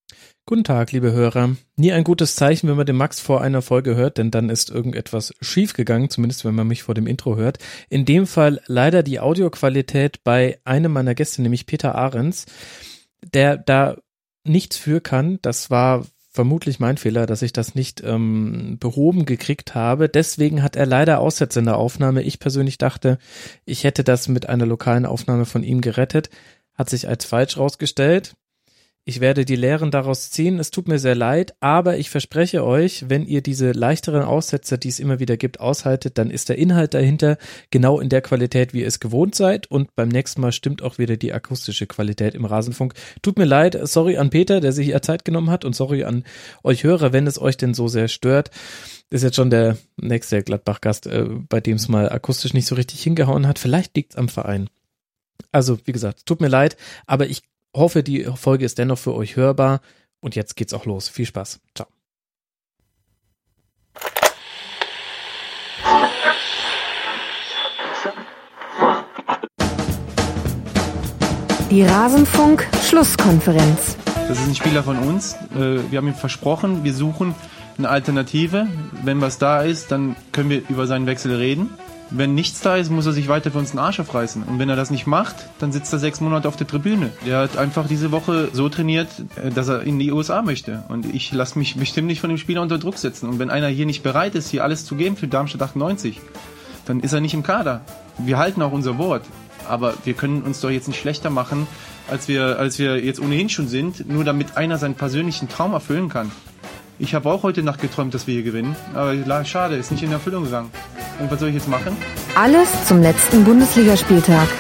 Guten Tag, liebe Hörer. Nie ein gutes Zeichen, wenn man den Max vor einer Folge hört, denn dann ist irgendetwas schiefgegangen, zumindest wenn man mich vor dem Intro hört. In dem Fall leider die Audioqualität bei einem meiner Gäste, nämlich Peter Ahrens, der da nichts für kann. Das war vermutlich mein Fehler, dass ich das nicht behoben gekriegt habe. Deswegen hat er leider Aussätze in der Aufnahme. Ich persönlich dachte, ich hätte das mit einer lokalen Aufnahme von ihm gerettet. Hat sich als falsch rausgestellt. Ich werde die Lehren daraus ziehen. Es tut mir sehr leid, aber ich verspreche euch, wenn ihr diese leichteren Aussetzer, die es immer wieder gibt, aushaltet, dann ist der Inhalt dahinter genau in der Qualität, wie ihr es gewohnt seid, und beim nächsten Mal stimmt auch wieder die akustische Qualität im Rasenfunk. Tut mir leid, sorry an Peter, der sich hier Zeit genommen hat, und sorry an euch Hörer, wenn es euch denn so sehr stört. Das ist jetzt schon der nächste Gladbach-Gast, bei dem es mal akustisch nicht so richtig hingehauen hat. Vielleicht liegt es am Verein. Also, wie gesagt, tut mir leid, aber ich hoffe, die Folge ist dennoch für euch hörbar, und jetzt geht's auch los. Viel Spaß. Ciao. Die Rasenfunk-Schlusskonferenz. Das ist ein Spieler von uns. Wir haben ihm versprochen, wir suchen eine Alternative. Wenn was da ist, dann können wir über seinen Wechsel reden. Wenn nichts da ist, muss er sich weiter für uns den Arsch aufreißen. Und wenn er das nicht macht, dann sitzt er 6 Monate auf der Tribüne. Er hat einfach diese Woche so trainiert, dass er in die USA möchte. Und ich lasse mich bestimmt nicht von dem Spieler unter Druck setzen. Und wenn einer hier nicht bereit ist, hier alles zu geben für Darmstadt 98, dann ist er nicht im Kader. Wir halten auch unser Wort. Aber wir können uns doch jetzt nicht schlechter machen, als wir jetzt ohnehin schon sind, nur damit einer seinen persönlichen Traum erfüllen kann. Ich habe auch heute Nacht geträumt, dass wir hier gewinnen. Aber schade, ist nicht in Erfüllung gegangen. Und was soll ich jetzt machen? Alles zum letzten Bundesligaspieltag.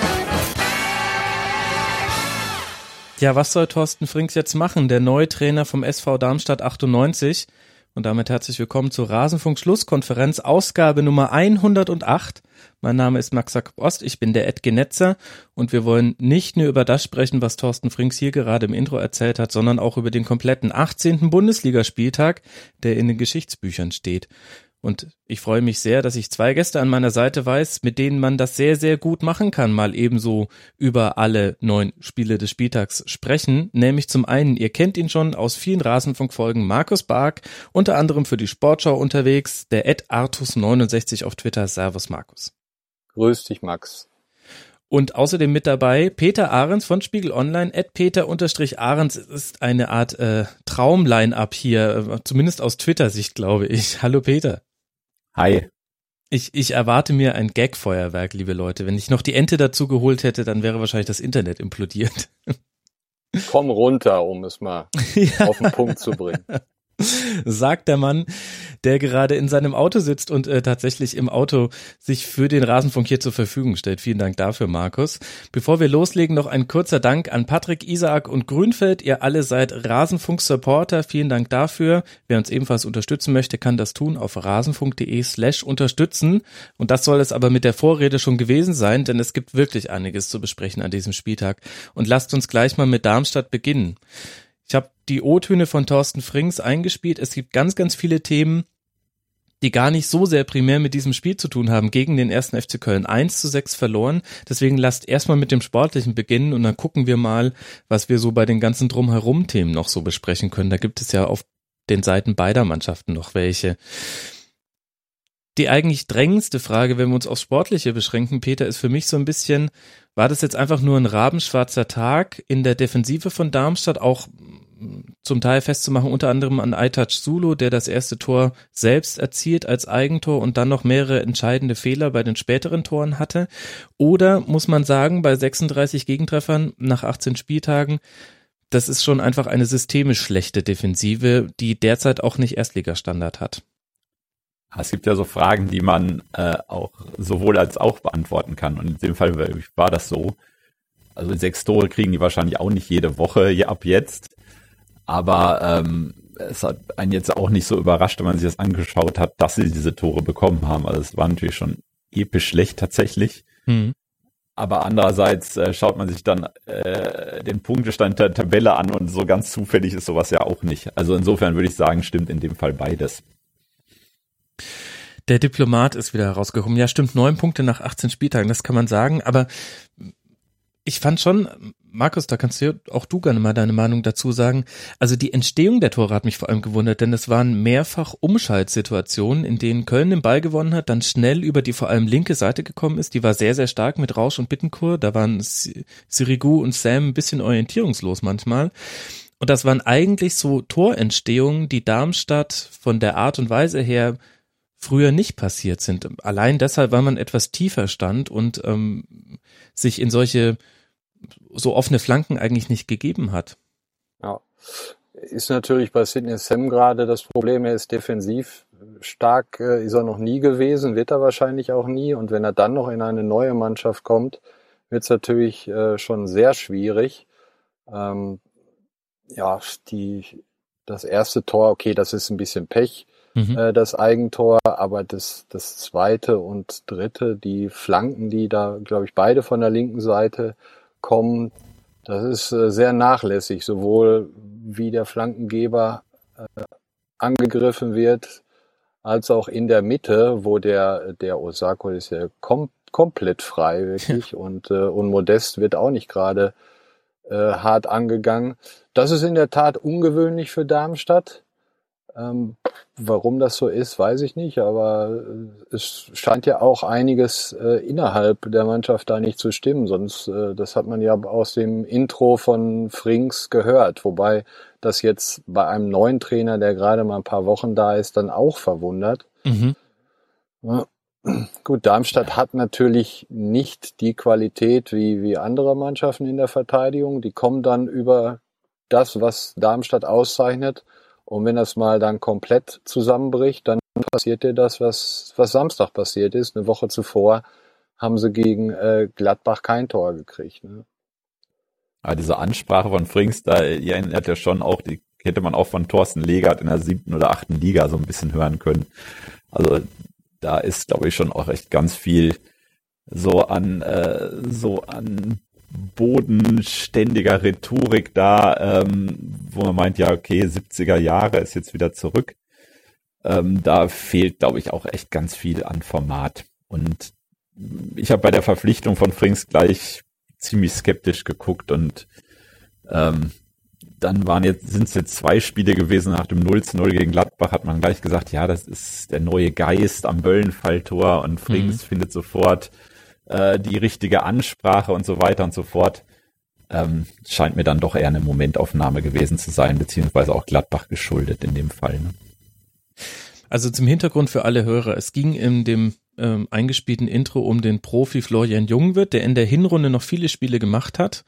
Ja, was soll Thorsten Frings jetzt machen? Der neue Trainer vom SV Darmstadt 98. Und damit herzlich willkommen zur Rasenfunk-Schlusskonferenz, Ausgabe Nummer 108. Mein Name ist Max Jakob Ost, ich bin der Ed-Genetzer, und wir wollen nicht nur über das sprechen, was Thorsten Frings hier gerade im Intro erzählt hat, sondern auch über den kompletten 18. Bundesligaspieltag, der in den Geschichtsbüchern steht. Und ich freue mich sehr, dass ich 2 Gäste an meiner Seite weiß, mit denen man das sehr, sehr gut machen kann, mal ebenso über alle 9 Spiele des Spieltags sprechen. Nämlich zum einen, ihr kennt ihn schon aus vielen Rasenfunkfolgen, Markus Bark, unter anderem für die Sportschau unterwegs, der @artus69 auf Twitter. Servus Markus. Grüß dich, Max. Und außerdem mit dabei Peter Ahrens von Spiegel Online, @peter_Ahrens. Ist eine Art Traum-Line-Up hier, zumindest aus Twitter-Sicht, glaube ich. Hallo Peter. Hi. Ich erwarte mir ein Gag-Feuerwerk, liebe Leute. Wenn ich noch die Ente dazu geholt hätte, dann wäre wahrscheinlich das Internet implodiert. Komm runter, um es mal auf den Punkt zu bringen. Sagt der Mann, der gerade in seinem Auto sitzt und tatsächlich im Auto sich für den Rasenfunk hier zur Verfügung stellt. Vielen Dank dafür, Markus. Bevor wir loslegen, noch ein kurzer Dank an Patrick, Isaak und Grünfeld. Ihr alle seid Rasenfunk-Supporter. Vielen Dank dafür. Wer uns ebenfalls unterstützen möchte, kann das tun auf rasenfunk.de/unterstützen. Und das soll es aber mit der Vorrede schon gewesen sein, denn es gibt wirklich einiges zu besprechen an diesem Spieltag. Und lasst uns gleich mal mit Darmstadt beginnen. Ich habe die O-Töne von Thorsten Frings eingespielt. Es gibt ganz, ganz viele Themen, die gar nicht so sehr primär mit diesem Spiel zu tun haben. Gegen den 1. FC Köln 1:6 verloren. Deswegen lasst erstmal mit dem Sportlichen beginnen, und dann gucken wir mal, was wir so bei den ganzen Drumherum-Themen noch so besprechen können. Da gibt es ja auf den Seiten beider Mannschaften noch welche. Die eigentlich drängendste Frage, wenn wir uns aufs Sportliche beschränken, Peter, ist für mich so ein bisschen, war das jetzt einfach nur ein rabenschwarzer Tag in der Defensive von Darmstadt, auch zum Teil festzumachen, unter anderem an Aytaç Sulu, der das erste Tor selbst erzielt als Eigentor und dann noch mehrere entscheidende Fehler bei den späteren Toren hatte? Oder muss man sagen, bei 36 Gegentreffern nach 18 Spieltagen, das ist schon einfach eine systemisch schlechte Defensive, die derzeit auch nicht Erstligastandard hat? Es gibt ja so Fragen, die man auch sowohl als auch beantworten kann. Und in dem Fall war das so. Also 6 Tore kriegen die wahrscheinlich auch nicht jede Woche ab jetzt. Aber es hat einen jetzt auch nicht so überrascht, wenn man sich das angeschaut hat, dass sie diese Tore bekommen haben. Also es war natürlich schon episch schlecht tatsächlich. Mhm. Aber andererseits schaut man sich dann den Punktestand der Tabelle an, und so ganz zufällig ist sowas ja auch nicht. Also insofern würde ich sagen, stimmt in dem Fall beides. Der Diplomat ist wieder herausgekommen. Ja, stimmt, 9 Punkte nach 18 Spieltagen, das kann man sagen. Aber ich fand schon, Markus, da kannst du auch gerne mal deine Meinung dazu sagen. Also die Entstehung der Tore hat mich vor allem gewundert, denn es waren mehrfach Umschaltsituationen, in denen Köln den Ball gewonnen hat, dann schnell über die vor allem linke Seite gekommen ist. Die war sehr, sehr stark mit Rausch und Bittencourt. Da waren Sirigu und Sam ein bisschen orientierungslos manchmal. Und das waren eigentlich so Torentstehungen, die Darmstadt von der Art und Weise her früher nicht passiert sind. Allein deshalb, weil man etwas tiefer stand und sich in solche so offene Flanken eigentlich nicht gegeben hat. Ja, ist natürlich bei Sidney Sam gerade das Problem, er ist defensiv stark, ist er noch nie gewesen, wird er wahrscheinlich auch nie, und wenn er dann noch in eine neue Mannschaft kommt, wird es natürlich schon sehr schwierig. Das erste Tor, okay, das ist ein bisschen Pech, das Eigentor, aber das zweite und dritte, die Flanken, die da, glaube ich, beide von der linken Seite kommen, das ist sehr nachlässig, sowohl wie der Flankengeber angegriffen wird, als auch in der Mitte, wo der Osako ist ja komplett frei, wirklich, und Modest wird auch nicht gerade hart angegangen. Das ist in der Tat ungewöhnlich für Darmstadt. Warum das so ist, weiß ich nicht, aber es scheint ja auch einiges innerhalb der Mannschaft da nicht zu stimmen, sonst, das hat man ja aus dem Intro von Frings gehört, wobei das jetzt bei einem neuen Trainer, der gerade mal ein paar Wochen da ist, dann auch verwundert. Ja. Gut, Darmstadt hat natürlich nicht die Qualität wie andere Mannschaften in der Verteidigung, die kommen dann über das, was Darmstadt auszeichnet. Und wenn das mal dann komplett zusammenbricht, dann passiert dir das, was Samstag passiert ist. Eine Woche zuvor haben sie gegen Gladbach kein Tor gekriegt. Ne? Aber diese Ansprache von Frings, da erinnert ja schon auch, die hätte man auch von Thorsten Legert in der 7. oder 8. Liga so ein bisschen hören können. Also da ist, glaube ich, schon auch echt ganz viel so an bodenständiger Rhetorik da, wo man meint, ja, okay, 70er Jahre ist jetzt wieder zurück. Da fehlt, glaube ich, auch echt ganz viel an Format. Und ich habe bei der Verpflichtung von Frings gleich ziemlich skeptisch geguckt und dann sind es jetzt 2 Spiele gewesen. Nach dem 0:0 gegen Gladbach hat man gleich gesagt, ja, das ist der neue Geist am Böllenfalltor, und Frings findet sofort die richtige Ansprache und so weiter und so fort. Scheint mir dann doch eher eine Momentaufnahme gewesen zu sein, beziehungsweise auch Gladbach geschuldet in dem Fall. Ne? Also zum Hintergrund für alle Hörer, es ging in dem eingespielten Intro um den Profi Florian Jungwirth, der in der Hinrunde noch viele Spiele gemacht hat,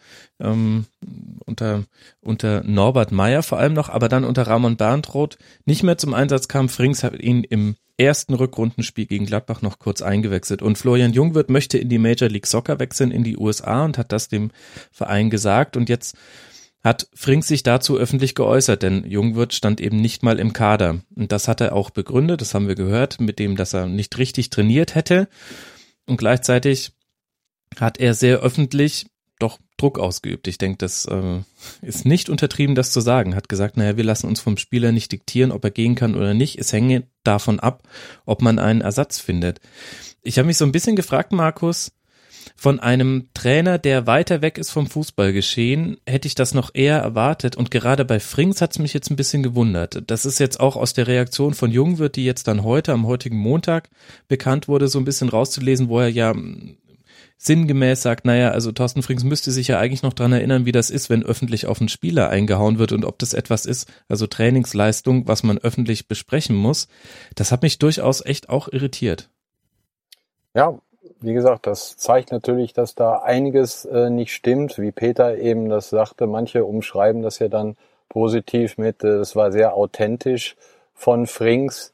unter Norbert Meyer vor allem noch, aber dann unter Ramon Berntroth nicht mehr zum Einsatz kam. Frings hat ihn im ersten Rückrundenspiel gegen Gladbach noch kurz eingewechselt, und Florian Jungwirth möchte in die Major League Soccer wechseln, in die USA, und hat das dem Verein gesagt, und jetzt hat Frings sich dazu öffentlich geäußert, denn Jungwirth stand eben nicht mal im Kader. Und das hat er auch begründet, das haben wir gehört, mit dem, dass er nicht richtig trainiert hätte. Und gleichzeitig hat er sehr öffentlich doch Druck ausgeübt. Ich denke, das ist nicht untertrieben, das zu sagen. Hat gesagt, naja, wir lassen uns vom Spieler nicht diktieren, ob er gehen kann oder nicht. Es hänge davon ab, ob man einen Ersatz findet. Ich habe mich so ein bisschen gefragt, Markus, von einem Trainer, der weiter weg ist vom Fußballgeschehen, hätte ich das noch eher erwartet, und gerade bei Frings hat es mich jetzt ein bisschen gewundert. Das ist jetzt auch aus der Reaktion von Jungwirth, die jetzt dann am heutigen Montag bekannt wurde, so ein bisschen rauszulesen, wo er ja sinngemäß sagt, naja, also Thorsten Frings müsste sich ja eigentlich noch dran erinnern, wie das ist, wenn öffentlich auf einen Spieler eingehauen wird, und ob das etwas ist, also Trainingsleistung, was man öffentlich besprechen muss. Das hat mich durchaus echt auch irritiert. Ja, wie gesagt, das zeigt natürlich, dass da einiges nicht stimmt, wie Peter eben das sagte. Manche umschreiben das ja dann positiv mit, das war sehr authentisch von Frings,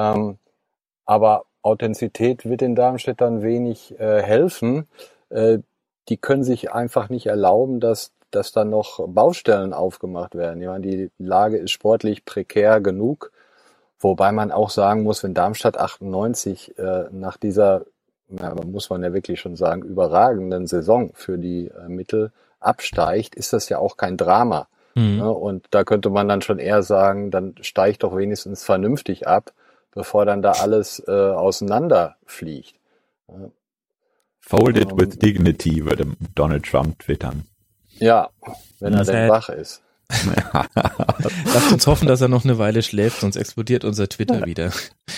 aber Authentizität wird den Darmstädtern wenig helfen. Die können sich einfach nicht erlauben, dass da noch Baustellen aufgemacht werden. Ich meine, die Lage ist sportlich prekär genug, wobei man auch sagen muss, wenn Darmstadt 98 nach dieser, muss man ja wirklich schon sagen, überragenden Saison für die Mittel absteigt, ist das ja auch kein Drama. Ne? Und da könnte man dann schon eher sagen, dann steigt doch wenigstens vernünftig ab, bevor dann da alles auseinanderfliegt. Folded with dignity, würde Donald Trump twittern. Ja, wenn er denn wach ist. Lasst uns hoffen, dass er noch eine Weile schläft, sonst explodiert unser Twitter wieder.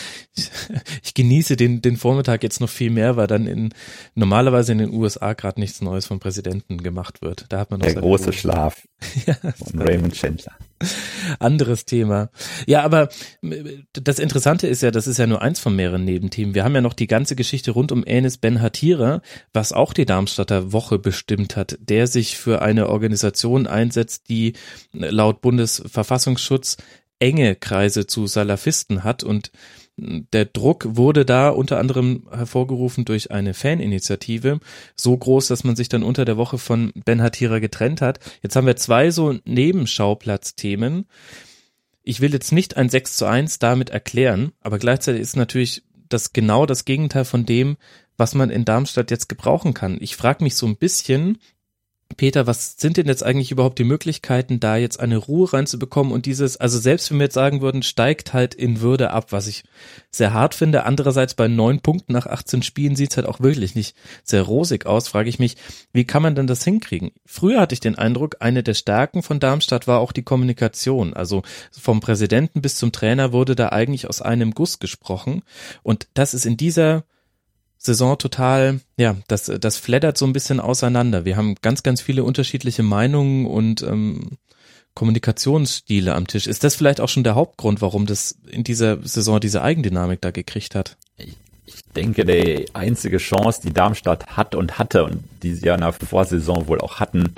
Ich genieße den Vormittag jetzt noch viel mehr, weil dann normalerweise in den USA gerade nichts Neues vom Präsidenten gemacht wird. Da hat man noch der große Ruhe. Schlaf ja, von Raymond Chandler. Anderes Thema. Ja, aber das Interessante ist ja, das ist ja nur eins von mehreren Nebenthemen. Wir haben ja noch die ganze Geschichte rund um Enis Ben Hatira, was auch die Darmstadter Woche bestimmt hat, der sich für eine Organisation einsetzt, die laut Bundesverfassungsschutz enge Kreise zu Salafisten hat, und der Druck wurde da unter anderem hervorgerufen durch eine Faninitiative, so groß, dass man sich dann unter der Woche von Ben Hatira getrennt hat. Jetzt haben wir zwei so Nebenschauplatzthemen. Ich will jetzt nicht ein 6:1 damit erklären, aber gleichzeitig ist natürlich das genau das Gegenteil von dem, was man in Darmstadt jetzt gebrauchen kann. Ich frage mich so ein bisschen, Peter, was sind denn jetzt eigentlich überhaupt die Möglichkeiten, da jetzt eine Ruhe reinzubekommen und also selbst wenn wir jetzt sagen würden, steigt halt in Würde ab, was ich sehr hart finde. Andererseits bei 9 Punkten nach 18 Spielen sieht's halt auch wirklich nicht sehr rosig aus, frage ich mich, wie kann man denn das hinkriegen? Früher hatte ich den Eindruck, eine der Stärken von Darmstadt war auch die Kommunikation. Also vom Präsidenten bis zum Trainer wurde da eigentlich aus einem Guss gesprochen, und das ist in dieser Saison total, ja, das flattert so ein bisschen auseinander. Wir haben ganz, ganz viele unterschiedliche Meinungen und Kommunikationsstile am Tisch. Ist das vielleicht auch schon der Hauptgrund, warum das in dieser Saison diese Eigendynamik da gekriegt hat? Ich denke, die einzige Chance, die Darmstadt hat und hatte und die sie ja in der Vorsaison wohl auch hatten,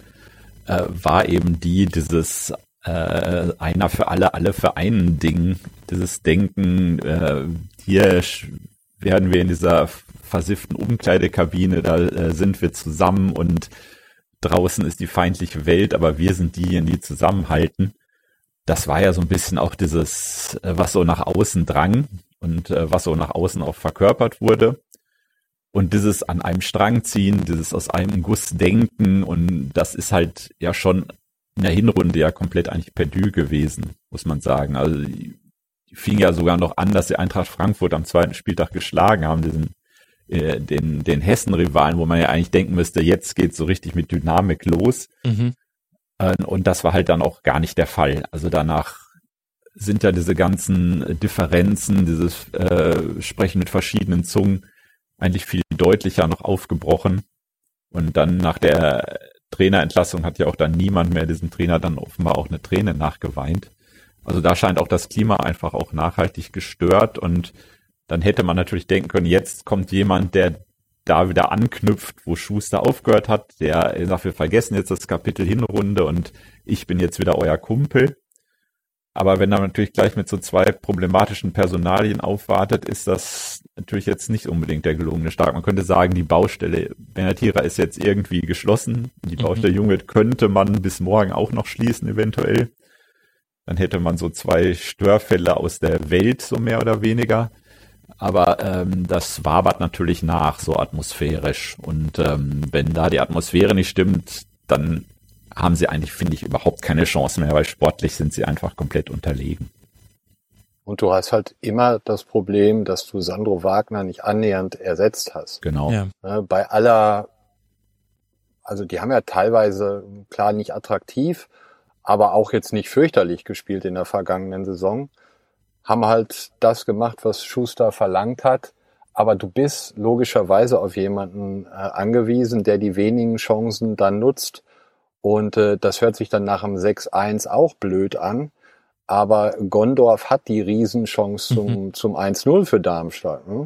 war eben dieses einer für alle für einen Ding, dieses Denken, hier werden wir in dieser versifften Umkleidekabine, da sind wir zusammen und draußen ist die feindliche Welt, aber wir sind diejenigen, die zusammenhalten. Das war ja so ein bisschen auch dieses, was so nach außen drang und was so nach außen auch verkörpert wurde. Und dieses an einem Strang ziehen, dieses aus einem Guss denken, und das ist halt ja schon in der Hinrunde ja komplett eigentlich perdu gewesen, muss man sagen. Also die fing ja sogar noch an, dass die Eintracht Frankfurt am 2. Spieltag geschlagen haben, den Hessen-Rivalen, wo man ja eigentlich denken müsste, jetzt geht's so richtig mit Dynamik los. Mhm. Und das war halt dann auch gar nicht der Fall. Also danach sind ja diese ganzen Differenzen, dieses Sprechen mit verschiedenen Zungen eigentlich viel deutlicher noch aufgebrochen. Und dann nach der Trainerentlassung hat ja auch dann niemand mehr diesem Trainer dann offenbar auch eine Träne nachgeweint. Also da scheint auch das Klima einfach auch nachhaltig gestört, und dann hätte man natürlich denken können, jetzt kommt jemand, der da wieder anknüpft, wo Schuster aufgehört hat, der sagt, wir vergessen jetzt das Kapitel Hinrunde und ich bin jetzt wieder euer Kumpel. Aber wenn er natürlich gleich mit so 2 problematischen Personalien aufwartet, ist das natürlich jetzt nicht unbedingt der gelungene Start. Man könnte sagen, die Baustelle Ben Hatira ist jetzt irgendwie geschlossen. Die Baustelle Jungwirth könnte man bis morgen auch noch schließen eventuell. Dann hätte man so 2 Störfälle aus der Welt, so mehr oder weniger. Aber das wabert natürlich nach, so atmosphärisch. Und wenn da die Atmosphäre nicht stimmt, dann haben sie eigentlich, finde ich, überhaupt keine Chance mehr, weil sportlich sind sie einfach komplett unterlegen. Und du hast halt immer das Problem, dass du Sandro Wagner nicht annähernd ersetzt hast. Genau. Ja. Bei aller, also die haben ja teilweise, klar nicht attraktiv, aber auch jetzt nicht fürchterlich gespielt in der vergangenen Saison, haben halt das gemacht, was Schuster verlangt hat, aber du bist logischerweise auf jemanden angewiesen, der die wenigen Chancen dann nutzt, und das hört sich dann nach dem 6:1 auch blöd an, aber Gondorf hat die Riesenchance zum 1:0 für Darmstadt, ne?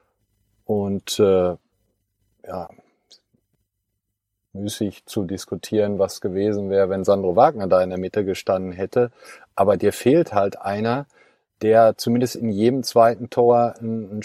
Und ja, müßig zu diskutieren, was gewesen wäre, wenn Sandro Wagner da in der Mitte gestanden hätte. Aber dir fehlt halt einer, der zumindest in jedem zweiten Tor ein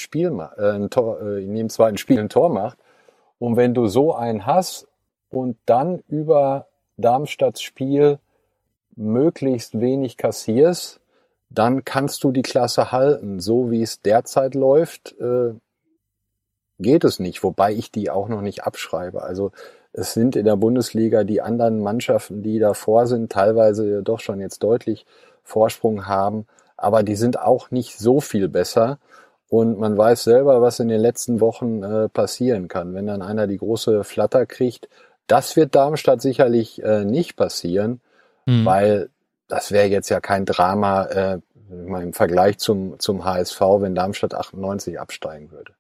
Tor macht. Und wenn du so einen hast und dann über Darmstadts Spiel möglichst wenig kassierst, dann kannst du die Klasse halten. So wie es derzeit läuft, geht es nicht, wobei ich die auch noch nicht abschreibe. Also es sind in der Bundesliga die anderen Mannschaften, die davor sind, teilweise doch schon jetzt deutlich Vorsprung haben, aber die sind auch nicht so viel besser, und man weiß selber, was in den letzten Wochen passieren kann. Wenn dann einer die große Flatter kriegt, Das wird Darmstadt sicherlich nicht passieren, weil das wäre jetzt ja kein Drama im Vergleich zum HSV, wenn Darmstadt 98 absteigen würde.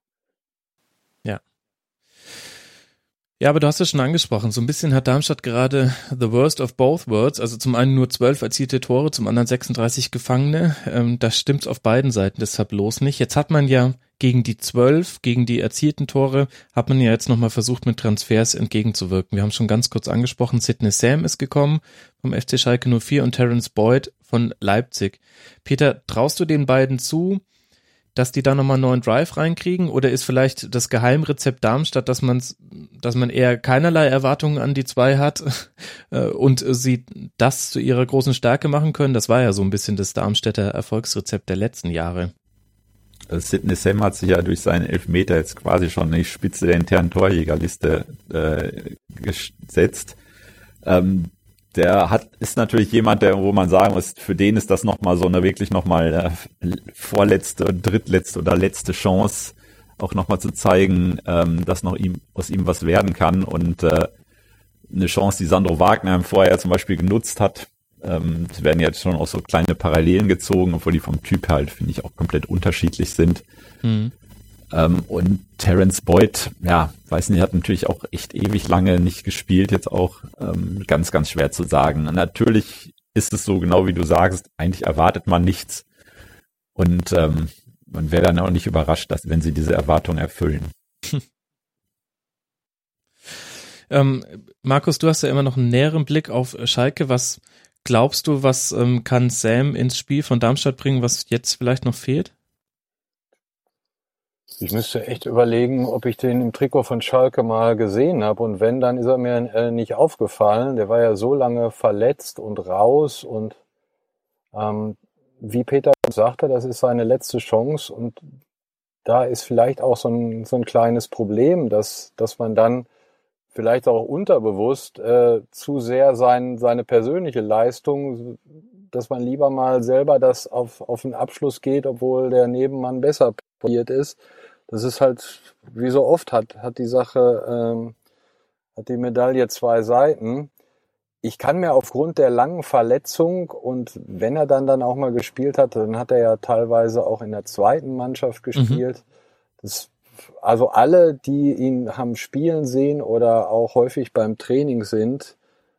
Ja, aber du hast es schon angesprochen, so ein bisschen hat Darmstadt gerade the worst of both worlds, also zum einen nur 12 erzielte Tore, zum anderen 36 Gefangene, das stimmt auf beiden Seiten des Tableaus nicht. Jetzt hat man ja gegen die 12, gegen die erzielten Tore, hat man ja jetzt nochmal versucht, mit Transfers entgegenzuwirken. Wir haben schon ganz kurz angesprochen, Sidney Sam ist gekommen vom FC Schalke 04 und Terence Boyd von Leipzig. Peter, traust du den beiden zu, dass die da nochmal einen neuen Drive reinkriegen, oder ist vielleicht das Geheimrezept Darmstadt, dass man eher keinerlei Erwartungen an die zwei hat und sie das zu ihrer großen Stärke machen können? Das war ja so ein bisschen das Darmstädter Erfolgsrezept der letzten Jahre. Sidney Sam hat sich ja durch seinen Elfmeter jetzt quasi schon in die Spitze der internen Torjägerliste gesetzt. Ist natürlich jemand, wo man sagen muss, für den ist das nochmal so eine wirklich nochmal vorletzte, drittletzte oder letzte Chance, auch nochmal zu zeigen, dass aus ihm was werden kann, und eine Chance, die Sandro Wagner vorher zum Beispiel genutzt hat. Es werden jetzt schon auch so kleine Parallelen gezogen, obwohl die vom Typ halt, finde ich, auch komplett unterschiedlich sind. Und Terence Boyd, ja, weiß nicht, hat natürlich auch echt ewig lange nicht gespielt, jetzt auch ganz, ganz schwer zu sagen. Und natürlich ist es so, genau wie du sagst, eigentlich erwartet man nichts. Und man wäre dann auch nicht überrascht, dass, wenn sie diese Erwartung erfüllen. Markus, du hast ja immer noch einen näheren Blick auf Schalke. Was glaubst du, was kann Sam ins Spiel von Darmstadt bringen, was jetzt vielleicht noch fehlt? Ich müsste echt überlegen, ob ich den im Trikot von Schalke mal gesehen habe. Und wenn, dann ist er mir nicht aufgefallen. Der war ja so lange verletzt und raus. Und wie Peter sagte, das ist seine letzte Chance. Und da ist vielleicht auch so ein kleines Problem, dass man dann vielleicht auch unterbewusst zu sehr seine persönliche Leistung, dass man lieber mal selber das auf den Abschluss geht, obwohl der Nebenmann besser passiert ist. Das ist halt, wie so oft hat die Sache, hat die Medaille zwei Seiten. Ich kann mir aufgrund der langen Verletzung, und wenn er dann auch mal gespielt hat, dann hat er ja teilweise auch in der zweiten Mannschaft gespielt. Also alle, die ihn haben spielen sehen oder auch häufig beim Training sind,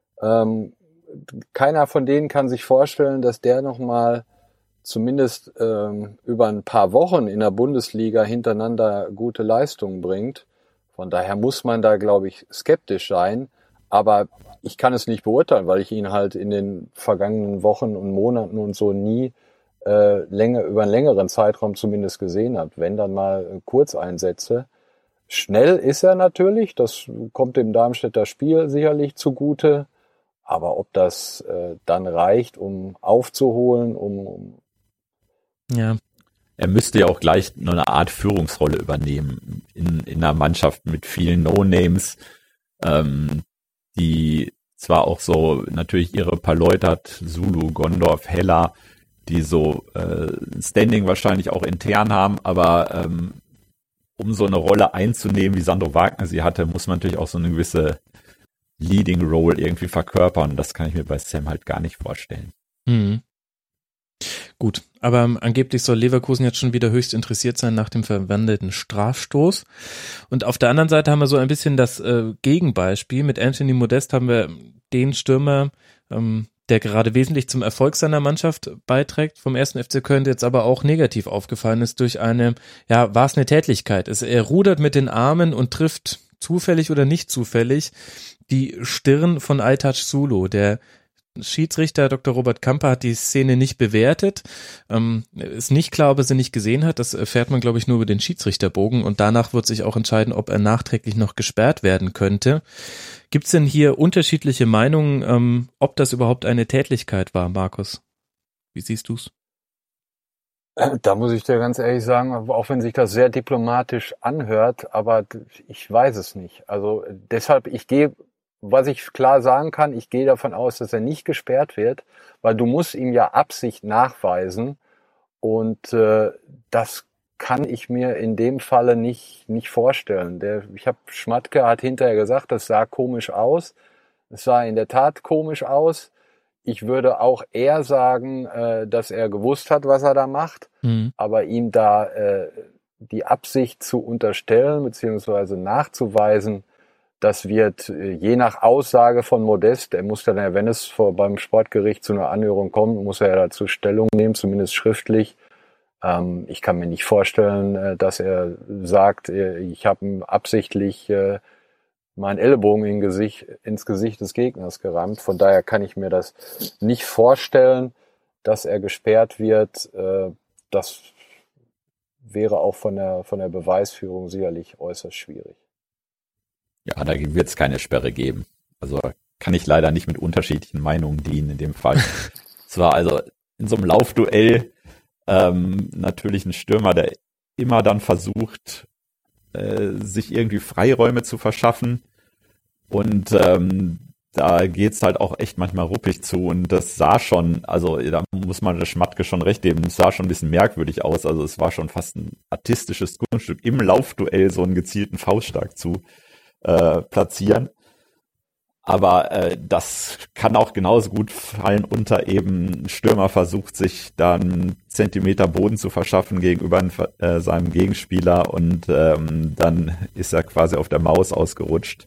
keiner von denen kann sich vorstellen, dass der nochmal zumindest über ein paar Wochen in der Bundesliga hintereinander gute Leistungen bringt. Von daher muss man da, glaube ich, skeptisch sein. Aber ich kann es nicht beurteilen, weil ich ihn halt in den vergangenen Wochen und Monaten und so nie über einen längeren Zeitraum zumindest gesehen habe. Wenn dann mal Kurzeinsätze. Schnell ist er natürlich, das kommt dem Darmstädter Spiel sicherlich zugute. Aber ob das dann reicht, um aufzuholen, Ja. Er müsste ja auch gleich nur eine Art Führungsrolle übernehmen in einer Mannschaft mit vielen No-Names, die zwar auch so natürlich ihre paar Leute hat, Zulu, Gondorf, Heller, die so Standing wahrscheinlich auch intern haben, aber um so eine Rolle einzunehmen, wie Sandro Wagner sie hatte, muss man natürlich auch so eine gewisse Leading Role irgendwie verkörpern. Das kann ich mir bei Sam halt gar nicht vorstellen. Gut, aber angeblich soll Leverkusen jetzt schon wieder höchst interessiert sein nach dem verwandelten Strafstoß. Und auf der anderen Seite haben wir so ein bisschen das Gegenbeispiel. Mit Anthony Modest haben wir den Stürmer, der gerade wesentlich zum Erfolg seiner Mannschaft beiträgt, vom 1. FC Köln, jetzt aber auch negativ aufgefallen ist durch eine Tätlichkeit. Er rudert mit den Armen und trifft zufällig oder nicht zufällig die Stirn von Aytaç Zulu. Der Schiedsrichter Dr. Robert Kamper hat die Szene nicht bewertet. Ist nicht klar, ob er sie nicht gesehen hat. Das erfährt man, glaube ich, nur über den Schiedsrichterbogen. Und danach wird sich auch entscheiden, ob er nachträglich noch gesperrt werden könnte. Gibt es denn hier unterschiedliche Meinungen, ob das überhaupt eine Tätlichkeit war, Markus? Wie siehst du's? Da muss ich dir ganz ehrlich sagen, auch wenn sich das sehr diplomatisch anhört, aber ich weiß es nicht. Also deshalb, was ich klar sagen kann, ich gehe davon aus, dass er nicht gesperrt wird, weil du musst ihm ja Absicht nachweisen, und das kann ich mir in dem Falle nicht vorstellen. Schmatke hat hinterher gesagt, das sah komisch aus. Es sah in der Tat komisch aus. Ich würde auch eher sagen, dass er gewusst hat, was er da macht, aber ihm da die Absicht zu unterstellen bzw. nachzuweisen, das wird je nach Aussage von Modest, er muss dann ja, wenn es beim Sportgericht zu einer Anhörung kommt, muss er ja dazu Stellung nehmen, zumindest schriftlich. Ich kann mir nicht vorstellen, dass er sagt, ich habe absichtlich meinen Ellbogen ins Gesicht des Gegners gerammt. Von daher kann ich mir das nicht vorstellen, dass er gesperrt wird. Das wäre auch von der Beweisführung sicherlich äußerst schwierig. Ja, da wird es keine Sperre geben. Also kann ich leider nicht mit unterschiedlichen Meinungen dienen in dem Fall. Es war also in so einem Laufduell natürlich ein Stürmer, der immer dann versucht, sich irgendwie Freiräume zu verschaffen. Und da geht's halt auch echt manchmal ruppig zu. Und das sah schon, also da muss man der Schmatke schon recht geben, es sah schon ein bisschen merkwürdig aus. Also es war schon fast ein artistisches Kunststück, im Laufduell so einen gezielten Faustschlag zu platzieren. Aber das kann auch genauso gut fallen unter eben, ein Stürmer versucht sich da einen Zentimeter Boden zu verschaffen gegenüber seinem Gegenspieler und dann ist er quasi auf der Maus ausgerutscht.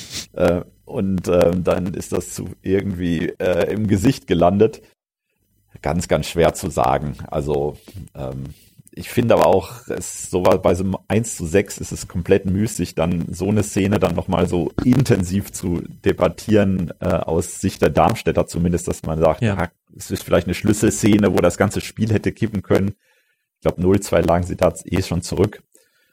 Und dann ist das irgendwie im Gesicht gelandet. Ganz, ganz schwer zu sagen. Also ich finde aber auch, bei so einem 1:6 ist es komplett müßig, dann so eine Szene dann nochmal so intensiv zu debattieren, aus Sicht der Darmstädter zumindest, dass man sagt, es ist vielleicht eine Schlüsselszene, wo das ganze Spiel hätte kippen können. Ich glaube 0-2 lagen sie da schon zurück.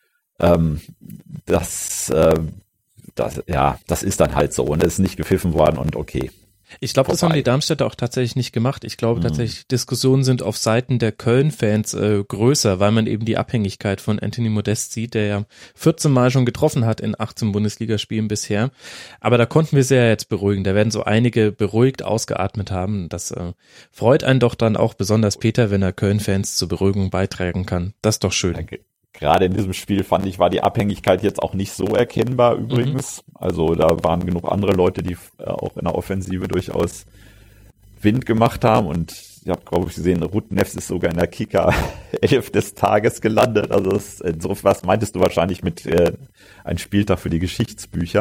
Das ist dann halt so und es ist nicht gepfiffen worden und okay. Ich glaube, das haben die Darmstädter auch tatsächlich nicht gemacht. Ich glaube tatsächlich, Diskussionen sind auf Seiten der Köln-Fans größer, weil man eben die Abhängigkeit von Anthony Modest sieht, der ja 14 Mal schon getroffen hat in 18 Bundesligaspielen bisher. Aber da konnten wir sie ja jetzt beruhigen. Da werden so einige beruhigt ausgeatmet haben. Das freut einen doch dann auch besonders Peter, wenn er Köln-Fans zur Beruhigung beitragen kann. Das ist doch schön. Danke. Gerade in diesem Spiel fand ich, war die Abhängigkeit jetzt auch nicht so erkennbar übrigens. Also da waren genug andere Leute, die auch in der Offensive durchaus Wind gemacht haben. Und ich habe, glaube ich, gesehen, Ruth Neffs ist sogar in der Kicker 11 des Tages gelandet. Also was meintest du wahrscheinlich mit ein Spieltag für die Geschichtsbücher?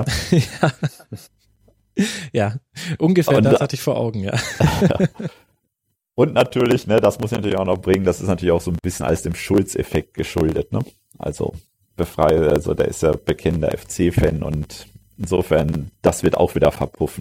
Ja, ungefähr das hatte ich vor Augen, ja. Und natürlich, das muss ich natürlich auch noch bringen, das ist natürlich auch so ein bisschen alles dem Schulz-Effekt geschuldet, ne? Also der ist ja bekennender FC-Fan und insofern, das wird auch wieder verpuffen.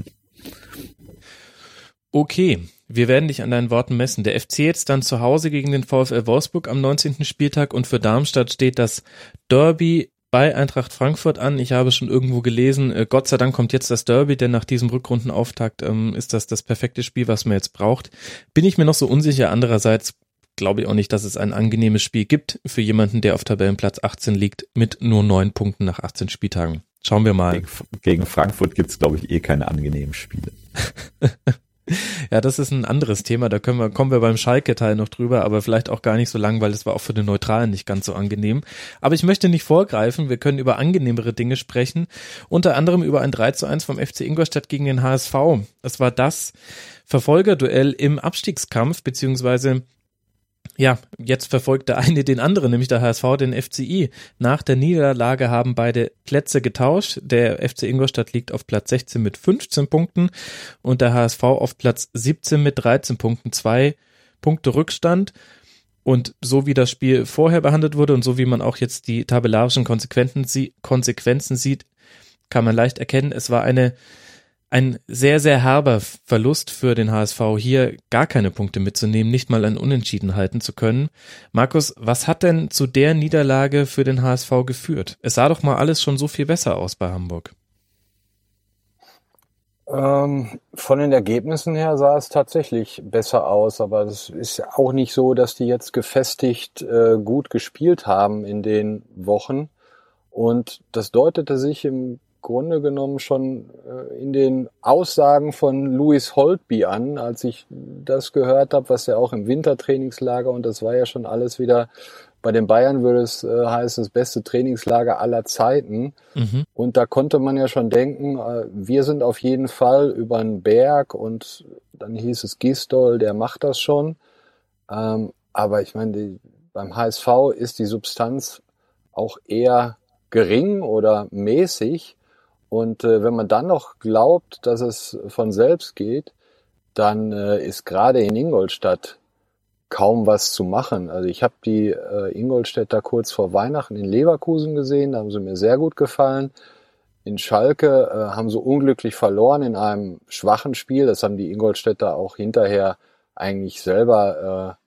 Okay, wir werden dich an deinen Worten messen. Der FC jetzt dann zu Hause gegen den VfL Wolfsburg am 19. Spieltag und für Darmstadt steht das Derby bei Eintracht Frankfurt an. Ich habe schon irgendwo gelesen, Gott sei Dank kommt jetzt das Derby, denn nach diesem Rückrundenauftakt ist das perfekte Spiel, was man jetzt braucht. Bin ich mir noch so unsicher. Andererseits glaube ich auch nicht, dass es ein angenehmes Spiel gibt für jemanden, der auf Tabellenplatz 18 liegt mit nur 9 Punkten nach 18 Spieltagen. Schauen wir mal. Gegen Frankfurt gibt's, glaube ich, keine angenehmen Spiele. Ja, das ist ein anderes Thema, da kommen wir beim Schalke-Teil noch drüber, aber vielleicht auch gar nicht so lang, weil es war auch für den Neutralen nicht ganz so angenehm. Aber ich möchte nicht vorgreifen, wir können über angenehmere Dinge sprechen, unter anderem über ein 3:1 vom FC Ingolstadt gegen den HSV. Es war das Verfolgerduell im Abstiegskampf, beziehungsweise ja, jetzt verfolgt der eine den anderen, nämlich der HSV den FCI. Nach der Niederlage haben beide Plätze getauscht. Der FC Ingolstadt liegt auf Platz 16 mit 15 Punkten und der HSV auf Platz 17 mit 13 Punkten, 2 Punkte Rückstand. Und so wie das Spiel vorher behandelt wurde und so wie man auch jetzt die tabellarischen Konsequenzen sieht, kann man leicht erkennen, es war ein sehr, sehr herber Verlust für den HSV, hier gar keine Punkte mitzunehmen, nicht mal ein Unentschieden halten zu können. Markus, was hat denn zu der Niederlage für den HSV geführt? Es sah doch mal alles schon so viel besser aus bei Hamburg. Von den Ergebnissen her sah es tatsächlich besser aus, aber es ist auch nicht so, dass die jetzt gefestigt gut gespielt haben in den Wochen. Und das deutete sich im Grunde genommen schon in den Aussagen von Louis Holtby an, als ich das gehört habe, was er auch im Wintertrainingslager, und das war ja schon alles wieder bei den Bayern würde es heißen, das beste Trainingslager aller Zeiten. Und da konnte man ja schon denken, wir sind auf jeden Fall über den Berg, und dann hieß es Gisdol, der macht das schon. Aber ich meine, beim HSV ist die Substanz auch eher gering oder mäßig. Und wenn man dann noch glaubt, dass es von selbst geht, dann ist gerade in Ingolstadt kaum was zu machen. Also ich habe die Ingolstädter kurz vor Weihnachten in Leverkusen gesehen, da haben sie mir sehr gut gefallen. In Schalke haben sie unglücklich verloren in einem schwachen Spiel. Das haben die Ingolstädter auch hinterher eigentlich selber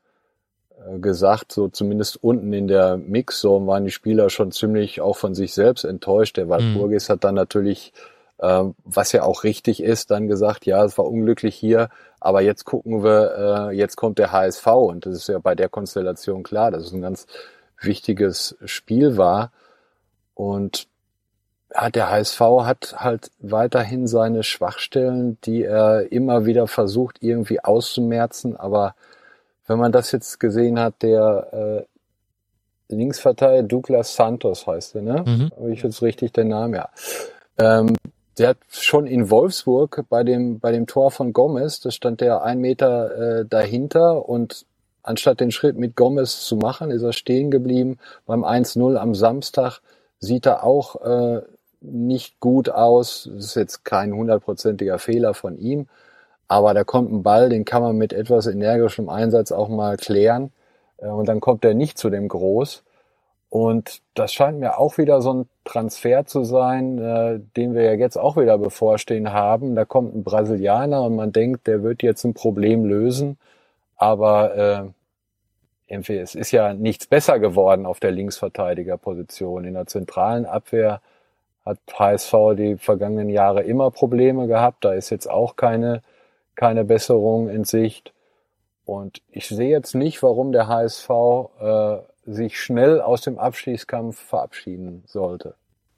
gesagt, so zumindest unten in der Mixzone waren die Spieler schon ziemlich auch von sich selbst enttäuscht. Der Walpurgis hat dann natürlich, was ja auch richtig ist, dann gesagt, ja, es war unglücklich hier, aber jetzt gucken wir, jetzt kommt der HSV, und das ist ja bei der Konstellation klar, dass es ein ganz wichtiges Spiel war. Und ja, der HSV hat halt weiterhin seine Schwachstellen, die er immer wieder versucht irgendwie auszumerzen, aber wenn man das jetzt gesehen hat, der Linksverteidiger Douglas Santos heißt der, ne? Habe ich jetzt richtig den Namen? Ja. Der hat schon in Wolfsburg bei dem Tor von Gomez, da stand der 1 Meter dahinter, und anstatt den Schritt mit Gomez zu machen, ist er stehen geblieben. Beim 1-0 am Samstag sieht er auch nicht gut aus. Das ist jetzt kein 100%iger Fehler von ihm. Aber da kommt ein Ball, den kann man mit etwas energischem Einsatz auch mal klären. Und dann kommt er nicht zu dem Groß. Und das scheint mir auch wieder so ein Transfer zu sein, den wir ja jetzt auch wieder bevorstehen haben. Da kommt ein Brasilianer und man denkt, der wird jetzt ein Problem lösen. Aber irgendwie, es ist ja nichts besser geworden auf der Linksverteidigerposition. In der zentralen Abwehr hat HSV die vergangenen Jahre immer Probleme gehabt. Da ist jetzt auch keine Besserung in Sicht. Und ich sehe jetzt nicht, warum der HSV sich schnell aus dem Abstiegskampf verabschieden sollte.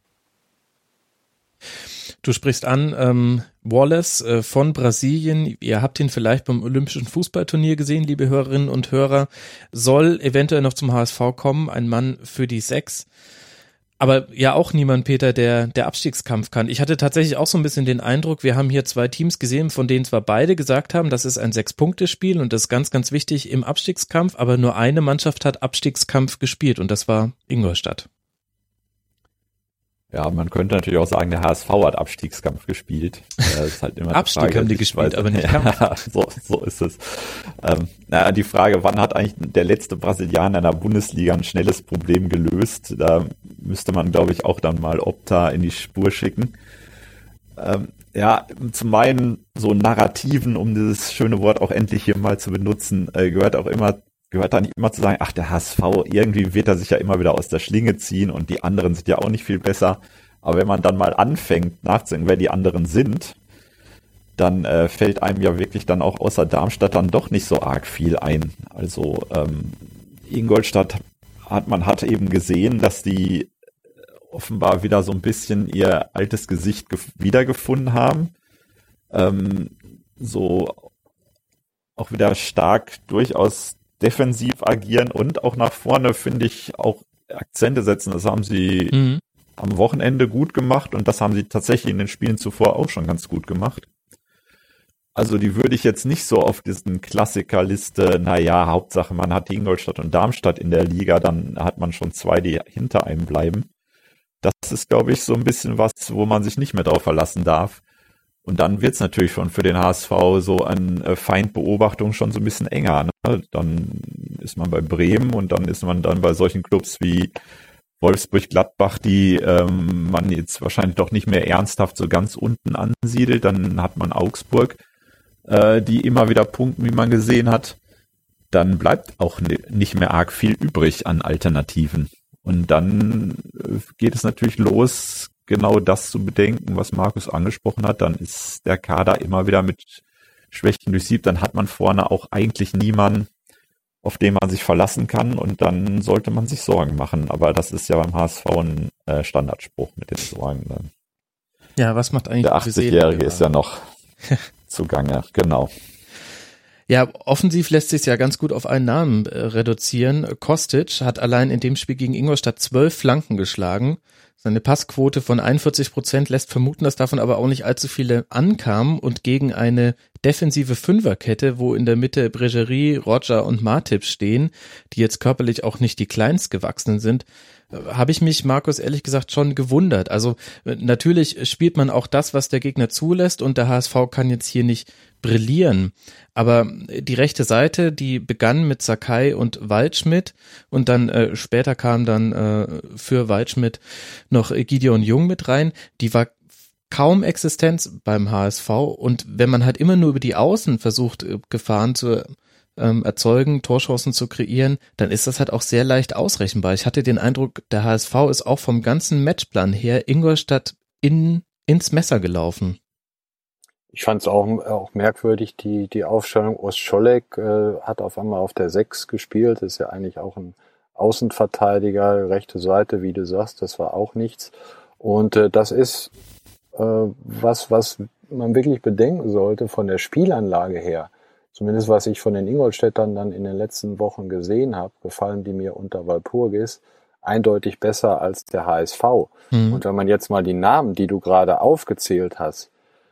Du sprichst an Wallace von Brasilien. Ihr habt ihn vielleicht beim Olympischen Fußballturnier gesehen, liebe Hörerinnen und Hörer. Soll eventuell noch zum HSV kommen, ein Mann für die 6. Aber ja auch niemand, Peter, der Abstiegskampf kann. Ich hatte tatsächlich auch so ein bisschen den Eindruck, wir haben hier 2 Teams gesehen, von denen zwar beide gesagt haben, das ist ein 6-Punkte-Spiel und das ist ganz, ganz wichtig im Abstiegskampf, aber nur eine Mannschaft hat Abstiegskampf gespielt und das war Ingolstadt. Ja, man könnte natürlich auch sagen, der HSV hat Abstiegskampf gespielt. Das ist halt immer Abstieg Frage, haben die gespielt, aber nicht Kampf. Ja, so ist es. Die Frage, wann hat eigentlich der letzte Brasilianer in der Bundesliga ein schnelles Problem gelöst? Da müsste man, glaube ich, auch dann mal Opta in die Spur schicken. Zum einen so Narrativen, um dieses schöne Wort auch endlich hier mal zu benutzen, gehört da nicht immer zu sagen, ach, der HSV, irgendwie wird er sich ja immer wieder aus der Schlinge ziehen und die anderen sind ja auch nicht viel besser. Aber wenn man dann mal anfängt nachzudenken, wer die anderen sind, dann fällt einem ja wirklich dann auch außer Darmstadt dann doch nicht so arg viel ein. Also Ingolstadt hat eben gesehen, dass die offenbar wieder so ein bisschen ihr altes Gesicht wiedergefunden haben. So auch wieder stark durchaus defensiv agieren und auch nach vorne, finde ich, auch Akzente setzen. Das haben sie am Wochenende gut gemacht und das haben sie tatsächlich in den Spielen zuvor auch schon ganz gut gemacht. Also die würde ich jetzt nicht so auf diesen Klassikerliste, Hauptsache man hat Ingolstadt und Darmstadt in der Liga, dann hat man schon 2, die hinter einem bleiben. Das ist, glaube ich, so ein bisschen was, wo man sich nicht mehr drauf verlassen darf. Und dann wird's natürlich schon für den HSV so an Feindbeobachtung schon so ein bisschen enger. Ne? Dann ist man bei Bremen und dann ist man dann bei solchen Clubs wie Wolfsburg, Gladbach, die man jetzt wahrscheinlich doch nicht mehr ernsthaft so ganz unten ansiedelt. Dann hat man Augsburg, die immer wieder punkten, wie man gesehen hat. Dann bleibt auch nicht mehr arg viel übrig an Alternativen. Und dann geht es natürlich los, genau das zu bedenken, was Markus angesprochen hat. Dann ist der Kader immer wieder mit Schwächen durchsiebt. Dann hat man vorne auch eigentlich niemanden, auf den man sich verlassen kann. Und dann sollte man sich Sorgen machen. Aber das ist ja beim HSV ein Standardspruch mit den Sorgen. Dann. Ja, was macht eigentlich der 80-Jährige ist ja noch zugange, genau. Ja, offensiv lässt sich ja ganz gut auf einen Namen reduzieren. Kostic hat allein in dem Spiel gegen Ingolstadt 12 Flanken geschlagen. Seine Passquote von 41% lässt vermuten, dass davon aber auch nicht allzu viele ankamen und gegen eine defensive Fünferkette, wo in der Mitte Bregerie, Roger und Martip stehen, die jetzt körperlich auch nicht die kleinstgewachsenen sind, habe ich mich, Markus, ehrlich gesagt schon gewundert. Also natürlich spielt man auch das, was der Gegner zulässt und der HSV kann jetzt hier nicht brillieren. Aber die rechte Seite, die begann mit Sakai und Waldschmidt und dann später kam dann für Waldschmidt noch Gideon Jung mit rein. Die war kaum Existenz beim HSV und wenn man halt immer nur über die Außen versucht, Gefahren zu erzeugen, Torchancen zu kreieren, dann ist das halt auch sehr leicht ausrechenbar. Ich hatte den Eindruck, der HSV ist auch vom ganzen Matchplan her Ingolstadt ins Messer gelaufen. Ich fand es auch merkwürdig, die Aufstellung. Ostscholek hat auf einmal auf der 6 gespielt, ist ja eigentlich auch ein Außenverteidiger, rechte Seite, wie du sagst, das war auch nichts. Und das ist was man wirklich bedenken sollte von der Spielanlage her. Zumindest was ich von den Ingolstädtern dann in den letzten Wochen gesehen habe, gefallen die mir unter Walpurgis eindeutig besser als der HSV. Und wenn man jetzt mal die Namen, die du gerade aufgezählt hast,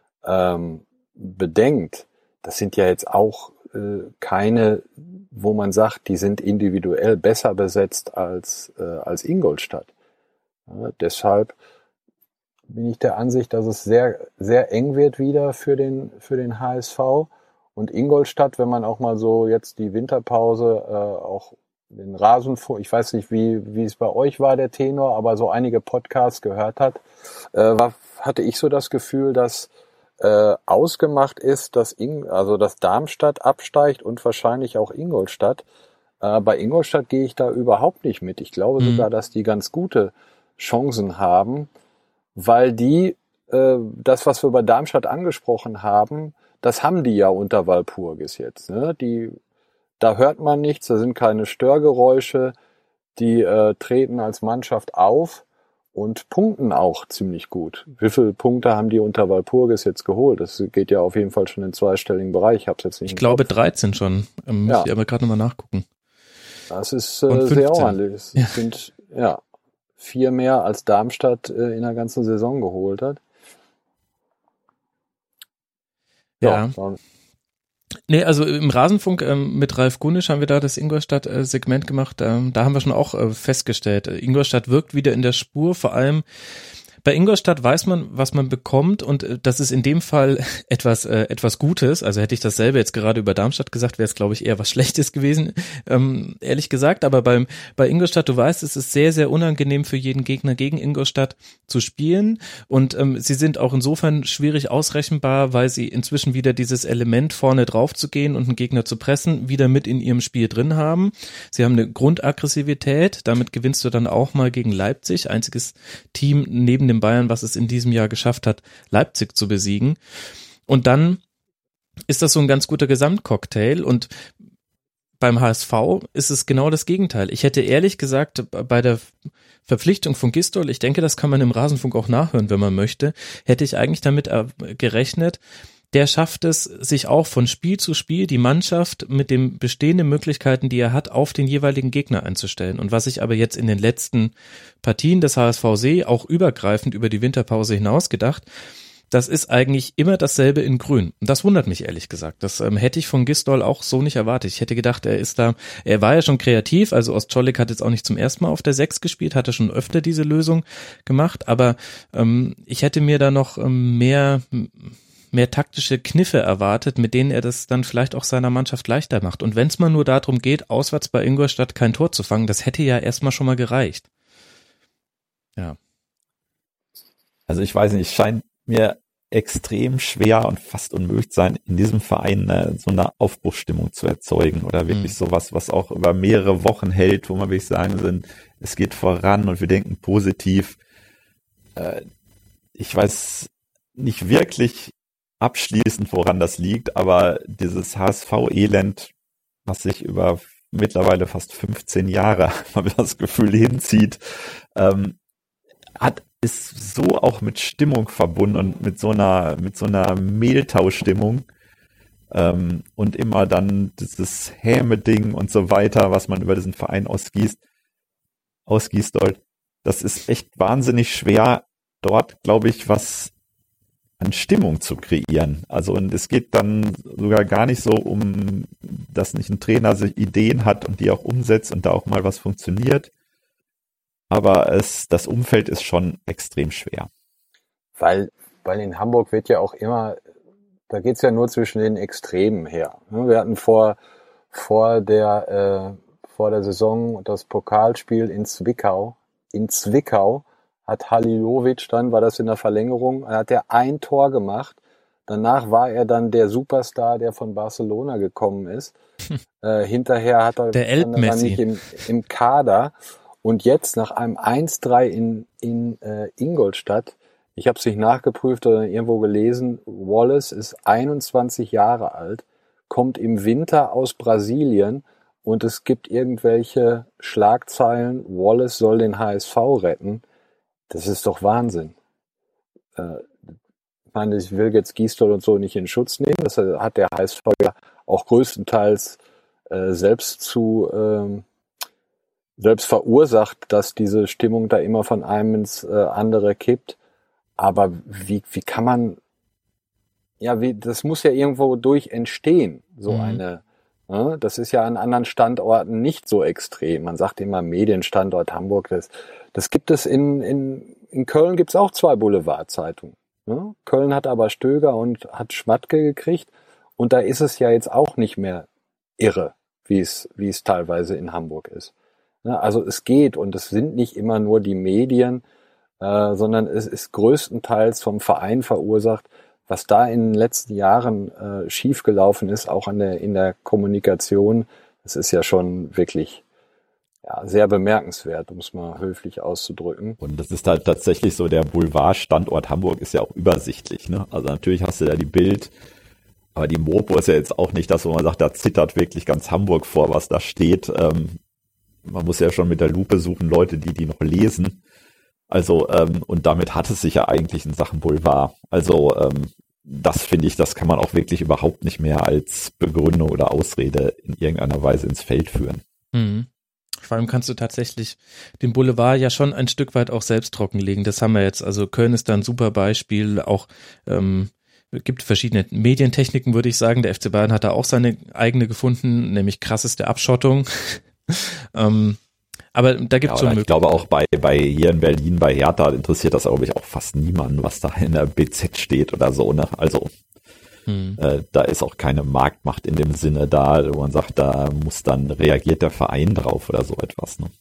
bedenkt, das sind ja jetzt auch keine, wo man sagt, die sind individuell besser besetzt als Ingolstadt. Ja, deshalb bin ich der Ansicht, dass es sehr, sehr eng wird wieder für den HSV. Und Ingolstadt, wenn man auch mal so jetzt die Winterpause auch den Rasenfunk, ich weiß nicht, wie es bei euch war, der Tenor, aber so einige Podcasts gehört hat, hatte ich so das Gefühl, dass ausgemacht ist, dass Darmstadt absteigt und wahrscheinlich auch Ingolstadt. Bei Ingolstadt gehe ich da überhaupt nicht mit. Ich glaube sogar, dass die ganz gute Chancen haben, weil die das, was wir bei Darmstadt angesprochen haben, das haben die ja unter Walpurgis jetzt. Ne? Da hört man nichts, da sind keine Störgeräusche, die treten als Mannschaft auf und punkten auch ziemlich gut. Wie viele Punkte haben die unter Walpurgis jetzt geholt? Das geht ja auf jeden Fall schon in zweistelligen Bereich. Ich glaube 13 schon. Muss ich aber gerade nochmal nachgucken. Das ist sehr ordentlich. Es sind 4 mehr als Darmstadt in der ganzen Saison geholt hat. Ja. Nee, also im Rasenfunk mit Ralf Gunisch haben wir da das Ingolstadt-Segment gemacht. Da haben wir schon auch festgestellt, Ingolstadt wirkt wieder in der Spur, vor allem bei Ingolstadt weiß man, was man bekommt und das ist in dem Fall etwas Gutes. Also hätte ich dasselbe jetzt gerade über Darmstadt gesagt, wäre es glaube ich eher was Schlechtes gewesen, ehrlich gesagt. Aber bei Ingolstadt, du weißt, es ist sehr, sehr unangenehm für jeden Gegner gegen Ingolstadt zu spielen und sie sind auch insofern schwierig ausrechenbar, weil sie inzwischen wieder dieses Element vorne drauf zu gehen und einen Gegner zu pressen wieder mit in ihrem Spiel drin haben. Sie haben eine Grundaggressivität, damit gewinnst du dann auch mal gegen Leipzig, einziges Team neben dem Bayern, was es in diesem Jahr geschafft hat, Leipzig zu besiegen. Und dann ist das so ein ganz guter Gesamtcocktail und beim HSV ist es genau das Gegenteil. Ich hätte ehrlich gesagt bei der Verpflichtung von Gistol, ich denke, das kann man im Rasenfunk auch nachhören, wenn man möchte, hätte ich eigentlich damit gerechnet, der schafft es, sich auch von Spiel zu Spiel die Mannschaft mit den bestehenden Möglichkeiten, die er hat, auf den jeweiligen Gegner einzustellen. Und was ich aber jetzt in den letzten Partien des HSV sehe, auch übergreifend über die Winterpause hinaus gedacht, das ist eigentlich immer dasselbe in Grün. Und das wundert mich ehrlich gesagt. Das hätte ich von Gistol auch so nicht erwartet. Ich hätte gedacht, er war ja schon kreativ, also Ostscholek hat jetzt auch nicht zum ersten Mal auf der 6 gespielt, hatte schon öfter diese Lösung gemacht, aber ich hätte mir da noch mehr taktische Kniffe erwartet, mit denen er das dann vielleicht auch seiner Mannschaft leichter macht. Und wenn es mal nur darum geht, auswärts bei Ingolstadt kein Tor zu fangen, das hätte ja erstmal schon mal gereicht. Ja. Also ich weiß nicht, es scheint mir extrem schwer und fast unmöglich sein, in diesem Verein so eine Aufbruchsstimmung zu erzeugen oder wirklich sowas, was auch über mehrere Wochen hält, wo man wirklich sagen, es geht voran und wir denken positiv. Ich weiß nicht wirklich abschließend, woran das liegt, aber dieses HSV-Elend, was sich über mittlerweile fast 15 Jahre, habe ich das Gefühl, hinzieht, ist so auch mit Stimmung verbunden und mit so einer Mehltau-Stimmung, Und immer dann dieses Häme-Ding und so weiter, was man über diesen Verein ausgießt dort. Das ist echt wahnsinnig schwer, dort, glaube ich, was an Stimmung zu kreieren. Also, und es geht dann sogar gar nicht so um, dass nicht ein Trainer sich Ideen hat und die auch umsetzt und da auch mal was funktioniert. Aber das Umfeld ist schon extrem schwer. Weil in Hamburg wird ja auch immer, da geht's ja nur zwischen den Extremen her. Wir hatten vor der Saison das Pokalspiel in Zwickau. In Zwickau hat Halilovic dann, war das in der Verlängerung, hat er ein Tor gemacht. Danach war er dann der Superstar, der von Barcelona gekommen ist. Hinterher hat er dann nicht im Kader. Und jetzt nach einem 1-3 in Ingolstadt, ich habe es nicht nachgeprüft oder irgendwo gelesen, Wallace ist 21 Jahre alt, kommt im Winter aus Brasilien und es gibt irgendwelche Schlagzeilen, Wallace soll den HSV retten. Das ist doch Wahnsinn. Ich meine, ich will jetzt Gisdol und so nicht in Schutz nehmen. Das hat der HSV ja auch größtenteils selbst verursacht, dass diese Stimmung da immer von einem ins andere kippt. Aber wie kann man, das muss ja irgendwo durch entstehen, so eine, das ist ja an anderen Standorten nicht so extrem. Man sagt immer Medienstandort Hamburg, das gibt es in Köln gibt's auch 2 Boulevardzeitungen. Ne? Köln hat aber Stöger und hat Schmatke gekriegt und da ist es ja jetzt auch nicht mehr irre, wie es teilweise in Hamburg ist. Ne? Also es geht und es sind nicht immer nur die Medien, sondern es ist größtenteils vom Verein verursacht, was da in den letzten Jahren schiefgelaufen ist, auch in der Kommunikation. Das ist ja schon wirklich sehr bemerkenswert, um es mal höflich auszudrücken. Und das ist halt tatsächlich so, der Boulevardstandort Hamburg ist ja auch übersichtlich, ne? Also natürlich hast du da die Bild, aber die Mopo ist ja jetzt auch nicht das, wo man sagt, da zittert wirklich ganz Hamburg vor, was da steht. Man muss ja schon mit der Lupe suchen, Leute, die noch lesen. Also, und damit hat es sich ja eigentlich in Sachen Boulevard. Also, das finde ich, das kann man auch wirklich überhaupt nicht mehr als Begründung oder Ausrede in irgendeiner Weise ins Feld führen. Mhm. Vor allem kannst du tatsächlich den Boulevard ja schon ein Stück weit auch selbst trockenlegen. Das haben wir jetzt. Also Köln ist da ein super Beispiel. Auch gibt verschiedene Medientechniken, würde ich sagen. Der FC Bayern hat da auch seine eigene gefunden, nämlich krasseste Abschottung. Aber da gibt es schon Ich glaube auch bei hier in Berlin, bei Hertha, interessiert das, glaube ich, auch fast niemanden, was da in der BZ steht oder so. Ne? Also da ist auch keine Marktmacht in dem Sinne da, wo man sagt, da reagiert der Verein drauf oder so etwas. Ne?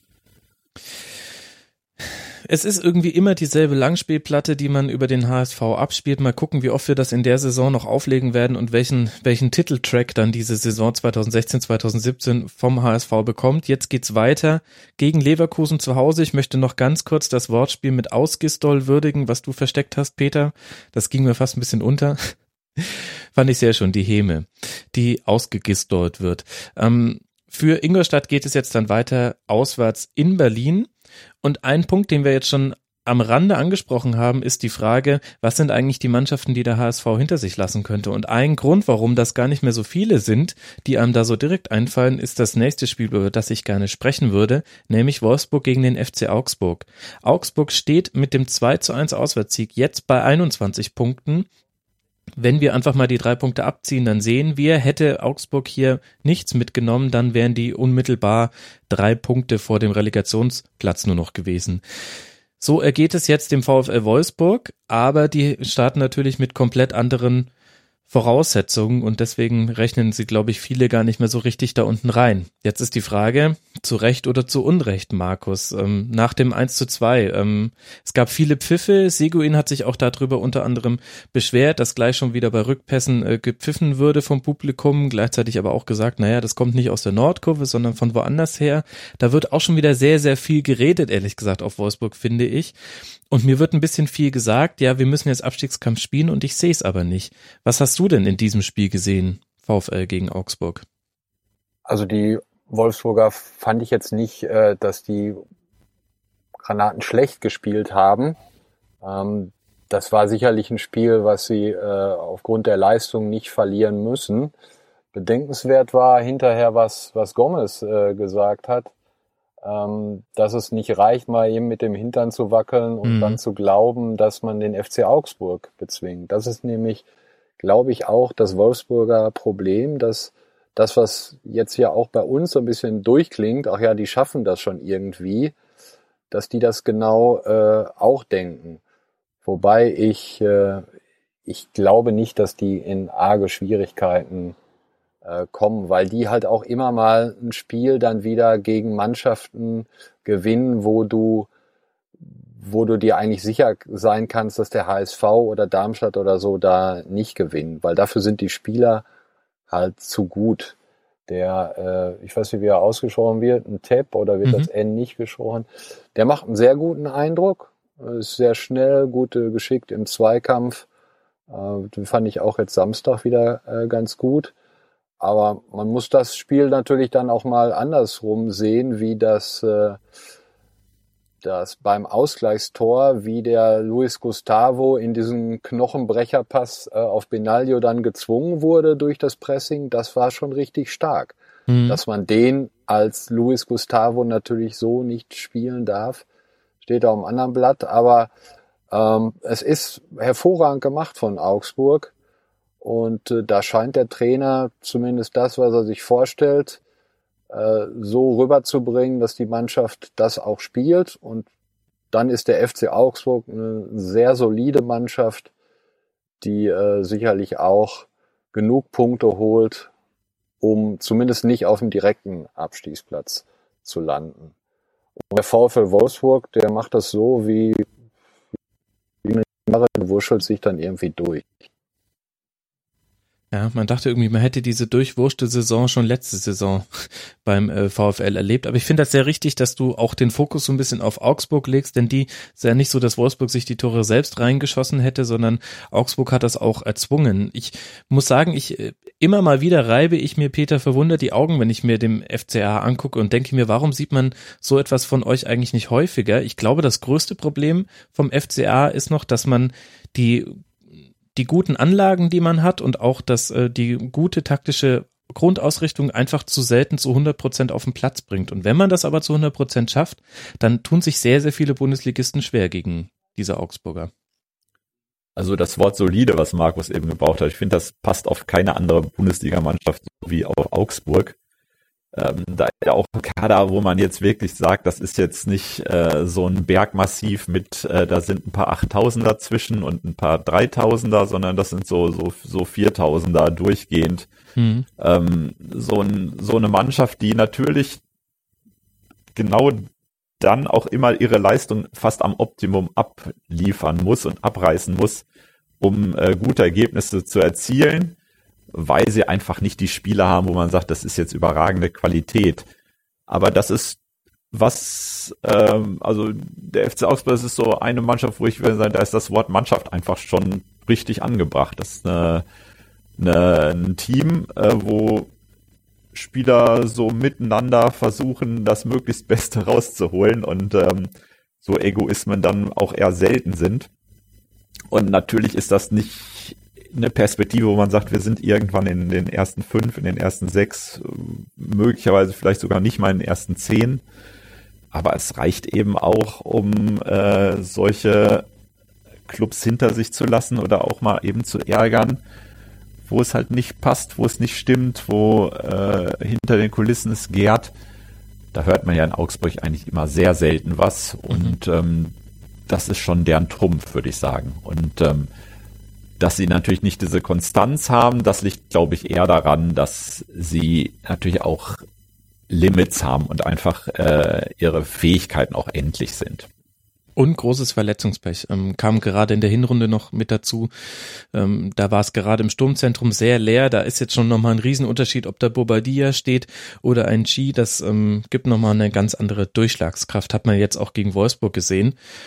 Es ist irgendwie immer dieselbe Langspielplatte, die man über den HSV abspielt. Mal gucken, wie oft wir das in der Saison noch auflegen werden und welchen Titeltrack dann diese Saison 2016, 2017 vom HSV bekommt. Jetzt geht's weiter gegen Leverkusen zu Hause. Ich möchte noch ganz kurz das Wortspiel mit Ausgistol würdigen, was du versteckt hast, Peter. Das ging mir fast ein bisschen unter. Fand ich sehr schön, die Häme, die ausgegistolt wird. Für Ingolstadt geht es jetzt dann weiter auswärts in Berlin. Und ein Punkt, den wir jetzt schon am Rande angesprochen haben, ist die Frage, was sind eigentlich die Mannschaften, die der HSV hinter sich lassen könnte? Und ein Grund, warum das gar nicht mehr so viele sind, die einem da so direkt einfallen, ist das nächste Spiel, über das ich gerne sprechen würde, nämlich Wolfsburg gegen den FC Augsburg. Augsburg steht mit dem 2:1 Auswärtssieg jetzt bei 21 Punkten. Wenn wir einfach mal die 3 Punkte abziehen, dann sehen wir, hätte Augsburg hier nichts mitgenommen, dann wären die unmittelbar 3 Punkte vor dem Relegationsplatz nur noch gewesen. So ergeht es jetzt dem VfL Wolfsburg, aber die starten natürlich mit komplett anderen Voraussetzungen und deswegen rechnen sie, glaube ich, viele gar nicht mehr so richtig da unten rein. Jetzt ist die Frage, zu Recht oder zu Unrecht, Markus, nach dem 1:2. Es gab viele Pfiffe, Seguin hat sich auch darüber unter anderem beschwert, dass gleich schon wieder bei Rückpässen gepfiffen würde vom Publikum, gleichzeitig aber auch gesagt, naja, das kommt nicht aus der Nordkurve, sondern von woanders her. Da wird auch schon wieder sehr, sehr viel geredet, ehrlich gesagt, auf Wolfsburg, finde ich. Und mir wird ein bisschen viel gesagt, ja, wir müssen jetzt Abstiegskampf spielen und ich sehe es aber nicht. Was hast du denn in diesem Spiel gesehen, VfL gegen Augsburg? Also die Wolfsburger fand ich jetzt nicht, dass die Granaten schlecht gespielt haben. das war sicherlich ein Spiel, was sie aufgrund der Leistung nicht verlieren müssen. Bedenkenswert war hinterher, was Gomez gesagt hat, dass es nicht reicht, mal eben mit dem Hintern zu wackeln und dann zu glauben, dass man den FC Augsburg bezwingt. Das ist nämlich, glaube ich, auch das Wolfsburger Problem, dass das, was jetzt hier auch bei uns so ein bisschen durchklingt, ach ja, die schaffen das schon irgendwie, dass die das genau auch denken. Wobei ich glaube nicht, dass die in arge Schwierigkeiten kommen, weil die halt auch immer mal ein Spiel dann wieder gegen Mannschaften gewinnen, wo du dir eigentlich sicher sein kannst, dass der HSV oder Darmstadt oder so da nicht gewinnen, weil dafür sind die Spieler halt zu gut. Der, ich weiß nicht, wie er ausgesprochen wird, ein Tepp oder wird das N nicht gesprochen, der macht einen sehr guten Eindruck, ist sehr schnell, geschickt im Zweikampf, den fand ich auch jetzt Samstag wieder ganz gut. Aber man muss das Spiel natürlich dann auch mal andersrum sehen, wie das beim Ausgleichstor, wie der Luis Gustavo in diesen Knochenbrecherpass auf Benaglio dann gezwungen wurde durch das Pressing, das war schon richtig stark. Dass man den als Luis Gustavo natürlich so nicht spielen darf, steht auf einem anderen Blatt. Aber es ist hervorragend gemacht von Augsburg. Und da scheint der Trainer zumindest das, was er sich vorstellt, so rüberzubringen, dass die Mannschaft das auch spielt. Und dann ist der FC Augsburg eine sehr solide Mannschaft, die sicherlich auch genug Punkte holt, um zumindest nicht auf dem direkten Abstiegsplatz zu landen. Und der VfL Wolfsburg, der macht das so, wie wurschtelt sich dann irgendwie durch. Ja, man dachte irgendwie, man hätte diese durchwurschte Saison schon letzte Saison beim VfL erlebt. Aber ich finde das sehr richtig, dass du auch den Fokus so ein bisschen auf Augsburg legst, denn die ist ja nicht so, dass Wolfsburg sich die Tore selbst reingeschossen hätte, sondern Augsburg hat das auch erzwungen. Ich muss sagen, immer mal wieder reibe ich mir, Peter, verwundert die Augen, wenn ich mir dem FCA angucke und denke mir, warum sieht man so etwas von euch eigentlich nicht häufiger? Ich glaube, das größte Problem vom FCA ist noch, dass man die guten Anlagen, die man hat und auch die gute taktische Grundausrichtung einfach zu selten zu 100% auf den Platz bringt. Und wenn man das aber zu 100% schafft, dann tun sich sehr, sehr viele Bundesligisten schwer gegen diese Augsburger. Also das Wort solide, was Markus eben gebraucht hat, ich finde, das passt auf keine andere Bundesligamannschaft wie auf Augsburg. Da ist ja auch ein Kader, wo man jetzt wirklich sagt, das ist jetzt nicht so ein Bergmassiv mit, da sind ein paar 8000er zwischen und ein paar 3000er, sondern das sind so 4000er durchgehend. So eine Mannschaft, die natürlich genau dann auch immer ihre Leistung fast am Optimum abliefern muss und abreißen muss, um gute Ergebnisse zu erzielen, weil sie einfach nicht die Spieler haben, wo man sagt, das ist jetzt überragende Qualität. Aber das ist also der FC Augsburg, das ist so eine Mannschaft, wo ich würde sagen, da ist das Wort Mannschaft einfach schon richtig angebracht. Das ist ein Team, wo Spieler so miteinander versuchen, das möglichst Beste rauszuholen und so Egoismen dann auch eher selten sind. Und natürlich ist das nicht eine Perspektive, wo man sagt, wir sind irgendwann in den ersten 5, in den ersten 6, möglicherweise vielleicht sogar nicht mal in den ersten 10. Aber es reicht eben auch, um solche Clubs hinter sich zu lassen oder auch mal eben zu ärgern, wo es halt nicht passt, wo es nicht stimmt, wo hinter den Kulissen es gärt. Da hört man ja in Augsburg eigentlich immer sehr selten was. Und das ist schon deren Trumpf, würde ich sagen. Und dass sie natürlich nicht diese Konstanz haben, das liegt, glaube ich, eher daran, dass sie natürlich auch Limits haben und einfach ihre Fähigkeiten auch endlich sind. Und großes Verletzungspech kam gerade in der Hinrunde noch mit dazu. Da war es gerade im Sturmzentrum sehr leer. Da ist jetzt schon nochmal ein Riesenunterschied, ob da Bobadilla steht oder ein Chi. Das gibt nochmal eine ganz andere Durchschlagskraft, hat man jetzt auch gegen Wolfsburg gesehen.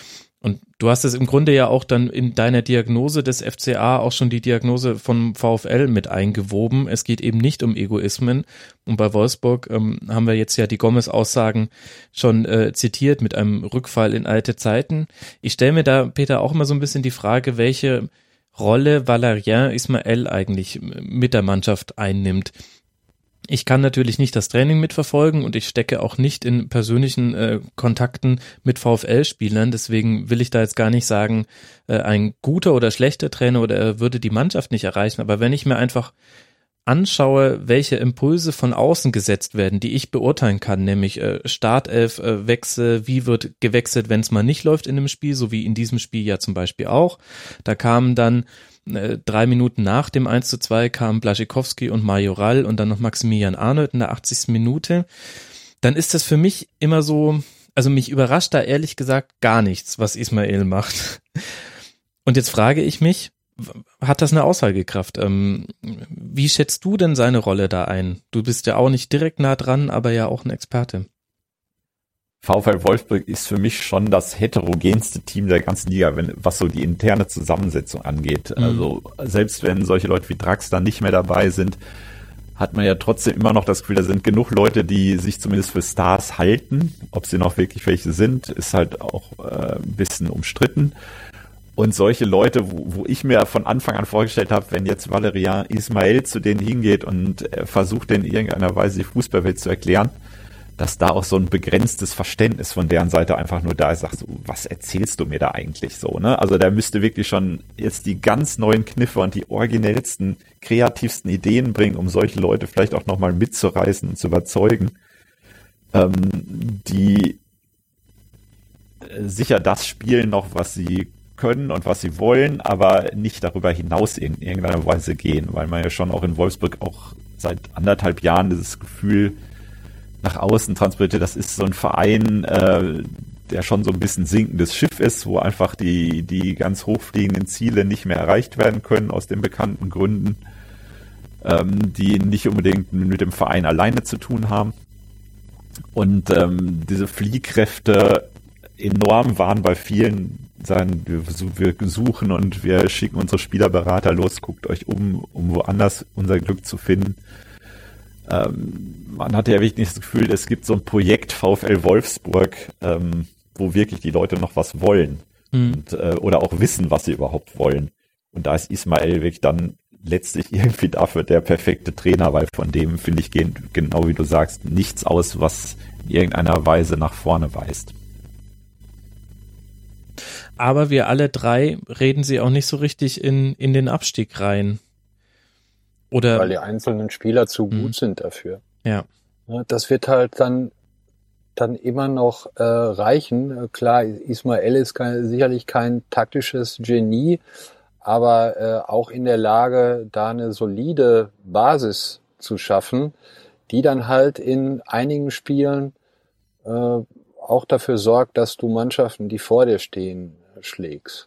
Und du hast es im Grunde ja auch dann in deiner Diagnose des FCA auch schon die Diagnose vom VfL mit eingewoben. Es geht eben nicht um Egoismen. Und bei Wolfsburg haben wir jetzt ja die Gomez-Aussagen schon zitiert mit einem Rückfall in alte Zeiten. Ich stelle mir da, Peter, auch immer so ein bisschen die Frage, welche Rolle Valérien Ismaël eigentlich mit der Mannschaft einnimmt. Ich kann natürlich nicht das Training mitverfolgen und ich stecke auch nicht in persönlichen Kontakten mit VfL-Spielern, deswegen will ich da jetzt gar nicht sagen, ein guter oder schlechter Trainer oder er würde die Mannschaft nicht erreichen, aber wenn ich mir einfach anschaue, welche Impulse von außen gesetzt werden, die ich beurteilen kann, nämlich Startelf-Wechsel, wie wird gewechselt, wenn es mal nicht läuft in einem Spiel, so wie in diesem Spiel ja zum Beispiel auch, da kamen dann 3 Minuten nach dem 1:2 kamen Błaszczykowski und Majoral und dann noch Maximilian Arnold in der 80. Minute. Dann ist das für mich immer so, also mich überrascht da ehrlich gesagt gar nichts, was Ismaël macht. Und jetzt frage ich mich, hat das eine Aussagekraft? Wie schätzt du denn seine Rolle da ein? Du bist ja auch nicht direkt nah dran, aber ja auch ein Experte. VfL Wolfsburg ist für mich schon das heterogenste Team der ganzen Liga, was so die interne Zusammensetzung angeht. Mhm. Also selbst wenn solche Leute wie Draxler nicht mehr dabei sind, hat man ja trotzdem immer noch das Gefühl, da sind genug Leute, die sich zumindest für Stars halten. Ob sie noch wirklich welche sind, ist halt auch ein bisschen umstritten. Und solche Leute, wo ich mir von Anfang an vorgestellt habe, wenn jetzt Valérien Ismaël zu denen hingeht und versucht, in irgendeiner Weise die Fußballwelt zu erklären, dass da auch so ein begrenztes Verständnis von deren Seite einfach nur da ist, sagst du, was erzählst du mir da eigentlich so, ne? Also der müsste wirklich schon jetzt die ganz neuen Kniffe und die originellsten, kreativsten Ideen bringen, um solche Leute vielleicht auch nochmal mitzureißen und zu überzeugen, die sicher das spielen noch, was sie können und was sie wollen, aber nicht darüber hinaus in irgendeiner Weise gehen, weil man ja schon auch in Wolfsburg auch seit 1,5 Jahren dieses Gefühl nach außen transportiert, das ist so ein Verein, der schon so ein bisschen sinkendes Schiff ist, wo einfach die ganz hochfliegenden Ziele nicht mehr erreicht werden können, aus den bekannten Gründen, die nicht unbedingt mit dem Verein alleine zu tun haben. Und diese Fliehkräfte enorm waren bei vielen, sagen, wir suchen und wir schicken unsere Spielerberater los, guckt euch um woanders unser Glück zu finden. Man hatte ja wirklich das Gefühl, es gibt so ein Projekt VfL Wolfsburg, wo wirklich die Leute noch was wollen und, oder auch wissen, was sie überhaupt wollen. Und da ist Ismaël wirklich dann letztlich irgendwie dafür der perfekte Trainer, weil von dem, finde ich, gehen, genau wie du sagst, nichts aus, was in irgendeiner Weise nach vorne weist. Aber wir alle drei reden sie auch nicht so richtig in den Abstieg rein. Oder weil die einzelnen Spieler zu gut sind dafür. Ja. Das wird halt dann immer noch reichen. Klar, Ismaël ist sicherlich kein taktisches Genie, aber auch in der Lage, da eine solide Basis zu schaffen, die dann halt in einigen Spielen auch dafür sorgt, dass du Mannschaften, die vor dir stehen, schlägst.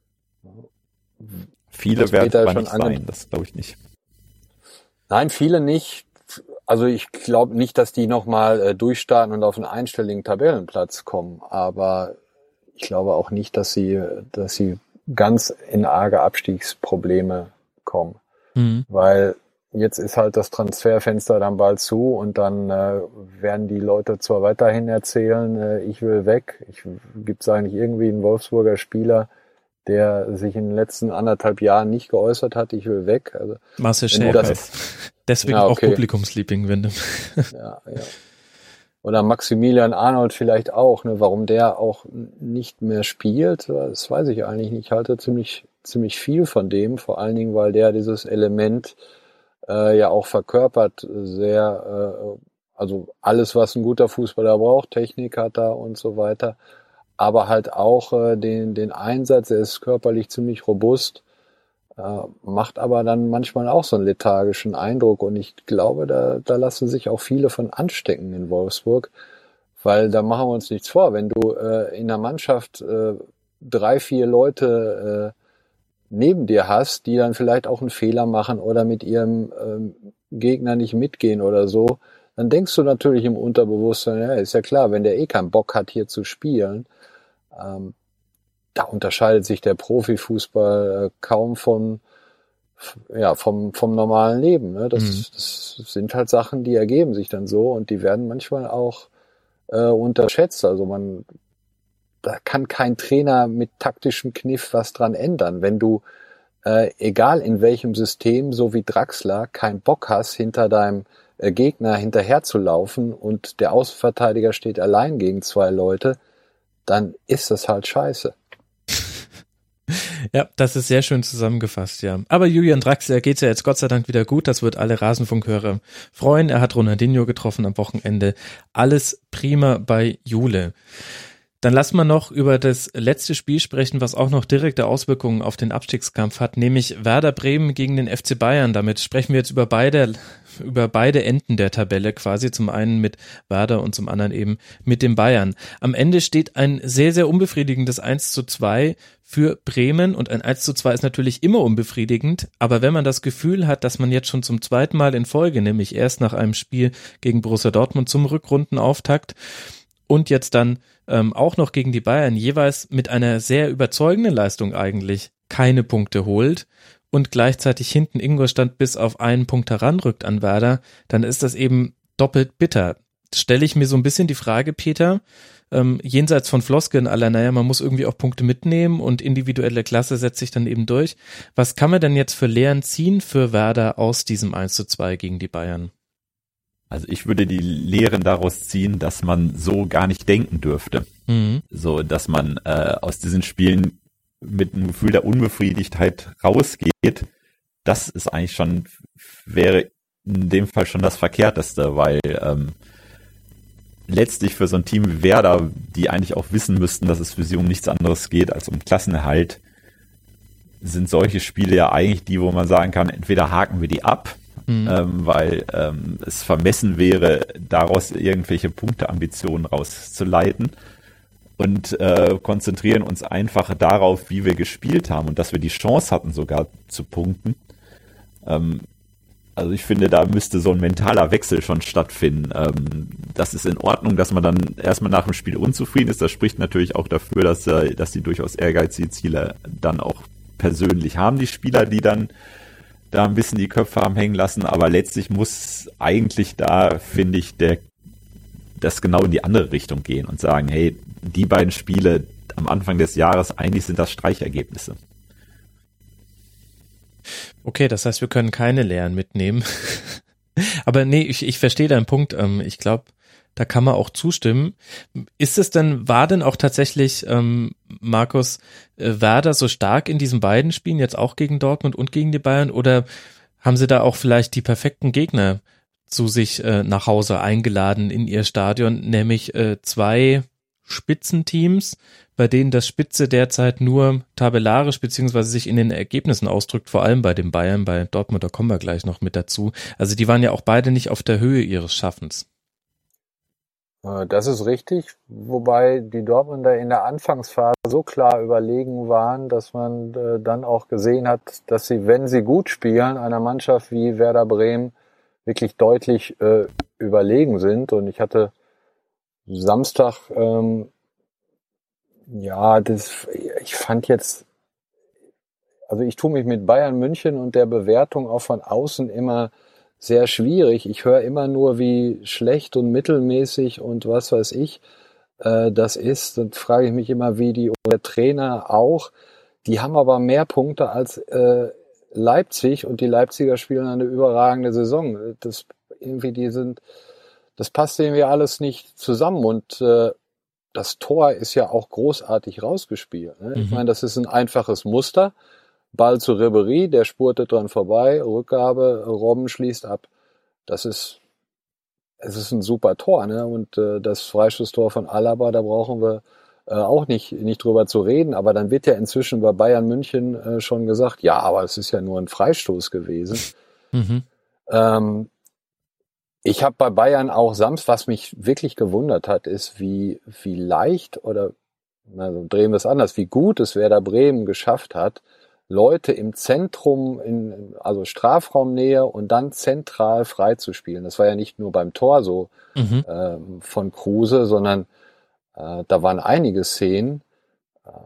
Viele werden aber nicht sein, das glaube ich nicht. Nein, viele nicht. Also ich glaube nicht, dass die nochmal durchstarten und auf einen einstelligen Tabellenplatz kommen. Aber ich glaube auch nicht, dass sie ganz in arge Abstiegsprobleme kommen. Mhm. Weil jetzt ist halt das Transferfenster dann bald zu und dann werden die Leute zwar weiterhin erzählen, ich will weg. Gibt es eigentlich irgendwie einen Wolfsburger Spieler, der sich in den letzten 1,5 Jahren nicht geäußert hat, ich will weg. Also, Marcel Schäfer. Deswegen ja, okay. Auch Publikumsliebling, wenn ja. Oder Maximilian Arnold vielleicht auch, ne? Warum der auch nicht mehr spielt, das weiß ich eigentlich nicht. Ich halte ziemlich viel von dem, vor allen Dingen, weil der dieses Element ja auch verkörpert, sehr, also alles, was ein guter Fußballer braucht, Technik hat er und so weiter. Aber halt auch den Einsatz, er ist körperlich ziemlich robust, macht aber dann manchmal auch so einen lethargischen Eindruck. Und ich glaube, da lassen sich auch viele von anstecken in Wolfsburg, weil da machen wir uns nichts vor. Wenn du in der Mannschaft 3, 4 Leute neben dir hast, die dann vielleicht auch einen Fehler machen oder mit ihrem Gegner nicht mitgehen oder so, dann denkst du natürlich im Unterbewusstsein, ja, ist ja klar, wenn der keinen Bock hat, hier zu spielen, da unterscheidet sich der Profifußball kaum vom normalen Leben. Ne? Das sind halt Sachen, die ergeben sich dann so und die werden manchmal auch unterschätzt. Also da kann kein Trainer mit taktischem Kniff was dran ändern. Wenn du, egal in welchem System, so wie Draxler, keinen Bock hast, hinter deinem Gegner hinterherzulaufen und der Außenverteidiger steht allein gegen 2 Leute, dann ist das halt scheiße. Ja, das ist sehr schön zusammengefasst, ja. Aber Julian Draxler geht's ja jetzt Gott sei Dank wieder gut. Das wird alle Rasenfunkhörer freuen. Er hat Ronaldinho getroffen am Wochenende. Alles prima bei Jule. Dann lassen wir noch über das letzte Spiel sprechen, was auch noch direkte Auswirkungen auf den Abstiegskampf hat, nämlich Werder Bremen gegen den FC Bayern. Damit sprechen wir jetzt über beide Enden der Tabelle quasi, zum einen mit Werder und zum anderen eben mit den Bayern. Am Ende steht ein sehr, sehr unbefriedigendes 1:2 für Bremen und ein 1:2 ist natürlich immer unbefriedigend, aber wenn man das Gefühl hat, dass man jetzt schon zum zweiten Mal in Folge, nämlich erst nach einem Spiel gegen Borussia Dortmund zum Rückrundenauftakt und jetzt dann auch noch gegen die Bayern jeweils mit einer sehr überzeugenden Leistung eigentlich keine Punkte holt und gleichzeitig hinten Ingolstadt bis auf einen Punkt heranrückt an Werder, dann ist das eben doppelt bitter. Stelle ich mir so ein bisschen die Frage, Peter, jenseits von Floskeln aller, naja, man muss irgendwie auch Punkte mitnehmen und individuelle Klasse setzt sich dann eben durch. Was kann man denn jetzt für Lehren ziehen für Werder aus diesem 1:2 gegen die Bayern? Also ich würde die Lehren daraus ziehen, dass man so gar nicht denken dürfte. Mhm. So, dass man aus diesen Spielen mit einem Gefühl der Unbefriedigtheit rausgeht. Das ist eigentlich wäre in dem Fall schon das Verkehrteste, weil letztlich für so ein Team wie Werder, die eigentlich auch wissen müssten, dass es für sie um nichts anderes geht als um Klassenerhalt, sind solche Spiele ja eigentlich die, wo man sagen kann, entweder haken wir die ab, weil es vermessen wäre, daraus irgendwelche Punkteambitionen rauszuleiten und konzentrieren uns einfach darauf, wie wir gespielt haben und dass wir die Chance hatten, sogar zu punkten. Also ich finde, da müsste so ein mentaler Wechsel schon stattfinden. Das ist in Ordnung, dass man dann erstmal nach dem Spiel unzufrieden ist. Das spricht natürlich auch dafür, dass die durchaus ehrgeizige Ziele dann auch persönlich haben, die Spieler, die dann da ein bisschen die Köpfe haben hängen lassen, aber letztlich muss eigentlich da, finde ich, das genau in die andere Richtung gehen und sagen, hey, die beiden Spiele am Anfang des Jahres, eigentlich sind das Streichergebnisse. Okay, das heißt, wir können keine Lehren mitnehmen. Aber nee, ich verstehe deinen Punkt. Ich glaube, da kann man auch zustimmen. War denn auch tatsächlich, Markus, Werder so stark in diesen beiden Spielen, jetzt auch gegen Dortmund und gegen die Bayern, oder haben sie da auch vielleicht die perfekten Gegner zu sich nach Hause eingeladen in ihr Stadion, nämlich 2 Spitzenteams, bei denen das Spitze derzeit nur tabellarisch beziehungsweise sich in den Ergebnissen ausdrückt, vor allem bei den Bayern, bei Dortmund, da kommen wir gleich noch mit dazu. Also die waren ja auch beide nicht auf der Höhe ihres Schaffens. Das ist richtig, wobei die Dortmunder in der Anfangsphase so klar überlegen waren, dass man dann auch gesehen hat, dass sie, wenn sie gut spielen, einer Mannschaft wie Werder Bremen wirklich deutlich überlegen sind. Und ich hatte Samstag, ich fand jetzt, also ich tue mich mit Bayern München und der Bewertung auch von außen immer sehr schwierig. Ich höre immer nur, wie schlecht und mittelmäßig und was weiß ich das ist. Dann frage ich mich immer, wie der Trainer auch. Die haben aber mehr Punkte als Leipzig und die Leipziger spielen eine überragende Saison. Das passt irgendwie alles nicht zusammen und das Tor ist ja auch großartig rausgespielt. Ne? Ich meine, das ist ein einfaches Muster. Ball zu Ribéry, der spurtet dran vorbei, Rückgabe, Robben schließt ab. Es ist ein super Tor, ne? Und das Freistoßtor von Alaba, da brauchen wir auch nicht drüber zu reden, aber dann wird ja inzwischen bei Bayern München schon gesagt, ja, aber es ist ja nur ein Freistoß gewesen. Ich habe bei Bayern auch was mich wirklich gewundert hat, ist, wie leicht oder, also drehen wir es anders, wie gut es Werder Bremen geschafft hat, Leute im Zentrum, also Strafraumnähe und dann zentral frei zu spielen. Das war ja nicht nur beim Tor so von Kruse, sondern da waren einige Szenen.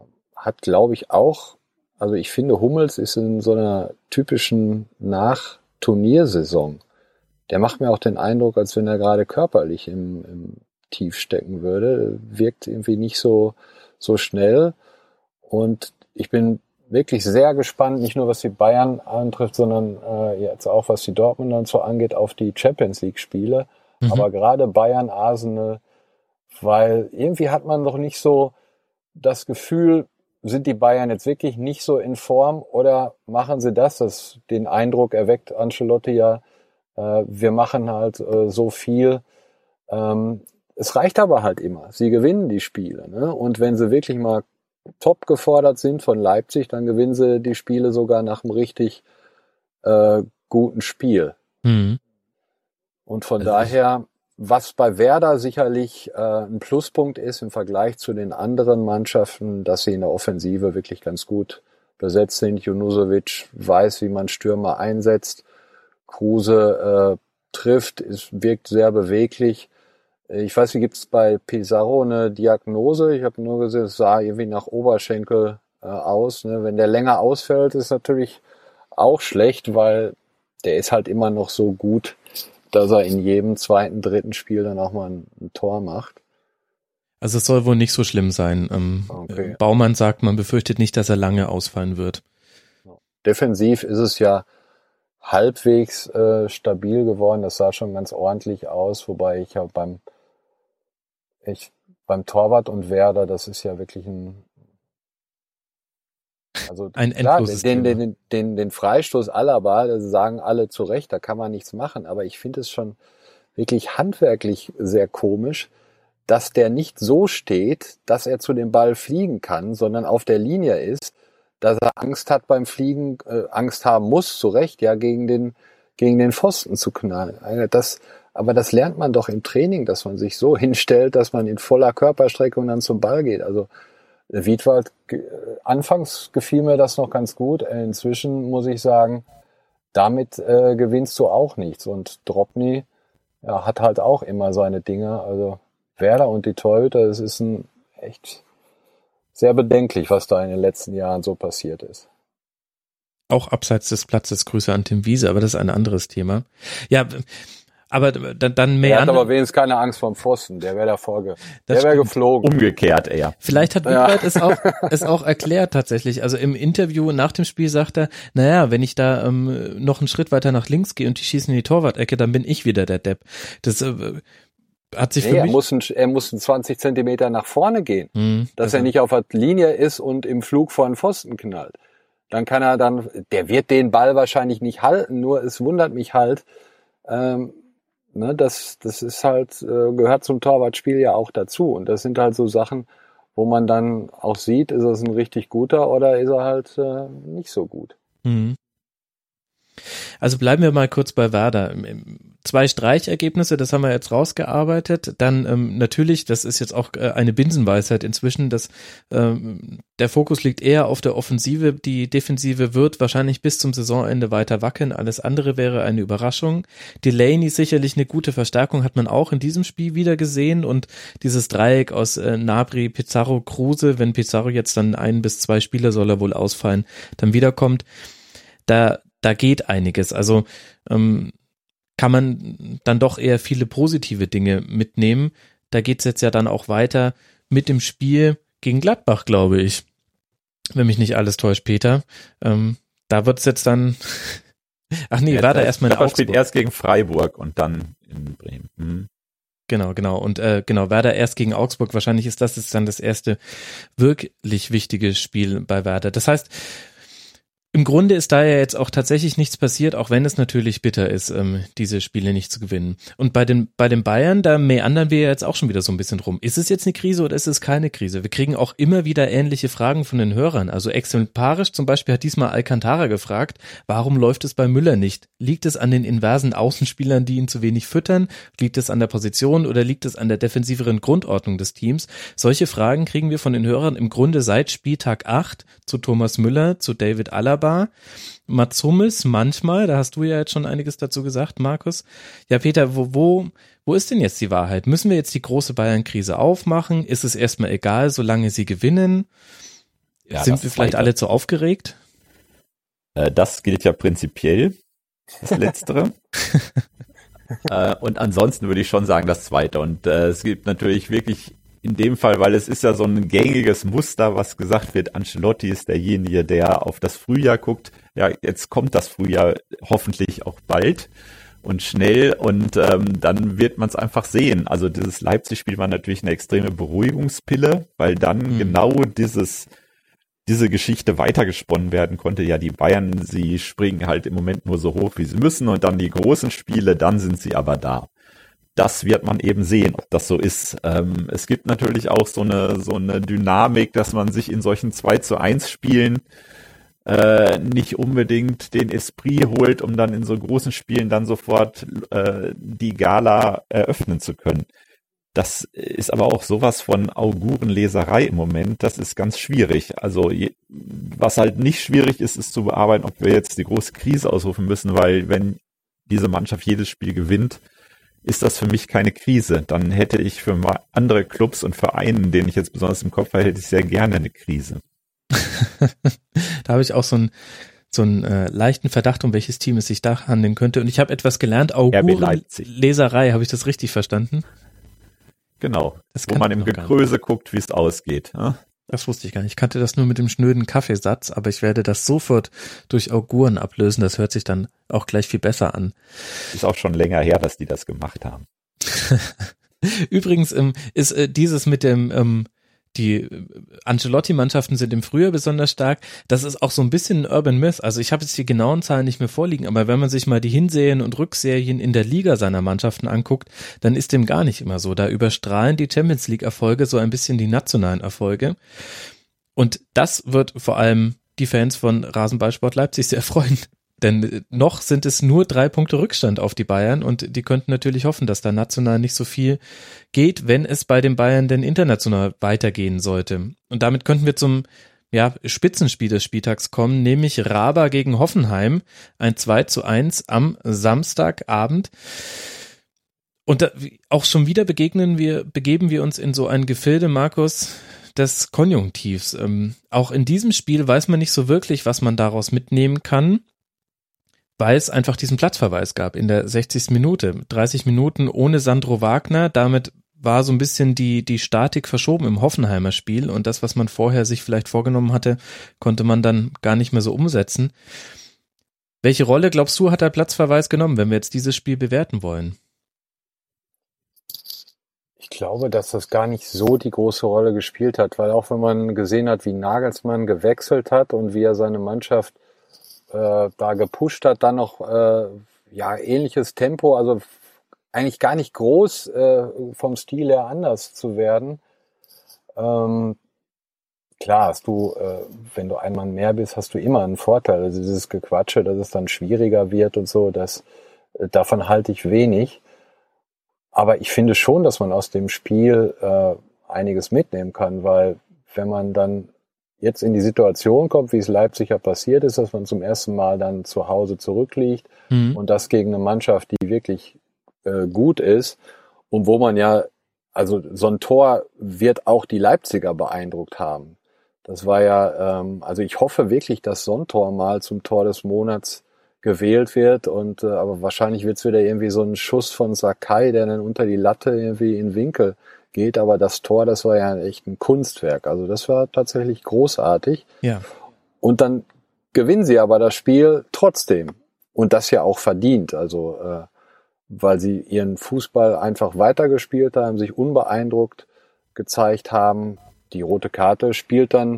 hat, glaube ich, auch, also ich finde, Hummels ist in so einer typischen Nach-Turniersaison. Der macht mir auch den Eindruck, als wenn er gerade körperlich im Tief stecken würde. Wirkt irgendwie nicht so schnell. Und ich bin wirklich sehr gespannt, nicht nur was die Bayern antrifft, sondern jetzt auch was die Dortmunder und so angeht, auf die Champions-League-Spiele. Aber gerade Bayern, Arsenal, weil irgendwie hat man doch nicht so das Gefühl, sind die Bayern jetzt wirklich nicht so in Form oder machen sie das den Eindruck erweckt Ancelotti ja, wir machen halt so viel. Es reicht aber halt immer. Sie gewinnen die Spiele. Ne? Und wenn sie wirklich mal top gefordert sind von Leipzig, dann gewinnen sie die Spiele sogar nach einem richtig guten Spiel. Mhm. Und von daher, was bei Werder sicherlich ein Pluspunkt ist im Vergleich zu den anderen Mannschaften, dass sie in der Offensive wirklich ganz gut besetzt sind. Junusovic weiß, wie man Stürmer einsetzt. Kruse trifft, wirkt sehr beweglich. Ich weiß, wie gibt's bei Pizarro eine Diagnose? Ich habe nur gesehen, es sah irgendwie nach Oberschenkel aus. Ne? Wenn der länger ausfällt, ist natürlich auch schlecht, weil der ist halt immer noch so gut, dass er in jedem zweiten, dritten Spiel dann auch mal ein Tor macht. Also es soll wohl nicht so schlimm sein. Okay. Baumann sagt, man befürchtet nicht, dass er lange ausfallen wird. Defensiv ist es ja halbwegs stabil geworden. Das sah schon ganz ordentlich aus, wobei ich ja beim Torwart und Werder, das ist ja wirklich ein endloses Thema. Den Freistoß Alaba, das sagen alle zu Recht, da kann man nichts machen, aber ich finde es schon wirklich handwerklich sehr komisch, dass der nicht so steht, dass er zu dem Ball fliegen kann, sondern auf der Linie ist, dass er Angst hat beim Fliegen, Angst haben muss, zu Recht, ja, gegen den Pfosten zu knallen. Aber das lernt man doch im Training, dass man sich so hinstellt, dass man in voller Körperstreckung dann zum Ball geht. Also Wiedwald, anfangs gefiel mir das noch ganz gut. Inzwischen muss ich sagen, damit gewinnst du auch nichts. Und Drobny hat halt auch immer seine Dinge. Also Werder und die Torhüter, es ist echt sehr bedenklich, was da in den letzten Jahren so passiert ist. Auch abseits des Platzes, Grüße an Tim Wiese, aber das ist ein anderes Thema. Ja, aber dann mehr. Er hat aber wenigstens keine Angst vorm Pfosten, der wäre der wäre geflogen. Umgekehrt eher. Vielleicht hat Wiedwald es auch erklärt tatsächlich. Also im Interview nach dem Spiel sagt er, naja, wenn ich da noch einen Schritt weiter nach links gehe und die schießen in die Torwart-Ecke, dann bin ich wieder der Depp. Das hat sich für mich... Er muss 20 Zentimeter nach vorne gehen, dass er nicht auf der Linie ist und im Flug vor den Pfosten knallt. Dann kann er der wird den Ball wahrscheinlich nicht halten, nur es wundert mich halt, das ist halt, gehört zum Torwartspiel ja auch dazu. Und das sind halt so Sachen, wo man dann auch sieht, ist es ein richtig guter oder ist er halt nicht so gut. Mhm. Also bleiben wir mal kurz bei Werder. 2 Streichergebnisse, das haben wir jetzt rausgearbeitet. Dann natürlich, das ist jetzt auch eine Binsenweisheit inzwischen, dass der Fokus liegt eher auf der Offensive. Die Defensive wird wahrscheinlich bis zum Saisonende weiter wackeln. Alles andere wäre eine Überraschung. Delaney sicherlich eine gute Verstärkung, hat man auch in diesem Spiel wieder gesehen. Und dieses Dreieck aus Gnabry, Pizarro, Kruse, wenn Pizarro jetzt dann 1 bis 2 Spiele soll er wohl ausfallen, dann wiederkommt, da geht einiges. Also kann man dann doch eher viele positive Dinge mitnehmen. Da geht's jetzt ja dann auch weiter mit dem Spiel gegen Gladbach, glaube ich. Wenn mich nicht alles täuscht, Peter. Da wird's jetzt dann... Ach nee, war da erstmal in Augsburg. Spielt erst gegen Freiburg und dann in Bremen. Mhm. Genau. Und Werder erst gegen Augsburg. Wahrscheinlich ist das jetzt dann das erste wirklich wichtige Spiel bei Werder. Das heißt, im Grunde ist da ja jetzt auch tatsächlich nichts passiert, auch wenn es natürlich bitter ist, diese Spiele nicht zu gewinnen. Und bei den Bayern, da meandern wir ja jetzt auch schon wieder so ein bisschen rum. Ist es jetzt eine Krise oder ist es keine Krise? Wir kriegen auch immer wieder ähnliche Fragen von den Hörern. Also exemplarisch zum Beispiel hat diesmal Alcantara gefragt, warum läuft es bei Müller nicht? Liegt es an den inversen Außenspielern, die ihn zu wenig füttern? Liegt es an der Position oder liegt es an der defensiveren Grundordnung des Teams? Solche Fragen kriegen wir von den Hörern im Grunde seit Spieltag 8 zu Thomas Müller, zu David Alaba, Mats Hummels manchmal, da hast du ja jetzt schon einiges dazu gesagt, Markus. Ja, Peter, wo ist denn jetzt die Wahrheit? Müssen wir jetzt die große Bayern-Krise aufmachen? Ist es erstmal egal, solange sie gewinnen? Ja, Sind wir vielleicht alle zu aufgeregt? Das gilt ja prinzipiell, das Letztere. Und ansonsten würde ich schon sagen, das Zweite. Und es gibt natürlich wirklich in dem Fall, weil es ist ja so ein gängiges Muster, was gesagt wird, Ancelotti ist derjenige, der auf das Frühjahr guckt. Ja, jetzt kommt das Frühjahr hoffentlich auch bald und schnell und dann wird man es einfach sehen. Also dieses Leipzig-Spiel war natürlich eine extreme Beruhigungspille, weil dann genau diese Geschichte weitergesponnen werden konnte. Ja, die Bayern, sie springen halt im Moment nur so hoch, wie sie müssen und dann die großen Spiele, dann sind sie aber da. Das wird man eben sehen, ob das so ist. Es gibt natürlich auch so eine Dynamik, dass man sich in solchen 2:1 Spielen nicht unbedingt den Esprit holt, um dann in so großen Spielen dann sofort die Gala eröffnen zu können. Das ist aber auch sowas von Augurenleserei im Moment. Das ist ganz schwierig. Also was halt nicht schwierig ist, ist zu bearbeiten, ob wir jetzt die große Krise ausrufen müssen, weil wenn diese Mannschaft jedes Spiel gewinnt, ist das für mich keine Krise. Dann hätte ich für andere Clubs und Vereine, denen ich jetzt besonders im Kopf habe, hätte ich sehr gerne eine Krise. Da habe ich auch so einen leichten Verdacht, um welches Team es sich da handeln könnte. Und ich habe etwas gelernt, Augurenleserei, habe ich das richtig verstanden? Genau, wo man im Gekröse guckt, wie es ausgeht. Ja? Das wusste ich gar nicht. Ich kannte das nur mit dem schnöden Kaffeesatz, aber ich werde das sofort durch Auguren ablösen. Das hört sich dann auch gleich viel besser an. Ist auch schon länger her, dass die das gemacht haben. Übrigens ist dieses mit dem die Ancelotti-Mannschaften sind im Frühjahr besonders stark. Das ist auch so ein bisschen ein Urban Myth. Also ich habe jetzt die genauen Zahlen nicht mehr vorliegen, aber wenn man sich mal die Hinserien und Rückserien in der Liga seiner Mannschaften anguckt, dann ist dem gar nicht immer so. Da überstrahlen die Champions-League-Erfolge so ein bisschen die nationalen Erfolge. Und das wird vor allem die Fans von Rasenballsport Leipzig sehr freuen. Denn noch sind es nur 3 Punkte Rückstand auf die Bayern und die könnten natürlich hoffen, dass da national nicht so viel geht, wenn es bei den Bayern denn international weitergehen sollte. Und damit könnten wir zum Spitzenspiel des Spieltags kommen, nämlich Raba gegen Hoffenheim, ein 2:1 am Samstagabend. Und auch schon wieder begeben wir uns in so ein Gefilde, Markus, des Konjunktivs. Auch in diesem Spiel weiß man nicht so wirklich, was man daraus mitnehmen kann, weil es einfach diesen Platzverweis gab in der 60. Minute. 30 Minuten ohne Sandro Wagner, damit war so ein bisschen die Statik verschoben im Hoffenheimer Spiel und das, was man vorher sich vielleicht vorgenommen hatte, konnte man dann gar nicht mehr so umsetzen. Welche Rolle, glaubst du, hat der Platzverweis genommen, wenn wir jetzt dieses Spiel bewerten wollen? Ich glaube, dass das gar nicht so die große Rolle gespielt hat, weil auch wenn man gesehen hat, wie Nagelsmann gewechselt hat und wie er seine Mannschaft da gepusht hat, dann noch ähnliches Tempo, also eigentlich gar nicht groß vom Stil her anders zu werden. Klar hast du, wenn du ein Mann mehr bist, hast du immer einen Vorteil. Also dieses Gequatsche, dass es dann schwieriger wird und so, davon halte ich wenig. Aber ich finde schon, dass man aus dem Spiel einiges mitnehmen kann, weil wenn man dann jetzt in die Situation kommt, wie es Leipzig ja passiert ist, dass man zum ersten Mal dann zu Hause zurückliegt und das gegen eine Mannschaft, die wirklich gut ist und wo man also so ein Tor wird auch die Leipziger beeindruckt haben. Das war also ich hoffe wirklich, dass so ein Tor mal zum Tor des Monats gewählt wird aber wahrscheinlich wird es wieder irgendwie so ein Schuss von Sakai, der dann unter die Latte irgendwie in Winkel geht, aber das Tor, das war ja echt ein Kunstwerk. Also das war tatsächlich großartig. Ja. Und dann gewinnen sie aber das Spiel trotzdem. Und das ja auch verdient. Also weil sie ihren Fußball einfach weitergespielt haben, sich unbeeindruckt gezeigt haben. Die rote Karte spielt dann,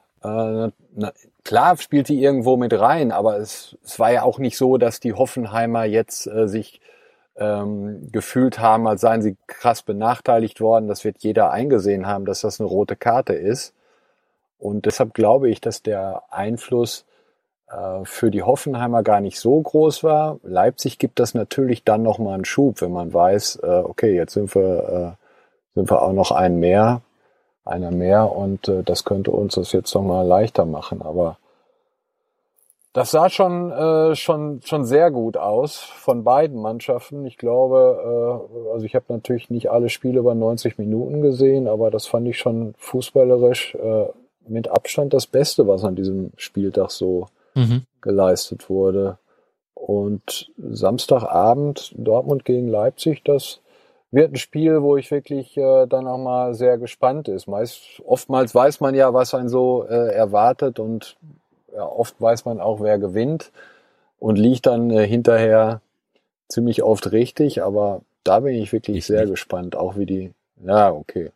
klar spielt die irgendwo mit rein, aber es war ja auch nicht so, dass die Hoffenheimer jetzt sich gefühlt haben, als seien sie krass benachteiligt worden. Das wird jeder eingesehen haben, dass das eine rote Karte ist. Und deshalb glaube ich, dass der Einfluss für die Hoffenheimer gar nicht so groß war. Leipzig gibt das natürlich dann nochmal einen Schub, wenn man weiß, okay, jetzt sind wir auch noch einer mehr und das könnte uns das jetzt nochmal leichter machen. Aber das sah schon sehr gut aus von beiden Mannschaften. Ich glaube, also ich habe natürlich nicht alle Spiele über 90 Minuten gesehen, aber das fand ich schon fußballerisch mit Abstand das Beste, was an diesem Spieltag so geleistet wurde. Und Samstagabend Dortmund gegen Leipzig, das wird ein Spiel, wo ich wirklich dann auch mal sehr gespannt ist. Oftmals weiß man ja, was einen so erwartet und ja, oft weiß man auch, wer gewinnt und liegt dann hinterher ziemlich oft richtig, aber da bin ich wirklich sehr gespannt, auch wie die, ja, okay.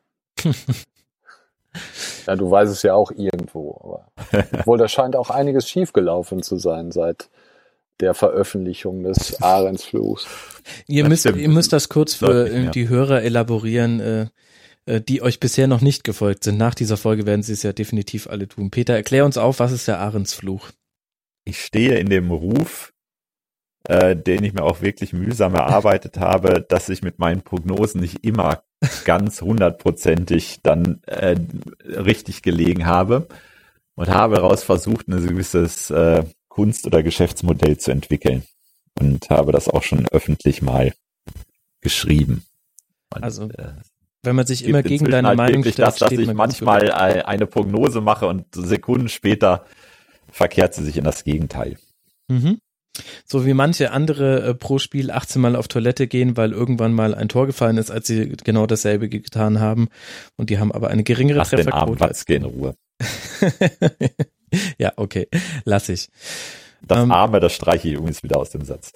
Ja, du weißt es ja auch irgendwo, aber obwohl da scheint auch einiges schiefgelaufen zu sein seit der Veröffentlichung des Ahrensfluchs. Ihr müsst das kurz für die Hörer elaborieren, die euch bisher noch nicht gefolgt sind. Nach dieser Folge werden sie es ja definitiv alle tun. Peter, erklär uns auf, was ist der Ahrensfluch? Ich stehe in dem Ruf, den ich mir auch wirklich mühsam erarbeitet habe, dass ich mit meinen Prognosen nicht immer ganz 100%ig dann richtig gelegen habe und habe daraus versucht, ein gewisses Kunst- oder Geschäftsmodell zu entwickeln und habe das auch schon öffentlich mal geschrieben. Und, also wenn man sich immer gegen deine Meinung stellt, dass ich manchmal eine Prognose mache und Sekunden später verkehrt sie sich in das Gegenteil. Mhm. So wie manche andere pro Spiel 18 Mal auf Toilette gehen, weil irgendwann mal ein Tor gefallen ist, als sie genau dasselbe getan haben. Und die haben aber eine geringere Trefferquote. Watzke in Ruhe. Ja, okay, lass ich. Das Arme, das streiche ich übrigens wieder aus dem Satz.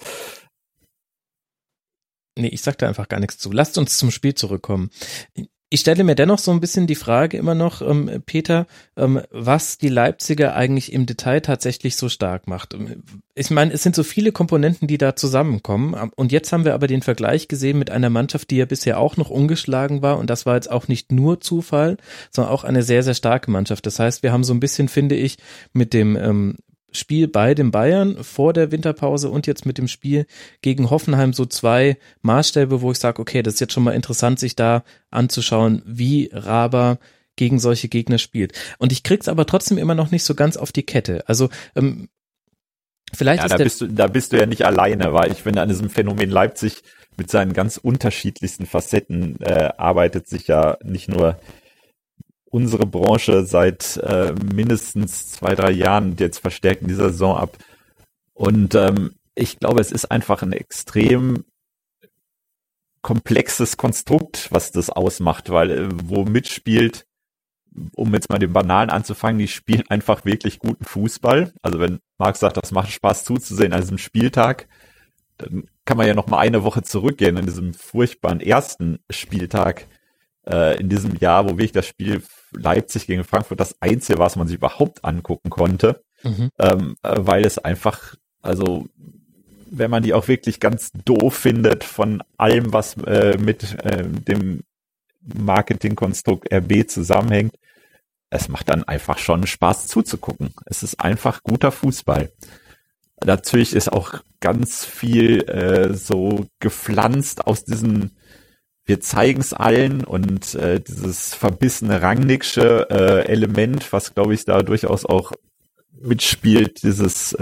Nee, ich sag da einfach gar nichts zu. Lasst uns zum Spiel zurückkommen. Ich stelle mir dennoch so ein bisschen die Frage immer noch, Peter, was die Leipziger eigentlich im Detail tatsächlich so stark macht. Ich meine, es sind so viele Komponenten, die da zusammenkommen. Und jetzt haben wir aber den Vergleich gesehen mit einer Mannschaft, die ja bisher auch noch ungeschlagen war. Und das war jetzt auch nicht nur Zufall, sondern auch eine sehr, sehr starke Mannschaft. Das heißt, wir haben so ein bisschen, finde ich, mit dem Spiel bei den Bayern vor der Winterpause und jetzt mit dem Spiel gegen Hoffenheim so zwei Maßstäbe, wo ich sage, okay, das ist jetzt schon mal interessant, sich da anzuschauen, wie Raber gegen solche Gegner spielt. Und ich krieg's aber trotzdem immer noch nicht so ganz auf die Kette. Also vielleicht ist da bist du ja nicht alleine, weil ich finde, an diesem Phänomen Leipzig mit seinen ganz unterschiedlichsten Facetten arbeitet sich ja nicht nur unsere Branche seit mindestens 2-3 Jahren jetzt verstärkt in dieser Saison ab. Und ich glaube, es ist einfach ein extrem komplexes Konstrukt, was das ausmacht, weil wo mitspielt, um jetzt mal den Banalen anzufangen, die spielen einfach wirklich guten Fußball. Also wenn Marc sagt, das macht Spaß zuzusehen an diesem Spieltag, dann kann man ja noch mal eine Woche zurückgehen in diesem furchtbaren ersten Spieltag in diesem Jahr, wo wirklich das Spiel Leipzig gegen Frankfurt das Einzige, was man sich überhaupt angucken konnte, weil es einfach, also wenn man die auch wirklich ganz doof findet von allem, was mit dem Marketingkonstrukt RB zusammenhängt, es macht dann einfach schon Spaß zuzugucken. Es ist einfach guter Fußball. Natürlich ist auch ganz viel so gepflanzt aus diesem wir zeigen es allen und dieses verbissene Rangnicksche Element, was glaube ich da durchaus auch mitspielt, dieses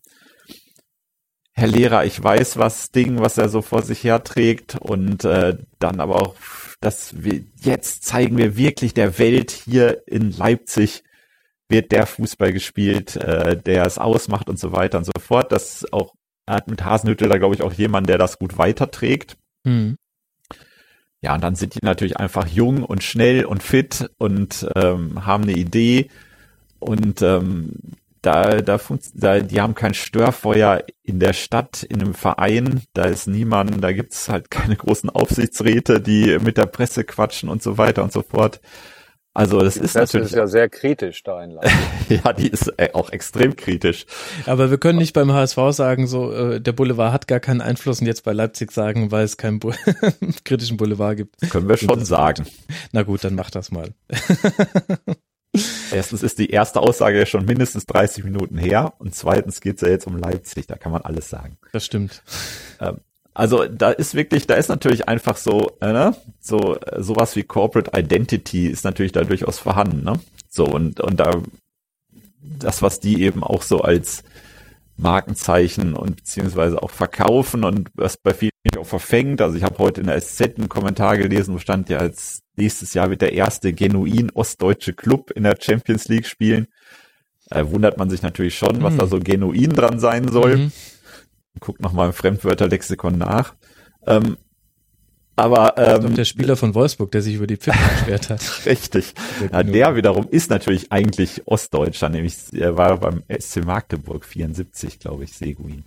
Herr Lehrer, ich weiß was Ding, was er so vor sich herträgt und dann aber auch, dass wir jetzt zeigen wir wirklich der Welt hier in Leipzig wird der Fußball gespielt, der es ausmacht und so weiter und so fort. Das auch hat mit Hasenhüttl da glaube ich auch jemand, der das gut weiterträgt. Ja, und dann sind die natürlich einfach jung und schnell und fit und haben eine Idee und die haben kein Störfeuer in der Stadt, in einem Verein, da ist niemand, da gibt's halt keine großen Aufsichtsräte, die mit der Presse quatschen und so weiter und so fort. Also das ist natürlich... Das ist ja sehr kritisch da in Leipzig. Ja, die ist auch extrem kritisch. Aber wir können nicht beim HSV sagen, so der Boulevard hat gar keinen Einfluss und jetzt bei Leipzig sagen, weil es keinen kritischen Boulevard gibt. Können wir schon sagen. Na gut, dann mach das mal. Erstens ist die erste Aussage ja schon mindestens 30 Minuten her und zweitens geht's ja jetzt um Leipzig, da kann man alles sagen. Das stimmt. Also da ist natürlich einfach so, sowas wie Corporate Identity ist natürlich da durchaus vorhanden, ne? So und da das, was die eben auch so als Markenzeichen und beziehungsweise auch verkaufen und was bei vielen natürlich auch verfängt. Also ich habe heute in der SZ einen Kommentar gelesen, wo stand ja, als nächstes Jahr wird der erste genuin ostdeutsche Club in der Champions League spielen. Wundert man sich natürlich schon, was da so genuin dran sein soll. Guckt nochmal im Fremdwörterlexikon nach. Aber der Spieler von Wolfsburg, der sich über die Pfiffen beschwert hat. Richtig. Der wiederum ist natürlich eigentlich Ostdeutscher, nämlich er war beim SC Magdeburg 74, glaube ich, Seguin.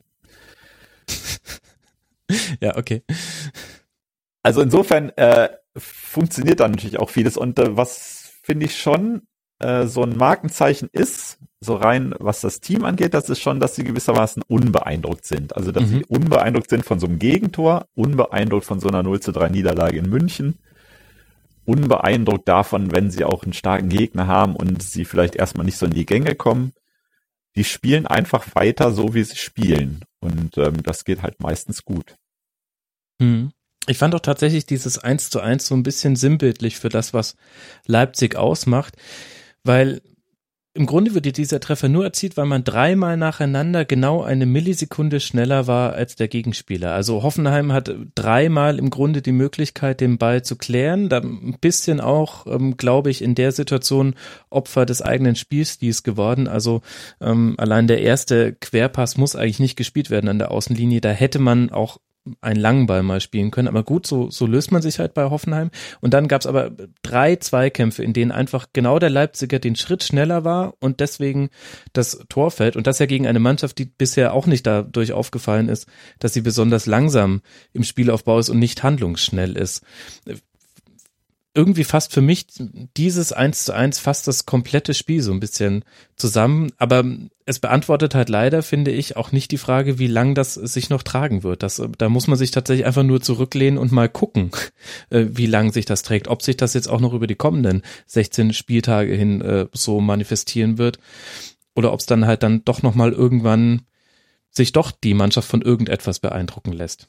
Ja, okay. Also insofern funktioniert da natürlich auch vieles und was finde ich schon so ein Markenzeichen ist, so rein was das Team angeht, das ist schon, dass sie gewissermaßen unbeeindruckt sind. Also dass sie unbeeindruckt sind von so einem Gegentor, unbeeindruckt von so einer 0:3 Niederlage in München, unbeeindruckt davon, wenn sie auch einen starken Gegner haben und sie vielleicht erstmal nicht so in die Gänge kommen. Die spielen einfach weiter so, wie sie spielen und das geht halt meistens gut. Ich fand auch tatsächlich dieses 1:1 so ein bisschen sinnbildlich für das, was Leipzig ausmacht, weil im Grunde wurde dieser Treffer nur erzielt, weil man 3-mal nacheinander genau eine Millisekunde schneller war als der Gegenspieler. Also Hoffenheim hat 3-mal im Grunde die Möglichkeit, den Ball zu klären. Da ein bisschen auch, glaube ich, in der Situation Opfer des eigenen Spielstils geworden. Also allein der erste Querpass muss eigentlich nicht gespielt werden an der Außenlinie. Da hätte man auch einen langen Ball mal spielen können, aber gut, so löst man sich halt bei Hoffenheim. Und dann gab es aber 3 Zweikämpfe, in denen einfach genau der Leipziger den Schritt schneller war und deswegen das Tor fällt. Und das ja gegen eine Mannschaft, die bisher auch nicht dadurch aufgefallen ist, dass sie besonders langsam im Spielaufbau ist und nicht handlungsschnell ist. Irgendwie fasst für mich dieses 1:1 fast das komplette Spiel so ein bisschen zusammen, aber es beantwortet halt leider, finde ich, auch nicht die Frage, wie lang das sich noch tragen wird. Da muss man sich tatsächlich einfach nur zurücklehnen und mal gucken, wie lang sich das trägt, ob sich das jetzt auch noch über die kommenden 16 Spieltage hin so manifestieren wird oder ob es dann halt dann doch nochmal irgendwann sich doch die Mannschaft von irgendetwas beeindrucken lässt.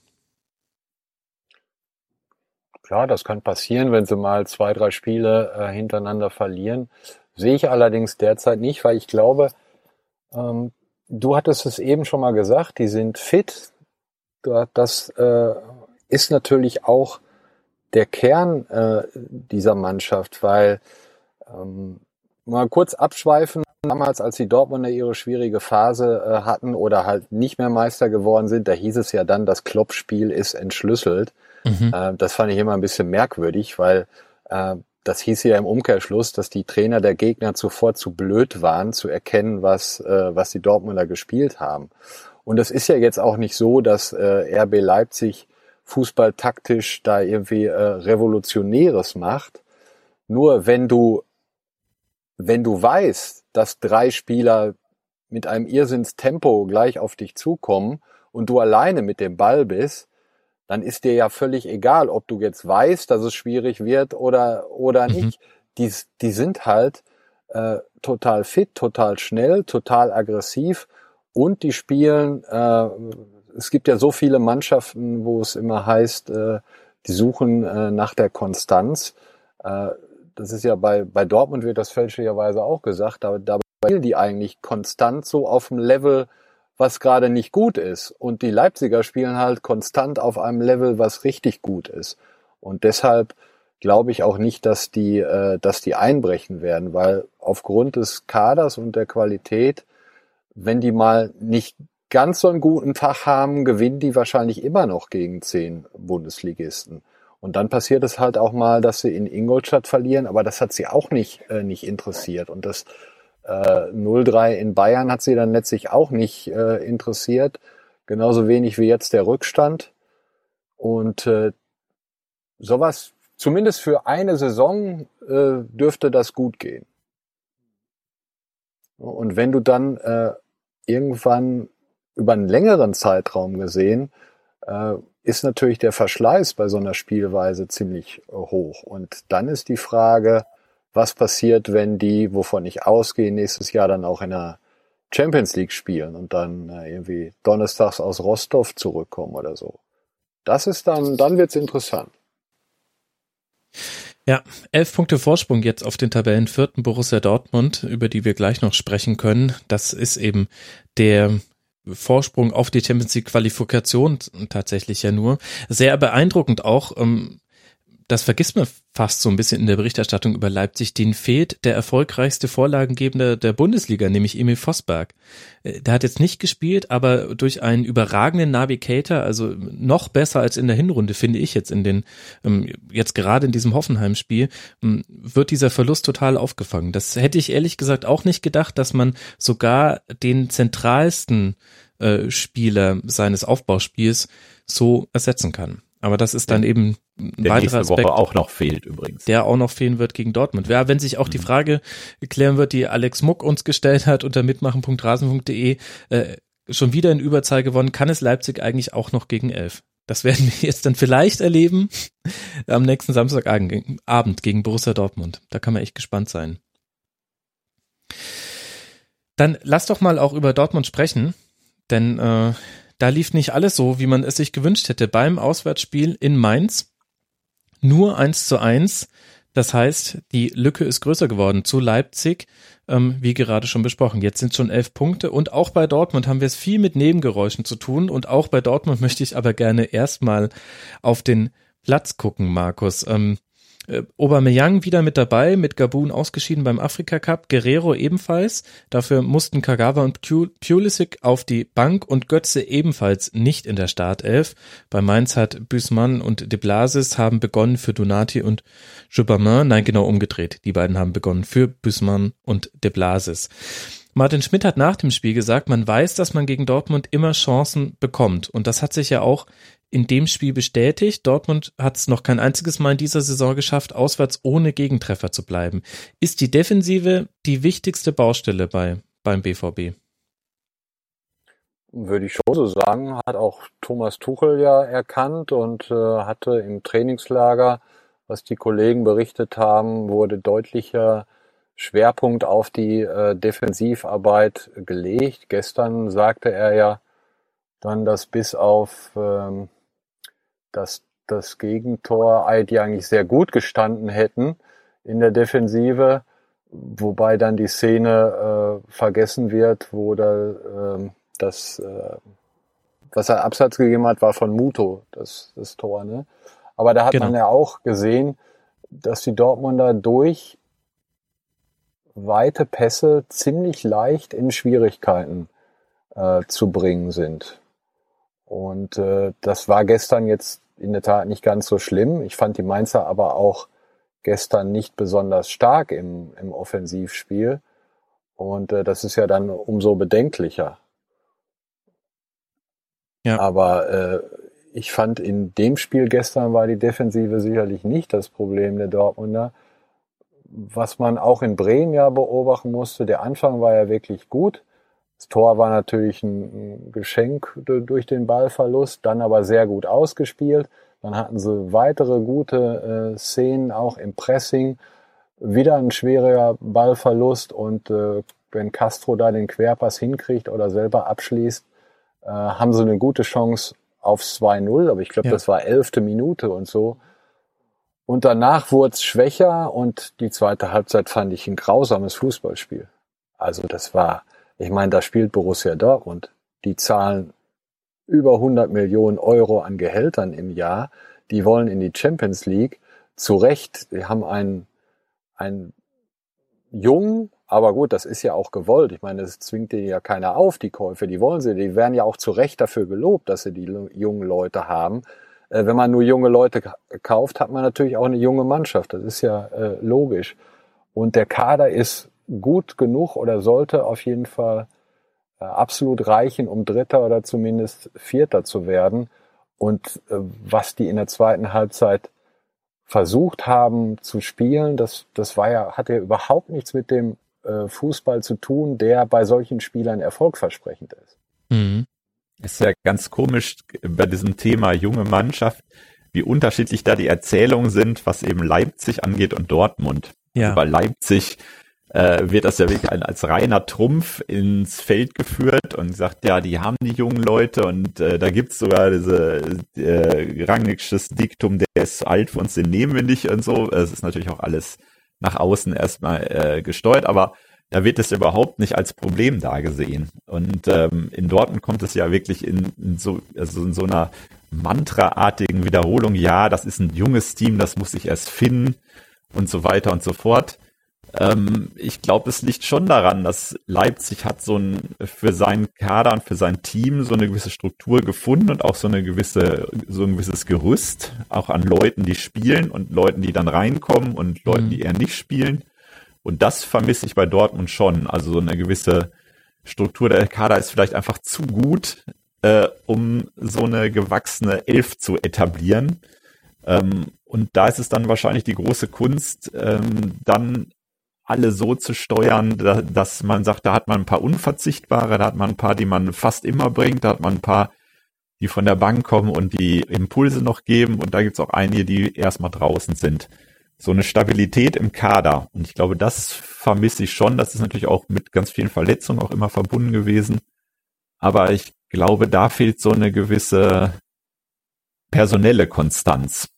Klar, das kann passieren, wenn sie mal 2, 3 Spiele hintereinander verlieren. Sehe ich allerdings derzeit nicht, weil ich glaube, du hattest es eben schon mal gesagt, die sind fit. Das ist natürlich auch der Kern dieser Mannschaft, weil mal kurz abschweifen, damals, als die Dortmunder ihre schwierige Phase hatten oder halt nicht mehr Meister geworden sind, da hieß es ja dann, das Klopp-Spiel ist entschlüsselt. Das fand ich immer ein bisschen merkwürdig, weil das hieß ja im Umkehrschluss, dass die Trainer der Gegner zuvor zu blöd waren, zu erkennen, was die Dortmunder gespielt haben. Und es ist ja jetzt auch nicht so, dass RB Leipzig fußballtaktisch da irgendwie Revolutionäres macht. Nur wenn du weißt, dass 3 Spieler mit einem Irrsinnstempo gleich auf dich zukommen und du alleine mit dem Ball bist, dann ist dir ja völlig egal, ob du jetzt weißt, dass es schwierig wird oder nicht. Die sind halt total fit, total schnell, total aggressiv und die spielen, es gibt ja so viele Mannschaften, wo es immer heißt, die suchen nach der Konstanz. Das ist ja bei Dortmund wird das fälschlicherweise auch gesagt, aber dabei spielen die eigentlich konstant so auf dem Level, was gerade nicht gut ist. Und die Leipziger spielen halt konstant auf einem Level, was richtig gut ist. Und deshalb glaube ich auch nicht, dass die einbrechen werden, weil aufgrund des Kaders und der Qualität, wenn die mal nicht ganz so einen guten Tag haben, gewinnen die wahrscheinlich immer noch gegen 10 Bundesligisten. Und dann passiert es halt auch mal, dass sie in Ingolstadt verlieren, aber das hat sie auch nicht interessiert. Und das 0:3 in Bayern hat sie dann letztlich auch nicht interessiert, genauso wenig wie jetzt der Rückstand. Und sowas, zumindest für eine Saison, dürfte das gut gehen. Und wenn du dann irgendwann über einen längeren Zeitraum gesehen, ist natürlich der Verschleiß bei so einer Spielweise ziemlich hoch. Und dann ist die Frage, was passiert, wenn die, wovon ich ausgehe, nächstes Jahr dann auch in der Champions League spielen und dann irgendwie donnerstags aus Rostov zurückkommen oder so. Das ist dann wird's interessant. Ja, 11 Punkte Vorsprung jetzt auf den Tabellenvierten Borussia Dortmund, über die wir gleich noch sprechen können. Das ist eben der Vorsprung auf die Champions League Qualifikation tatsächlich ja nur. Sehr beeindruckend auch, das vergisst man fast so ein bisschen in der Berichterstattung über Leipzig, denen fehlt der erfolgreichste Vorlagengebende der Bundesliga, nämlich Emil Vosberg. Der hat jetzt nicht gespielt, aber durch einen überragenden Navigator, also noch besser als in der Hinrunde, finde ich jetzt jetzt gerade in diesem Hoffenheim-Spiel, wird dieser Verlust total aufgefangen. Das hätte ich ehrlich gesagt auch nicht gedacht, dass man sogar den zentralsten Spieler seines Aufbauspiels so ersetzen kann. Aber das ist dann eben ein weiterer Aspekt, Woche auch noch fehlt übrigens. Der auch noch fehlen wird gegen Dortmund. Ja, wenn sich auch die Frage klären wird, die Alex Muck uns gestellt hat unter mitmachen.rasen.de, schon wieder in Überzahl gewonnen, kann es Leipzig eigentlich auch noch gegen 11? Das werden wir jetzt dann vielleicht erleben am nächsten Samstagabend gegen Borussia Dortmund. Da kann man echt gespannt sein. Dann lass doch mal auch über Dortmund sprechen, denn da lief nicht alles so, wie man es sich gewünscht hätte. Beim Auswärtsspiel in Mainz nur 1:1. Das heißt, die Lücke ist größer geworden zu Leipzig, wie gerade schon besprochen. Jetzt sind schon 11 Punkte und auch bei Dortmund haben wir es viel mit Nebengeräuschen zu tun und auch bei Dortmund möchte ich aber gerne erstmal auf den Platz gucken, Markus. Aubameyang wieder mit dabei, mit Gabun ausgeschieden beim Afrika Cup, Guerrero ebenfalls, dafür mussten Kagawa und Pulisic auf die Bank und Götze ebenfalls nicht in der Startelf. Bei Mainz hat Bußmann und De Blasis haben begonnen für Donati und Jobamin, nein, genau umgedreht, die beiden haben begonnen für Bußmann und De Blasis. Martin Schmidt hat nach dem Spiel gesagt, man weiß, dass man gegen Dortmund immer Chancen bekommt und das hat sich ja auch in dem Spiel bestätigt. Dortmund hat es noch kein einziges Mal in dieser Saison geschafft, auswärts ohne Gegentreffer zu bleiben. Ist die Defensive die wichtigste Baustelle beim BVB? Würde ich schon so sagen, hat auch Thomas Tuchel ja erkannt und hatte im Trainingslager, was die Kollegen berichtet haben, wurde deutlicher Schwerpunkt auf die Defensivarbeit gelegt. Gestern sagte er ja dann, dass bis auf das Gegentor die eigentlich sehr gut gestanden hätten in der Defensive, wobei dann die Szene vergessen wird, wo was er Absatz gegeben hat, war von Muto, das Tor, ne? Aber da hat man ja auch gesehen, dass die Dortmunder durch weite Pässe ziemlich leicht in Schwierigkeiten zu bringen sind. Und das war gestern jetzt in der Tat nicht ganz so schlimm. Ich fand die Mainzer aber auch gestern nicht besonders stark im Offensivspiel. Und das ist ja dann umso bedenklicher. Ja. Aber ich fand, in dem Spiel gestern war die Defensive sicherlich nicht das Problem der Dortmunder. Was man auch in Bremen ja beobachten musste, der Anfang war ja wirklich gut. Das Tor war natürlich ein Geschenk durch den Ballverlust, dann aber sehr gut ausgespielt. Dann hatten sie weitere gute Szenen, auch im Pressing. Wieder ein schwerer Ballverlust und wenn Castro da den Querpass hinkriegt oder selber abschließt, haben sie eine gute Chance aufs 2-0. Aber ich glaube, das war 11. Minute und so. Und danach wurde es schwächer und die zweite Halbzeit fand ich ein grausames Fußballspiel. Also das war... Ich meine, da spielt Borussia Dortmund. Die zahlen über 100 Millionen Euro an Gehältern im Jahr. Die wollen in die Champions League. Zu Recht, die haben einen jungen, aber gut, das ist ja auch gewollt. Ich meine, das zwingt denen ja keiner auf, die Käufe. Die wollen sie. Die werden ja auch zu Recht dafür gelobt, dass sie die jungen Leute haben. Wenn man nur junge Leute kauft, hat man natürlich auch eine junge Mannschaft. Das ist ja logisch. Und der Kader ist gut genug oder sollte auf jeden Fall absolut reichen, um Dritter oder zumindest Vierter zu werden. Und was die in der zweiten Halbzeit versucht haben zu spielen, das hat ja überhaupt nichts mit dem Fußball zu tun, der bei solchen Spielern erfolgversprechend ist. Mhm. Ist ja ganz komisch bei diesem Thema junge Mannschaft, wie unterschiedlich da die Erzählungen sind, was eben Leipzig angeht und Dortmund. Ja. Bei Leipzig wird das ja wirklich als reiner Trumpf ins Feld geführt und sagt, ja, die haben die jungen Leute und da gibt's sogar diese Rangnicksches Diktum, der ist alt für uns, den nehmen wir nicht und so. Es ist natürlich auch alles nach außen erstmal gesteuert, aber da wird es überhaupt nicht als Problem dargesehen. Und in Dortmund kommt es ja wirklich in so einer Mantra-artigen Wiederholung, ja, das ist ein junges Team, das muss sich erst finden und so weiter und so fort. Ich glaube, es liegt schon daran, dass Leipzig hat für seinen Kader und für sein Team so eine gewisse Struktur gefunden und auch so ein gewisses Gerüst, auch an Leuten, die spielen und Leuten, die dann reinkommen und Leuten, die eher nicht spielen. Und das vermisse ich bei Dortmund schon. Also so eine gewisse Struktur. Der Kader ist vielleicht einfach zu gut, um so eine gewachsene Elf zu etablieren. Und da ist es dann wahrscheinlich die große Kunst, dann alle so zu steuern, dass man sagt, da hat man ein paar Unverzichtbare, da hat man ein paar, die man fast immer bringt, da hat man ein paar, die von der Bank kommen und die Impulse noch geben. Und da gibt's auch einige, die erstmal draußen sind. So eine Stabilität im Kader. Und ich glaube, das vermisse ich schon. Das ist natürlich auch mit ganz vielen Verletzungen auch immer verbunden gewesen. Aber ich glaube, da fehlt so eine gewisse personelle Konstanz,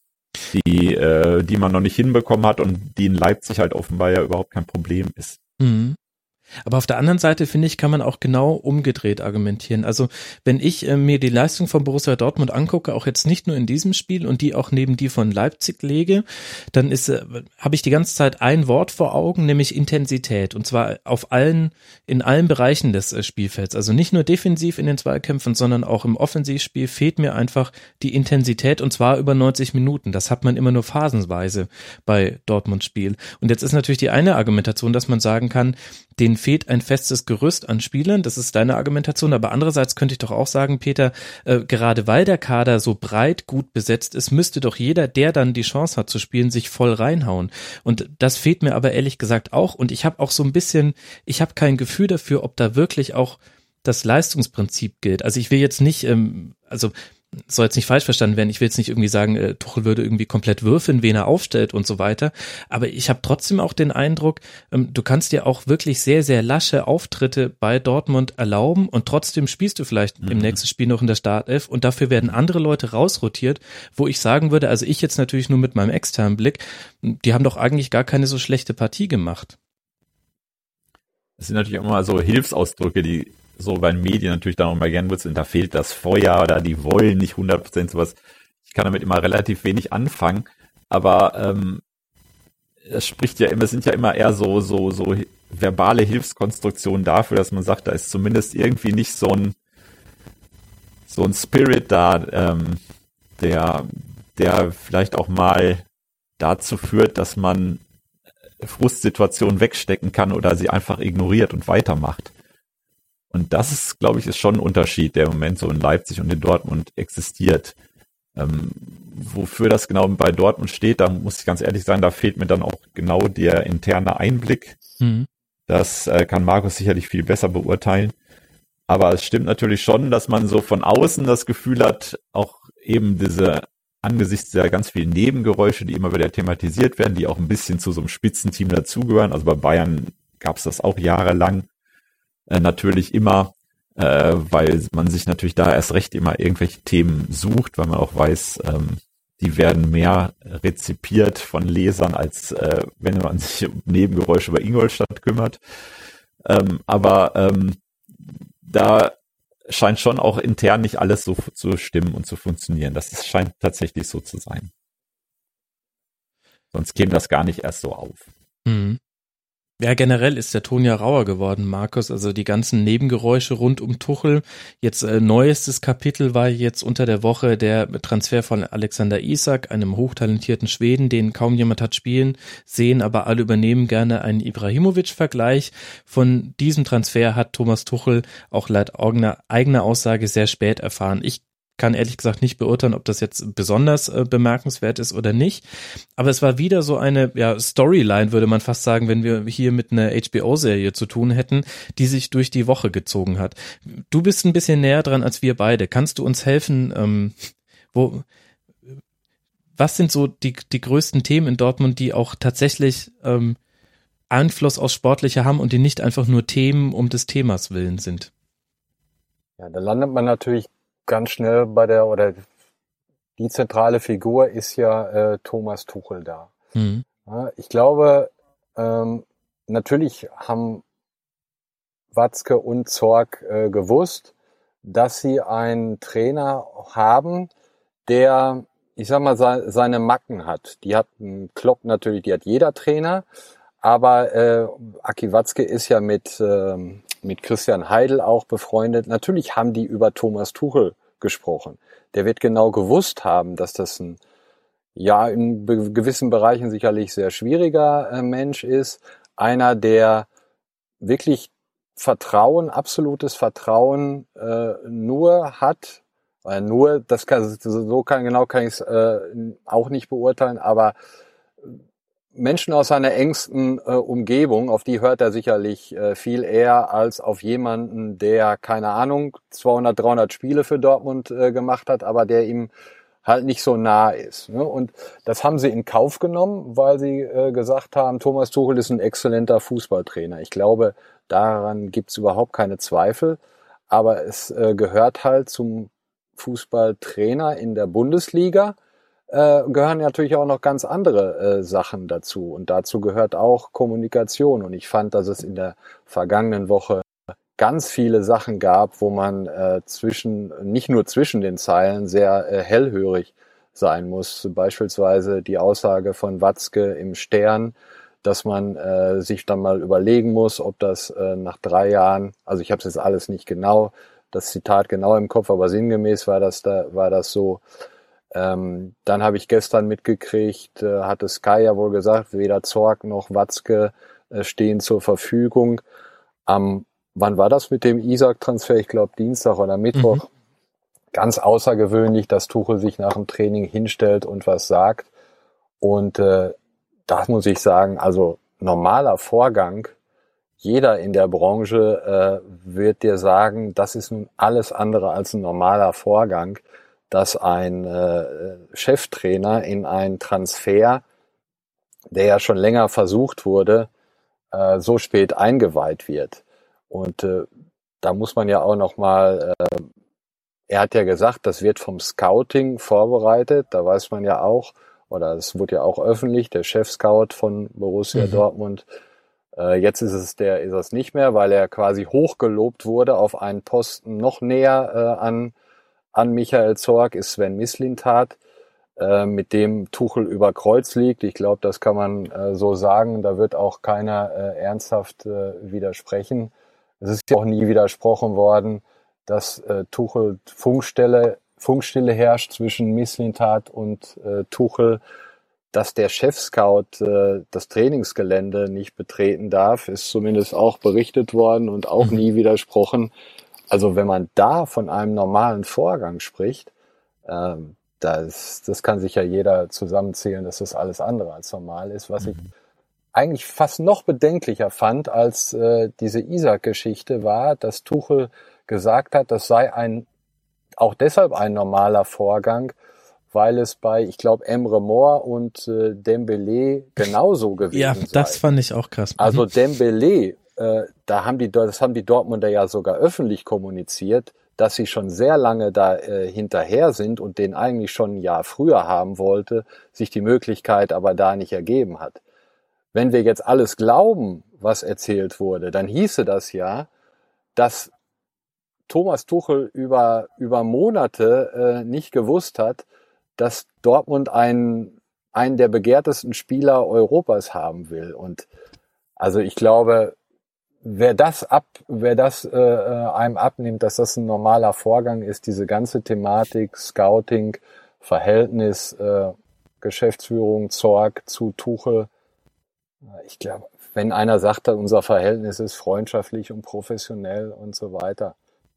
die man noch nicht hinbekommen hat und die in Leipzig halt offenbar ja überhaupt kein Problem ist. Mhm. Aber auf der anderen Seite, finde ich, kann man auch genau umgedreht argumentieren. Also wenn ich mir die Leistung von Borussia Dortmund angucke, auch jetzt nicht nur in diesem Spiel und die auch neben die von Leipzig lege, dann habe ich die ganze Zeit ein Wort vor Augen, nämlich Intensität. Und zwar in allen Bereichen des Spielfelds. Also nicht nur defensiv in den Zweikämpfen, sondern auch im Offensivspiel fehlt mir einfach die Intensität, und zwar über 90 Minuten. Das hat man immer nur phasenweise bei Dortmunds Spiel. Und jetzt ist natürlich die eine Argumentation, dass man sagen kann, denen fehlt ein festes Gerüst an Spielern, das ist deine Argumentation, aber andererseits könnte ich doch auch sagen, Peter, gerade weil der Kader so breit gut besetzt ist, müsste doch jeder, der dann die Chance hat zu spielen, sich voll reinhauen. Und das fehlt mir aber ehrlich gesagt auch, und ich habe auch so ein bisschen, ich habe kein Gefühl dafür, ob da wirklich auch das Leistungsprinzip gilt. Also ich will jetzt nicht, soll jetzt nicht falsch verstanden werden, ich will jetzt nicht irgendwie sagen, Tuchel würde irgendwie komplett würfeln, wen er aufstellt und so weiter, aber ich habe trotzdem auch den Eindruck, du kannst dir auch wirklich sehr, sehr lasche Auftritte bei Dortmund erlauben und trotzdem spielst du vielleicht im nächsten Spiel noch in der Startelf und dafür werden andere Leute rausrotiert, wo ich sagen würde, also ich jetzt natürlich nur mit meinem externen Blick, die haben doch eigentlich gar keine so schlechte Partie gemacht. Das sind natürlich immer so Hilfsausdrücke, die so bei den Medien natürlich dann auch mal gern wird, da fehlt das Feuer oder die wollen nicht 100% sowas. Ich kann damit immer relativ wenig anfangen, aber es sind ja immer eher so verbale Hilfskonstruktionen dafür, dass man sagt, da ist zumindest irgendwie nicht so ein Spirit da, der vielleicht auch mal dazu führt, dass man Frustsituationen wegstecken kann oder sie einfach ignoriert und weitermacht. Und das ist, glaube ich, ist schon ein Unterschied, der im Moment so in Leipzig und in Dortmund existiert. Wofür das genau bei Dortmund steht, da muss ich ganz ehrlich sagen, da fehlt mir dann auch genau der interne Einblick. Das kann Markus sicherlich viel besser beurteilen. Aber es stimmt natürlich schon, dass man so von außen das Gefühl hat, auch eben angesichts der ganz vielen Nebengeräusche, die immer wieder thematisiert werden, die auch ein bisschen zu so einem Spitzenteam dazugehören. Also bei Bayern gab es das auch jahrelang. Natürlich immer, weil man sich natürlich da erst recht immer irgendwelche Themen sucht, weil man auch weiß, die werden mehr rezipiert von Lesern, als wenn man sich um Nebengeräusche über Ingolstadt kümmert. Aber da scheint schon auch intern nicht alles so zu stimmen und zu funktionieren. Das scheint tatsächlich so zu sein. Sonst käme das gar nicht erst so auf. Mhm. Ja, generell ist der Ton ja rauer geworden, Markus, also die ganzen Nebengeräusche rund um Tuchel. Jetzt neuestes Kapitel war jetzt unter der Woche der Transfer von Alexander Isak, einem hochtalentierten Schweden, den kaum jemand hat spielen sehen, aber alle übernehmen gerne einen Ibrahimovic-Vergleich. Von diesem Transfer hat Thomas Tuchel auch laut eigener Aussage sehr spät erfahren. Ich kann ehrlich gesagt nicht beurteilen, ob das jetzt besonders bemerkenswert ist oder nicht. Aber es war wieder so eine Storyline, würde man fast sagen, wenn wir hier mit einer HBO-Serie zu tun hätten, die sich durch die Woche gezogen hat. Du bist ein bisschen näher dran als wir beide. Kannst du uns helfen, was sind so die größten Themen in Dortmund, die auch tatsächlich Einfluss aufs Sportliche haben und die nicht einfach nur Themen um des Themas willen sind? Ja, da landet man natürlich ganz schnell die zentrale Figur ist ja Thomas Tuchel da. Ja, ich glaube, natürlich haben Watzke und Zorc gewusst, dass sie einen Trainer haben, der, ich sag mal, seine Macken hat. Die hat Klopp natürlich, die hat jeder Trainer, aber Aki Watzke ist ja mit Christian Heidel auch befreundet. Natürlich haben die über Thomas Tuchel gesprochen. Der wird genau gewusst haben, dass das in gewissen Bereichen sicherlich sehr schwieriger Mensch ist. Einer, der wirklich absolutes Vertrauen nur hat. Genau kann ich es auch nicht beurteilen, aber Menschen aus seiner engsten Umgebung, auf die hört er sicherlich viel eher als auf jemanden, der, keine Ahnung, 200, 300 Spiele für Dortmund gemacht hat, aber der ihm halt nicht so nah ist. Ne? Und das haben sie in Kauf genommen, weil sie gesagt haben, Thomas Tuchel ist ein exzellenter Fußballtrainer. Ich glaube, daran gibt's überhaupt keine Zweifel, aber es gehört halt zum Fußballtrainer in der Bundesliga, gehören natürlich auch noch ganz andere Sachen dazu. Und dazu gehört auch Kommunikation. Und ich fand, dass es in der vergangenen Woche ganz viele Sachen gab, wo man nicht nur zwischen den Zeilen sehr hellhörig sein muss. Beispielsweise die Aussage von Watzke im Stern, dass man sich dann mal überlegen muss, ob das nach 3 Jahren, also ich habe es jetzt alles nicht genau, das Zitat genau im Kopf, aber sinngemäß war das so. Dann habe ich gestern mitgekriegt, hatte Sky ja wohl gesagt, weder Zorc noch Watzke stehen zur Verfügung. Wann war das mit dem Isak-Transfer? Ich glaube Dienstag oder Mittwoch. Ganz außergewöhnlich, dass Tuchel sich nach dem Training hinstellt und was sagt. Und das muss ich sagen, also normaler Vorgang. Jeder in der Branche wird dir sagen, das ist nun alles andere als ein normaler Vorgang, dass ein Cheftrainer in einen Transfer, der ja schon länger versucht wurde, so spät eingeweiht wird. Und da muss man ja auch nochmal, er hat ja gesagt, das wird vom Scouting vorbereitet, da weiß man ja auch, oder es wurde ja auch öffentlich, der Chef-Scout von Borussia Dortmund. Jetzt ist es nicht mehr, weil er quasi hochgelobt wurde auf einen Posten noch näher an Michael Zorc, ist Sven Mislintat, mit dem Tuchel über Kreuz liegt. Ich glaube, das kann man so sagen. Da wird auch keiner ernsthaft widersprechen. Es ist ja auch nie widersprochen worden, dass Tuchel Funkstille herrscht zwischen Mislintat und Tuchel. Dass der Chef-Scout das Trainingsgelände nicht betreten darf, ist zumindest auch berichtet worden und auch nie widersprochen. Also wenn man da von einem normalen Vorgang spricht, das kann sich ja jeder zusammenzählen, dass das alles andere als normal ist. Was ich eigentlich fast noch bedenklicher fand als diese Isak-Geschichte war, dass Tuchel gesagt hat, das sei auch deshalb ein normaler Vorgang, weil es bei, ich glaube, Emre Mor und Dembélé genauso gewesen sei. Ja, das fand ich auch krass. Also Dembélé, das haben die Dortmunder ja sogar öffentlich kommuniziert, dass sie schon sehr lange da hinterher sind und den eigentlich schon ein Jahr früher haben wollte, sich die Möglichkeit aber da nicht ergeben hat. Wenn wir jetzt alles glauben, was erzählt wurde, dann hieße das ja, dass Thomas Tuchel über Monate nicht gewusst hat, dass Dortmund einen der begehrtesten Spieler Europas haben will. Und also ich glaube, wer das einem abnimmt, dass das ein normaler Vorgang ist, diese ganze Thematik, Scouting, Verhältnis, Geschäftsführung, Zorc zu Tuchel, ich glaube, wenn einer sagt, unser Verhältnis ist freundschaftlich und professionell und so weiter,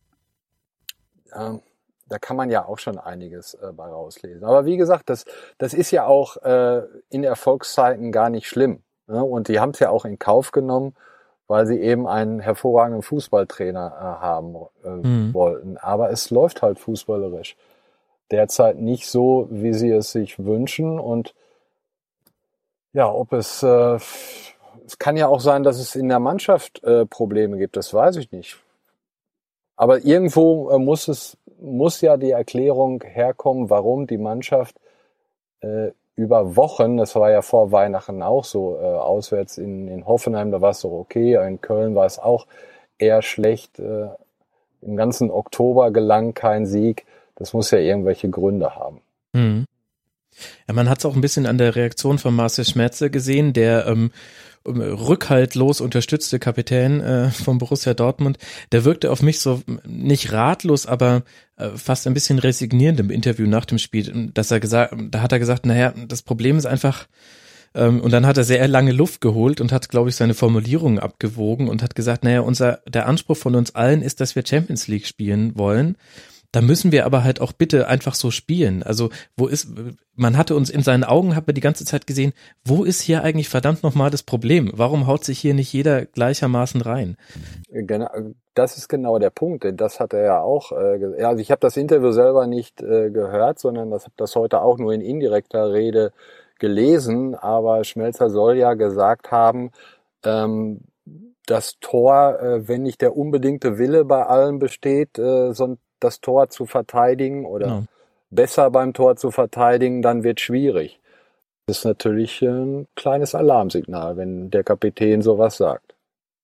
da kann man ja auch schon einiges bei rauslesen. Aber wie gesagt, das ist ja auch in Erfolgszeiten gar nicht schlimm. Ne? Und die haben es ja auch in Kauf genommen, weil sie eben einen hervorragenden Fußballtrainer haben wollten. Aber es läuft halt fußballerisch derzeit nicht so, wie sie es sich wünschen. Und ja, es kann ja auch sein, dass es in der Mannschaft Probleme gibt, das weiß ich nicht. Aber irgendwo muss ja die Erklärung herkommen, warum die Mannschaft über Wochen, das war ja vor Weihnachten auch so, auswärts in Hoffenheim, da war es doch okay, in Köln war es auch eher schlecht. Im ganzen Oktober gelang kein Sieg. Das muss ja irgendwelche Gründe haben. Mhm. Ja, man hat es auch ein bisschen an der Reaktion von Marcel Schmerzer gesehen, der rückhaltlos unterstützte Kapitän von Borussia Dortmund. Der wirkte auf mich so nicht ratlos, aber fast ein bisschen resignierend im Interview nach dem Spiel, da hat er gesagt, naja, das Problem ist einfach, und dann hat er sehr lange Luft geholt und hat, glaube ich, seine Formulierungen abgewogen und hat gesagt, naja, der Anspruch von uns allen ist, dass wir Champions League spielen wollen. Da müssen wir aber halt auch bitte einfach so spielen. Also man hatte uns in seinen Augen, hat man die ganze Zeit gesehen, wo ist hier eigentlich verdammt nochmal das Problem? Warum haut sich hier nicht jeder gleichermaßen rein? Genau, das ist genau der Punkt, denn das hat er ja auch, also ich habe das Interview selber nicht gehört, sondern habe das heute auch nur in indirekter Rede gelesen, aber Schmelzer soll ja gesagt haben, das Tor, wenn nicht der unbedingte Wille bei allen besteht, das Tor zu verteidigen oder besser beim Tor zu verteidigen, dann wird schwierig. Das ist natürlich ein kleines Alarmsignal, wenn der Kapitän sowas sagt.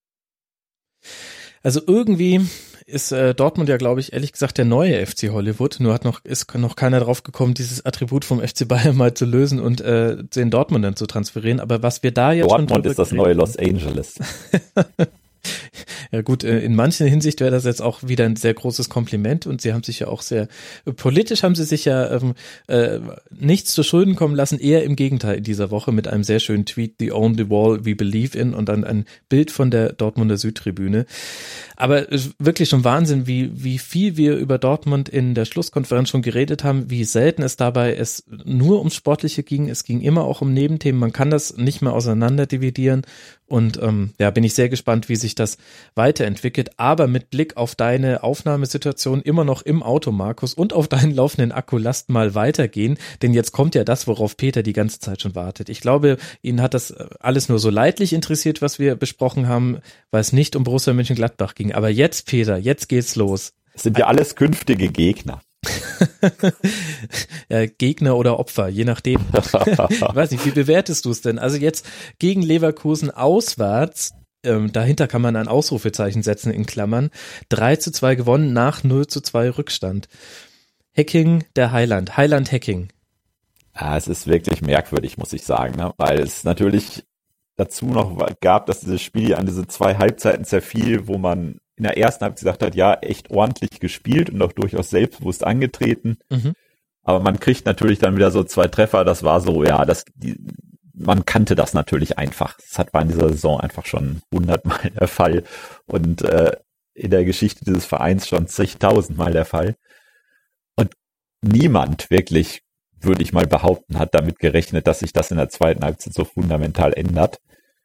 Also irgendwie ist Dortmund ja, glaube ich, ehrlich gesagt der neue FC Hollywood. Nur ist noch keiner drauf gekommen, dieses Attribut vom FC Bayern mal zu lösen und den Dortmundern zu transferieren. Aber was wir da jetzt Dortmund ist das neue Los Angeles. Ja gut, in mancher Hinsicht wäre das jetzt auch wieder ein sehr großes Kompliment und sie haben sich ja auch politisch haben sie sich ja nichts zu Schulden kommen lassen, eher im Gegenteil in dieser Woche mit einem sehr schönen Tweet, "The only wall we believe in" und dann ein Bild von der Dortmunder Südtribüne. Aber wirklich schon Wahnsinn, wie viel wir über Dortmund in der Schlusskonferenz schon geredet haben, wie selten es dabei nur ums Sportliche ging. Es ging immer auch um Nebenthemen, man kann das nicht mehr auseinander dividieren. Und bin ich sehr gespannt, wie sich das weiterentwickelt. Aber mit Blick auf deine Aufnahmesituation immer noch im Auto, Markus, und auf deinen laufenden Akku, lasst mal weitergehen. Denn jetzt kommt ja das, worauf Peter die ganze Zeit schon wartet. Ich glaube, ihn hat das alles nur so leidlich interessiert, was wir besprochen haben, weil es nicht um Borussia Mönchengladbach ging. Aber jetzt, Peter, jetzt geht's los. Es sind ja alles künftige Gegner. Ja, Gegner oder Opfer, je nachdem. Ich weiß nicht, wie bewertest du es denn? Also jetzt gegen Leverkusen auswärts, dahinter kann man ein Ausrufezeichen setzen in Klammern, 3:2 gewonnen nach 0:2 Rückstand. Hacking der Haaland-Hacking. Ja, es ist wirklich merkwürdig, muss ich sagen, ne? Weil es natürlich dazu noch gab, dass dieses Spiel an diese 2 Halbzeiten zerfiel, wo man in der ersten Halbzeit gesagt hat, ja, echt ordentlich gespielt und auch durchaus selbstbewusst angetreten. Mhm. Aber man kriegt natürlich dann wieder so 2 Treffer, das war so, ja, man kannte das natürlich einfach. Das war in dieser Saison einfach schon 100-mal der Fall und in der Geschichte dieses Vereins schon zigtausendmal der Fall. Und niemand wirklich, würde ich mal behaupten, hat damit gerechnet, dass sich das in der zweiten Halbzeit so fundamental ändert.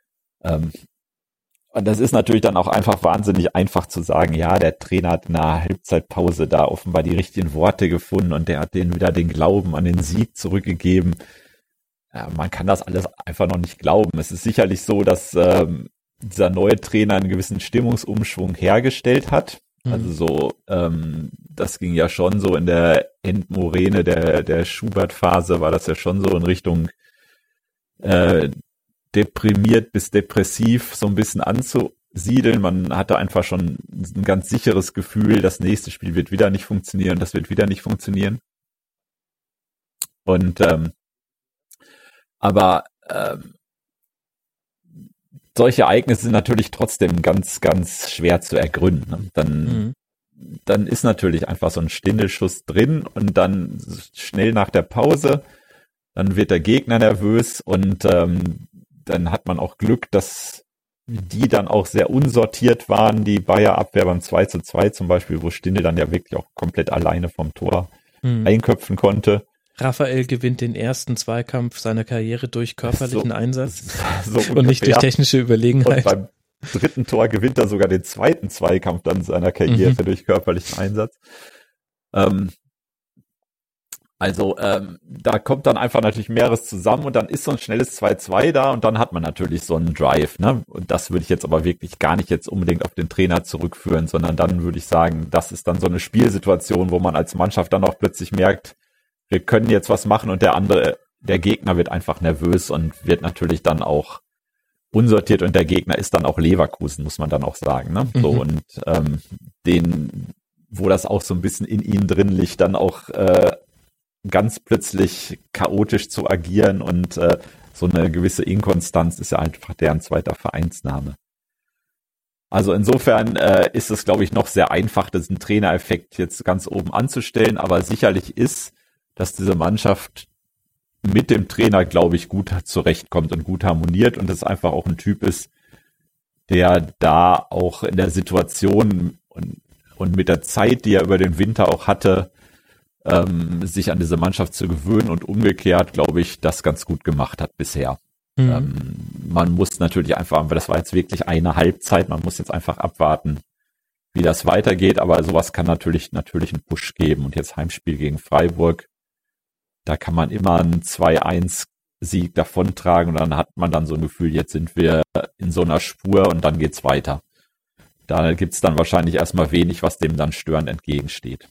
Und das ist natürlich dann auch einfach wahnsinnig einfach zu sagen, ja, der Trainer hat in der Halbzeitpause da offenbar die richtigen Worte gefunden und der hat denen wieder den Glauben an den Sieg zurückgegeben. Ja, man kann das alles einfach noch nicht glauben. Es ist sicherlich so, dass dieser neue Trainer einen gewissen Stimmungsumschwung hergestellt hat. Also so, das ging ja schon so in der Endmoräne der Schubert-Phase, war das ja schon so in Richtung deprimiert bis depressiv so ein bisschen anzusiedeln. Man hatte einfach schon ein ganz sicheres Gefühl, das nächste Spiel wird wieder nicht funktionieren, das wird wieder nicht funktionieren. Und aber solche Ereignisse sind natürlich trotzdem ganz, ganz schwer zu ergründen. Ne? Dann ist natürlich einfach so ein Stindelschuss drin und dann schnell nach der Pause, dann wird der Gegner nervös und dann hat man auch Glück, dass die dann auch sehr unsortiert waren, die Bayer-Abwehr beim 2:2 zum Beispiel, wo Stindl dann ja wirklich auch komplett alleine vom Tor einköpfen konnte. Raphael gewinnt den ersten Zweikampf seiner Karriere durch körperlichen Einsatz so und nicht durch technische Überlegenheit. Und beim 3. Tor gewinnt er sogar den 2. Zweikampf dann seiner Karriere durch körperlichen Einsatz. Da kommt dann einfach natürlich mehreres zusammen und dann ist so ein schnelles 2:2 da und dann hat man natürlich so einen Drive, ne? Und das würde ich jetzt aber wirklich gar nicht jetzt unbedingt auf den Trainer zurückführen, sondern dann würde ich sagen, das ist dann so eine Spielsituation, wo man als Mannschaft dann auch plötzlich merkt, wir können jetzt was machen und der Gegner wird einfach nervös und wird natürlich dann auch unsortiert und der Gegner ist dann auch Leverkusen, muss man dann auch sagen. Ne? So, und wo das auch so ein bisschen in ihnen drin liegt, dann auch ganz plötzlich chaotisch zu agieren und so eine gewisse Inkonstanz ist ja einfach deren zweiter Vereinsname. Also insofern ist es, glaube ich, noch sehr einfach, diesen Trainereffekt jetzt ganz oben anzustellen, aber sicherlich ist, dass diese Mannschaft mit dem Trainer, glaube ich, gut zurechtkommt und gut harmoniert und es einfach auch ein Typ ist, der da auch in der Situation und mit der Zeit, die er über den Winter auch hatte, sich an diese Mannschaft zu gewöhnen und umgekehrt, glaube ich, das ganz gut gemacht hat bisher. Man muss natürlich einfach, weil das war jetzt wirklich eine Halbzeit, man muss jetzt einfach abwarten, wie das weitergeht, aber sowas kann natürlich einen Push geben und jetzt Heimspiel gegen Freiburg, da kann man immer einen 2-1-Sieg davontragen und dann hat man dann so ein Gefühl, jetzt sind wir in so einer Spur und dann geht's weiter. Da gibt's dann wahrscheinlich erstmal wenig, was dem dann störend entgegensteht.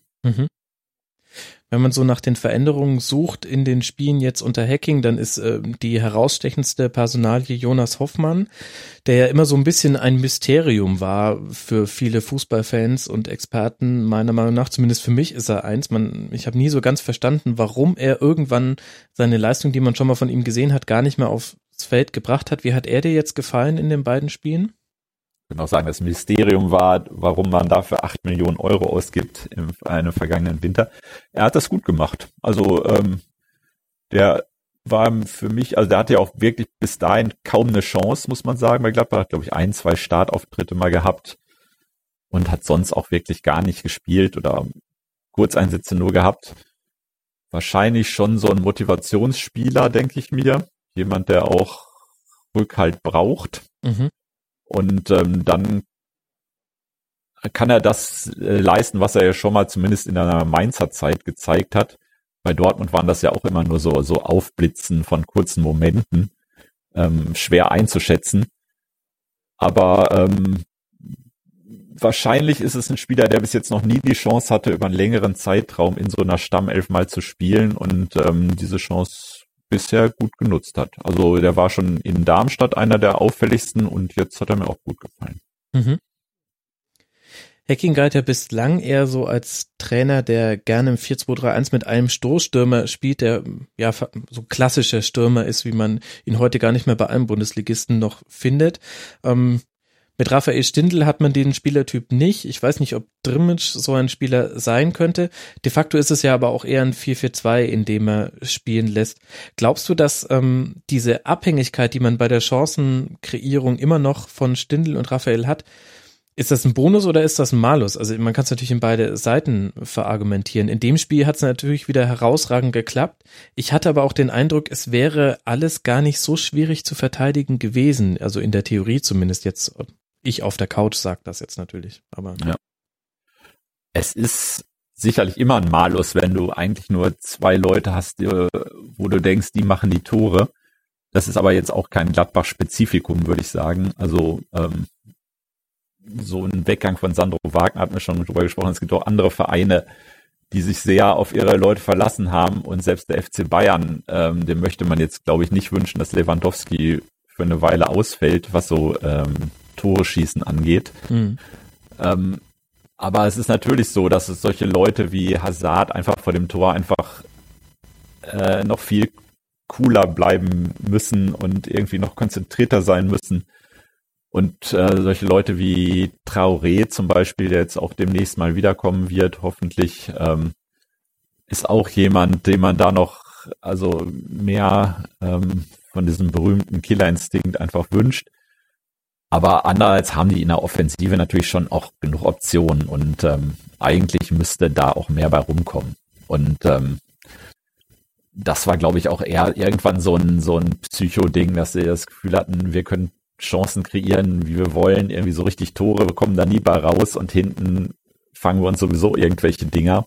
Wenn man so nach den Veränderungen sucht in den Spielen jetzt unter Hacking, dann ist die herausstechendste Personalie Jonas Hoffmann, der ja immer so ein bisschen ein Mysterium war für viele Fußballfans und Experten. Meiner Meinung nach, zumindest für mich, ist er eins. Ich habe nie so ganz verstanden, warum er irgendwann seine Leistung, die man schon mal von ihm gesehen hat, gar nicht mehr aufs Feld gebracht hat. Wie hat er dir jetzt gefallen in den beiden Spielen? Ich würde auch sagen, das Mysterium war, warum man dafür 8 Millionen Euro ausgibt in einem vergangenen Winter. Er hat das gut gemacht. Also der war für mich, also der hatte ja auch wirklich bis dahin kaum eine Chance, muss man sagen. Bei Gladbach hat, glaube ich, 1-2 Startauftritte mal gehabt und hat sonst auch wirklich gar nicht gespielt oder Kurzeinsätze nur gehabt. Wahrscheinlich schon so ein Motivationsspieler, denke ich mir. Jemand, der auch Rückhalt braucht. Und dann kann er das leisten, was er ja schon mal zumindest in einer Mainzer Zeit gezeigt hat. Bei Dortmund waren das ja auch immer nur so Aufblitzen von kurzen Momenten, schwer einzuschätzen. Aber wahrscheinlich ist es ein Spieler, der bis jetzt noch nie die Chance hatte, über einen längeren Zeitraum in so einer Stammelf mal zu spielen und diese Chance bisher gut genutzt hat. Also der war schon in Darmstadt einer der auffälligsten und jetzt hat er mir auch gut gefallen. Hacking galt ja bislang eher so als Trainer, der gerne im 4-2-3-1 mit einem Stoßstürmer spielt, der ja so klassischer Stürmer ist, wie man ihn heute gar nicht mehr bei einem Bundesligisten noch findet. Mit Raphael Stindl hat man den Spielertyp nicht. Ich weiß nicht, ob Drimmitsch so ein Spieler sein könnte. De facto ist es ja aber auch eher ein 4-4-2, in dem er spielen lässt. Glaubst du, dass diese Abhängigkeit, die man bei der Chancenkreierung immer noch von Stindl und Raphael hat, ist das ein Bonus oder ist das ein Malus? Also man kann es natürlich in beide Seiten verargumentieren. In dem Spiel hat es natürlich wieder herausragend geklappt. Ich hatte aber auch den Eindruck, es wäre alles gar nicht so schwierig zu verteidigen gewesen. Also in der Theorie zumindest jetzt. Ich auf der Couch sage das jetzt natürlich, aber ja. Es ist sicherlich immer ein Malus, wenn du eigentlich nur 2 Leute hast, wo du denkst, die machen die Tore. Das ist aber jetzt auch kein Gladbach-Spezifikum, würde ich sagen. Also so ein Weggang von Sandro Wagner hat mir schon drüber gesprochen. Es gibt auch andere Vereine, die sich sehr auf ihre Leute verlassen haben und selbst der FC Bayern, dem möchte man jetzt, glaube ich, nicht wünschen, dass Lewandowski für eine Weile ausfällt, was so Tore schießen angeht. Aber es ist natürlich so, dass es solche Leute wie Hazard einfach vor dem Tor einfach noch viel cooler bleiben müssen und irgendwie noch konzentrierter sein müssen. Und solche Leute wie Traoré zum Beispiel, der jetzt auch demnächst mal wiederkommen wird, hoffentlich, ist auch jemand, dem man da noch also mehr von diesem berühmten Killerinstinkt einfach wünscht. Aber andererseits haben die in der Offensive natürlich schon auch genug Optionen und eigentlich müsste da auch mehr bei rumkommen. Und das war, glaube ich, auch eher irgendwann so ein Psycho-Ding, dass sie das Gefühl hatten, wir können Chancen kreieren, wie wir wollen, irgendwie so richtig Tore, wir kommen da nie bei raus und hinten fangen wir uns sowieso irgendwelche Dinger.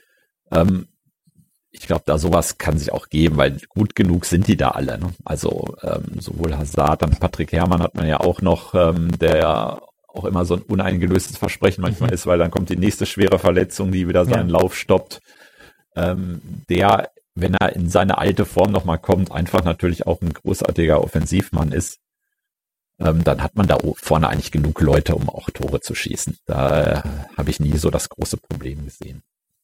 Ich glaube, da sowas kann sich auch geben, weil gut genug sind die da alle. Ne? Also sowohl Hazard, dann Patrick Herrmann hat man ja auch noch, der ja auch immer so ein uneingelöstes Versprechen manchmal ist, weil dann kommt die nächste schwere Verletzung, die wieder seinen Lauf stoppt. Der, wenn er in seine alte Form nochmal kommt, einfach natürlich auch ein großartiger Offensivmann ist. dann hat man da vorne eigentlich genug Leute, um auch Tore zu schießen. Da habe ich nie so das große Problem gesehen.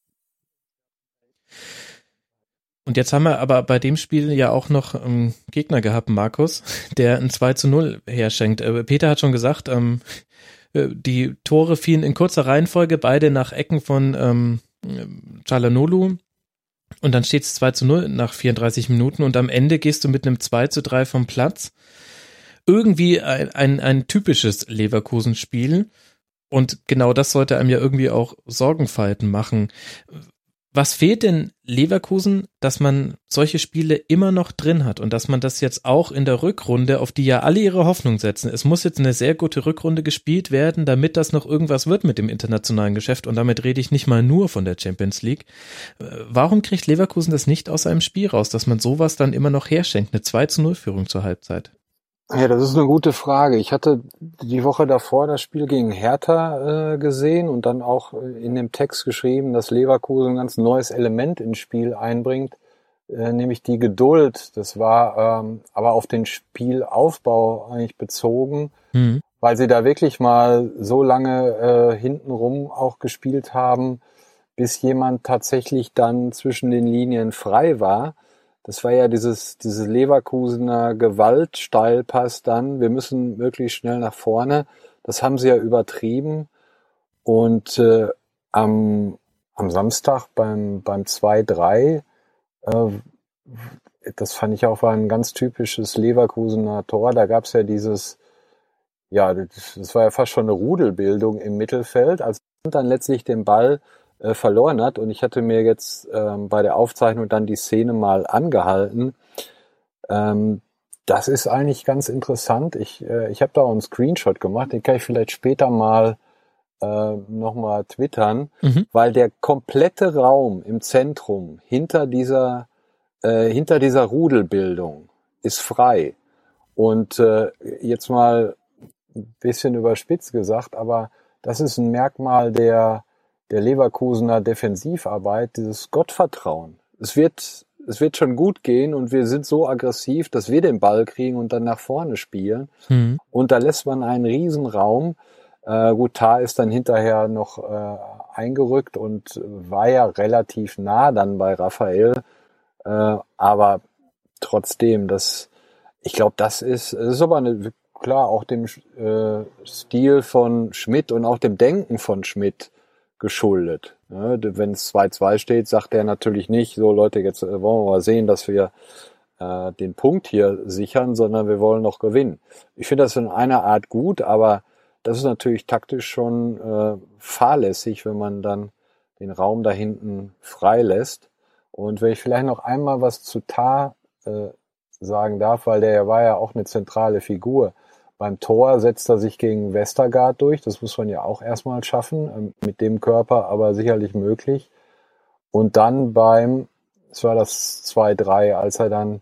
Und jetzt haben wir aber bei dem Spiel ja auch noch einen Gegner gehabt, Markus, der ein 2:0 herschenkt. Peter hat schon gesagt, die Tore fielen in kurzer Reihenfolge, beide nach Ecken von Çalhanoğlu. Und dann steht es 2:0 nach 34 Minuten und am Ende gehst du mit einem 2:3 vom Platz. Irgendwie ein typisches Leverkusen-Spiel. Und genau das sollte einem ja irgendwie auch Sorgenfalten machen. Was fehlt denn Leverkusen, dass man solche Spiele immer noch drin hat und dass man das jetzt auch in der Rückrunde, auf die ja alle ihre Hoffnung setzen. Es muss jetzt eine sehr gute Rückrunde gespielt werden, damit das noch irgendwas wird mit dem internationalen Geschäft und damit rede ich nicht mal nur von der Champions League. Warum kriegt Leverkusen das nicht aus seinem Spiel raus, dass man sowas dann immer noch herschenkt, eine 2:0-Führung zur Halbzeit? Ja, das ist eine gute Frage. Ich hatte die Woche davor das Spiel gegen Hertha gesehen und dann auch in dem Text geschrieben, dass Leverkusen ein ganz neues Element ins Spiel einbringt, nämlich die Geduld. Das war aber auf den Spielaufbau eigentlich bezogen, weil sie da wirklich mal so lange hintenrum auch gespielt haben, bis jemand tatsächlich dann zwischen den Linien frei war. Das war ja diese Leverkusener Gewaltsteilpass dann. Wir müssen möglichst schnell nach vorne. Das haben sie ja übertrieben. Und am Samstag beim 2:3, das fand ich auch war ein ganz typisches Leverkusener Tor. Da gab es ja das war ja fast schon eine Rudelbildung im Mittelfeld, als man dann letztlich den Ball verloren hat. Und ich hatte mir jetzt bei der Aufzeichnung dann die Szene mal angehalten. Das ist eigentlich ganz interessant. Ich habe da auch einen Screenshot gemacht, den kann ich vielleicht später mal nochmal twittern, weil der komplette Raum im Zentrum hinter dieser Rudelbildung ist frei. Und jetzt mal ein bisschen überspitzt gesagt, aber das ist ein Merkmal der Leverkusener Defensivarbeit, dieses Gottvertrauen. Es wird schon gut gehen und wir sind so aggressiv, dass wir den Ball kriegen und dann nach vorne spielen. Und da lässt man einen riesen Raum. Gut, Tah ist dann hinterher noch eingerückt und war ja relativ nah dann bei Raphael. Aber trotzdem, ich glaube, das ist aber klar auch dem Stil von Schmidt und auch dem Denken von Schmidt geschuldet. Wenn es 2:2 steht, sagt er natürlich nicht, so Leute, jetzt wollen wir mal sehen, dass wir den Punkt hier sichern, sondern wir wollen noch gewinnen. Ich finde das in einer Art gut, aber das ist natürlich taktisch schon fahrlässig, wenn man dann den Raum da hinten frei lässt. Und wenn ich vielleicht noch einmal was zu Tah sagen darf, weil der war ja auch eine zentrale Figur. Beim Tor setzt er sich gegen Westergaard durch. Das muss man ja auch erstmal schaffen, mit dem Körper, aber sicherlich möglich. Und dann es war das 2:3, als er dann,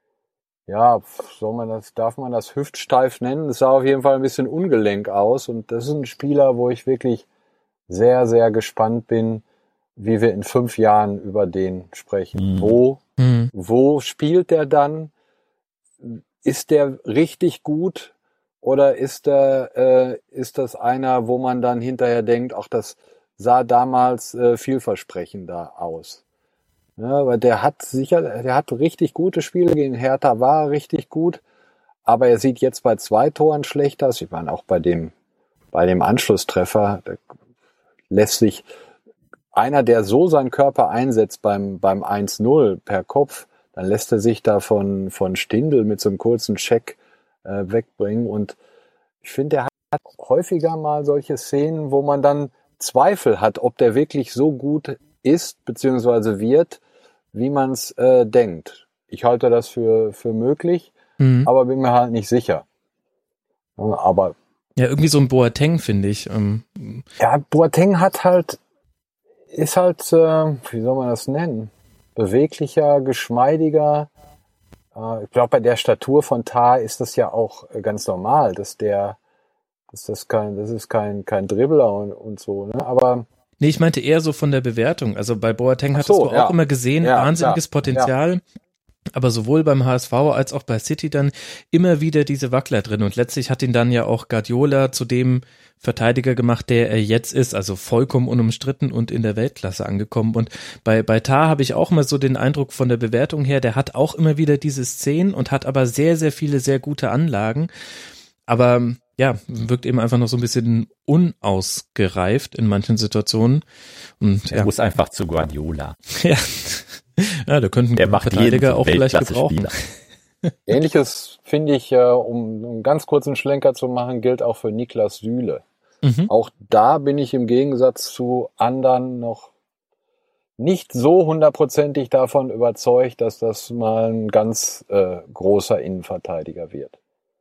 darf man das hüftsteif nennen? Das sah auf jeden Fall ein bisschen ungelenk aus. Und das ist ein Spieler, wo ich wirklich sehr, sehr gespannt bin, wie wir in 5 Jahren über den sprechen. Wo spielt der dann? Ist der richtig gut? Oder ist das einer, wo man dann hinterher denkt, ach, das sah damals vielversprechender aus? Ja, weil der hat richtig gute Spiele gegen Hertha, war richtig gut, aber er sieht jetzt bei 2 Toren schlechter aus. Ich meine, auch bei dem Anschlusstreffer lässt sich einer, der so seinen Körper einsetzt beim 1:0 per Kopf, dann lässt er sich da von Stindl mit so einem kurzen Check wegbringen. Und ich finde, der hat häufiger mal solche Szenen, wo man dann Zweifel hat, ob der wirklich so gut ist bzw. wird, wie man es denkt. Ich halte das für möglich, aber bin mir halt nicht sicher. Aber ja, irgendwie so ein Boateng, finde ich. Ja, Boateng ist halt, wie soll man das nennen? Beweglicher, geschmeidiger. Ich glaube, bei der Statur von Tah ist das ja auch ganz normal, das ist kein Dribbler und so, ne? Aber nee, ich meinte eher so von der Bewertung. Also bei Boateng hattest du auch immer gesehen, wahnsinniges Potenzial. Ja. aber sowohl beim HSV als auch bei City dann immer wieder diese Wackler drin und letztlich hat ihn dann ja auch Guardiola zu dem Verteidiger gemacht, der er jetzt ist, also vollkommen unumstritten und in der Weltklasse angekommen. Und bei Tah habe ich auch mal so den Eindruck von der Bewertung her, der hat auch immer wieder diese Szenen und hat aber sehr, sehr viele sehr gute Anlagen, aber ja, wirkt eben einfach noch so ein bisschen unausgereift in manchen Situationen. Und er muss einfach zu Guardiola. Ja, da könnten Verteidiger auch vielleicht gebrauchen. Ähnliches finde ich, um einen ganz kurzen Schlenker zu machen, gilt auch für Niklas Süle. Auch da bin ich im Gegensatz zu anderen noch nicht so hundertprozentig davon überzeugt, dass das mal ein ganz großer Innenverteidiger wird.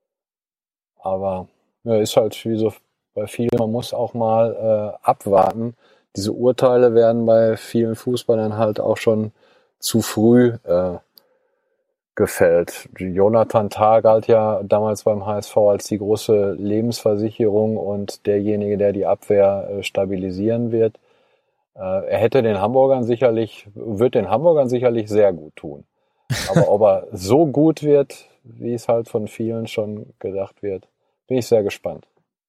Aber ja, ist halt wie so bei vielen, man muss auch mal abwarten. Diese Urteile werden bei vielen Fußballern halt auch schon zu früh gefällt. Jonathan Tah galt ja damals beim HSV als die große Lebensversicherung und derjenige, der die Abwehr stabilisieren wird. Er wird den Hamburgern sicherlich sehr gut tun. Aber ob er so gut wird, wie es halt von vielen schon gedacht wird, bin ich sehr gespannt.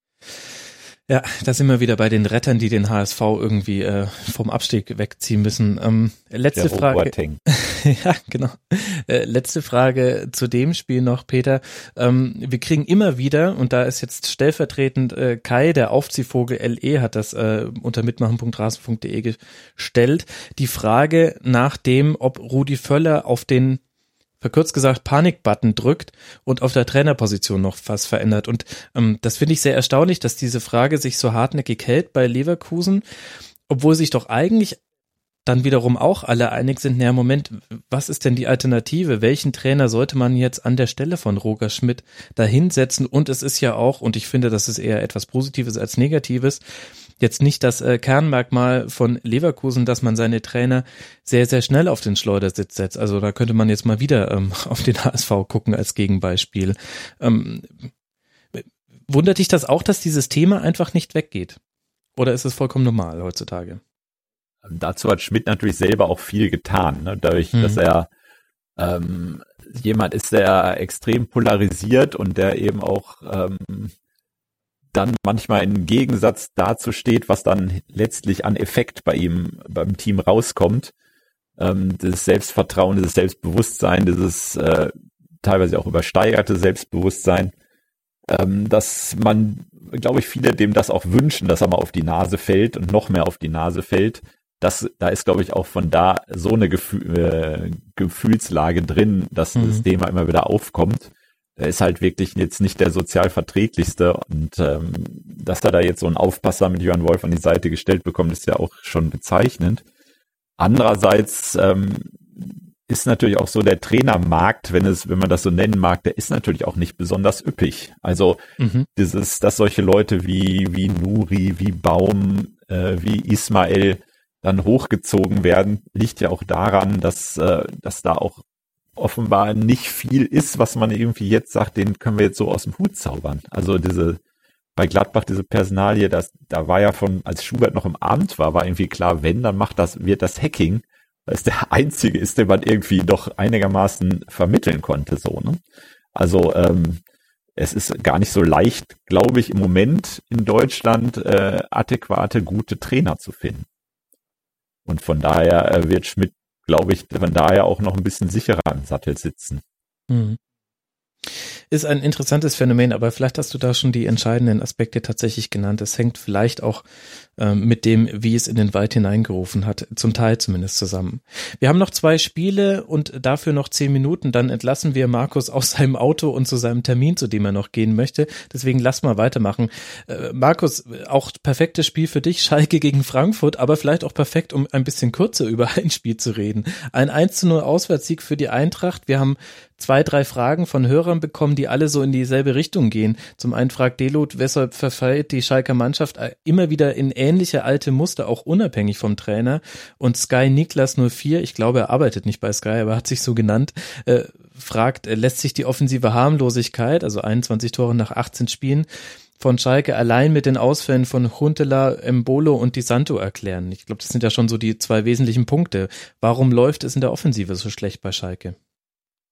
Ja, da sind wir wieder bei den Rettern, die den HSV irgendwie vom Abstieg wegziehen müssen. Letzte Frage. Ja, genau. Letzte Frage zu dem Spiel noch, Peter. Wir kriegen immer wieder, und da ist jetzt stellvertretend Kai, der Aufziehvogel LE, hat das unter mitmachen.rasen.de gestellt, die Frage nach dem, ob Rudi Völler auf den, verkürzt gesagt, Panik-Button drückt und auf der Trainerposition noch was verändert. Und das finde ich sehr erstaunlich, dass diese Frage sich so hartnäckig hält bei Leverkusen, obwohl sich doch eigentlich dann wiederum auch alle einig sind, naja, Moment, was ist denn die Alternative? Welchen Trainer sollte man jetzt an der Stelle von Roger Schmidt da hinsetzen? Und es ist ja auch, und ich finde, das ist eher etwas Positives als Negatives, jetzt nicht das Kernmerkmal von Leverkusen, dass man seine Trainer sehr, sehr schnell auf den Schleudersitz setzt. Also da könnte man jetzt mal wieder auf den HSV gucken als Gegenbeispiel. Wundert dich das auch, dass dieses Thema einfach nicht weggeht? Oder ist es vollkommen normal heutzutage? Dazu hat Schmidt natürlich selber auch viel getan, ne? Dadurch, dass er jemand ist, der extrem polarisiert und der eben auch dann manchmal im Gegensatz dazu steht, was dann letztlich an Effekt bei ihm beim Team rauskommt. Das Selbstvertrauen, dieses Selbstbewusstsein, dieses teilweise auch übersteigerte Selbstbewusstsein, dass man, glaube ich, viele dem das auch wünschen, dass er mal auf die Nase fällt und noch mehr auf die Nase fällt. Da ist, glaube ich, auch von da so eine Gefühlslage drin, dass das Thema immer wieder aufkommt. Er ist halt wirklich jetzt nicht der sozial verträglichste und dass er da jetzt so einen Aufpasser mit Johann Wolf an die Seite gestellt bekommt, ist ja auch schon bezeichnend. Andererseits ist natürlich auch so der Trainermarkt, wenn man das so nennen mag, der ist natürlich auch nicht besonders üppig. Also dass solche Leute wie Nuri, wie Baum, wie Ismail dann hochgezogen werden, liegt ja auch daran, dass da auch offenbar nicht viel ist, was man irgendwie jetzt sagt, den können wir jetzt so aus dem Hut zaubern. Also bei Gladbach diese Personalie, da war ja als Schubert noch im Amt war irgendwie klar, wenn, dann wird das Hacking, weil es der einzige ist, den man irgendwie doch einigermaßen vermitteln konnte, so, ne? Also, es ist gar nicht so leicht, glaube ich, im Moment in Deutschland adäquate, gute Trainer zu finden. Und von daher wird Schmidt, glaube ich, von daher auch noch ein bisschen sicherer im Sattel sitzen. Ist ein interessantes Phänomen, aber vielleicht hast du da schon die entscheidenden Aspekte tatsächlich genannt. Es hängt vielleicht auch mit dem, wie es in den Wald hineingerufen hat, zum Teil zumindest zusammen. Wir haben noch 2 Spiele und dafür noch 10 Minuten, dann entlassen wir Markus aus seinem Auto und zu seinem Termin, zu dem er noch gehen möchte. Deswegen lass mal weitermachen. Markus, auch perfektes Spiel für dich, Schalke gegen Frankfurt, aber vielleicht auch perfekt, um ein bisschen kürzer über ein Spiel zu reden. Ein 1:0 Auswärtssieg für die Eintracht. Wir haben 2, 3 Fragen von Hörern bekommen, die alle so in dieselbe Richtung gehen. Zum einen fragt Delut, weshalb verfällt die Schalker Mannschaft immer wieder in ähnliche alte Muster, auch unabhängig vom Trainer. Und Sky Niklas 04, ich glaube, er arbeitet nicht bei Sky, aber hat sich so genannt, fragt, lässt sich die offensive Harmlosigkeit, also 21 Tore nach 18 Spielen, von Schalke allein mit den Ausfällen von Huntelaar, Embolo und Di Santo erklären? Ich glaube, das sind ja schon so die 2 wesentlichen Punkte. Warum läuft es in der Offensive so schlecht bei Schalke?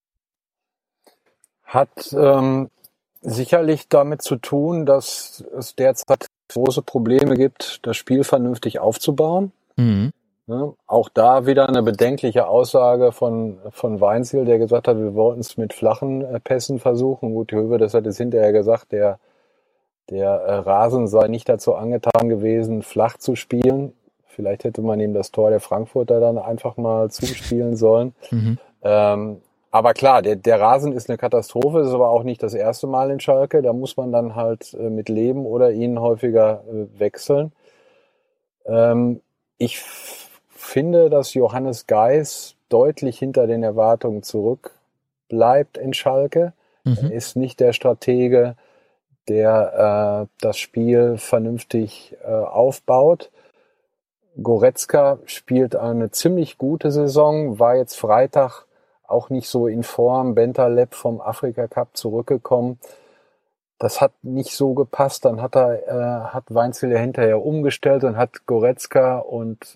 Hat sicherlich damit zu tun, dass es derzeit große Probleme gibt, das Spiel vernünftig aufzubauen. Mhm. Ja, auch da wieder eine bedenkliche Aussage von Weinziel, der gesagt hat, wir wollten es mit flachen Pässen versuchen. Gut, Höwedes hat es hinterher gesagt, der Rasen sei nicht dazu angetan gewesen, flach zu spielen. Vielleicht hätte man ihm das Tor der Frankfurter dann einfach mal zuspielen sollen. Mhm. Aber klar, der Rasen ist eine Katastrophe, das ist aber auch nicht das erste Mal in Schalke. Da muss man dann halt mit leben oder ihn häufiger wechseln. Ich finde, dass Johannes Geis deutlich hinter den Erwartungen zurückbleibt in Schalke. Mhm. Er ist nicht der Stratege, der das Spiel vernünftig aufbaut. Goretzka spielt eine ziemlich gute Saison, war jetzt Freitag auch nicht so in Form. Bentaleb vom Afrika Cup zurückgekommen. Das hat nicht so gepasst. Dann hat Weinziel hinterher umgestellt und hat Goretzka und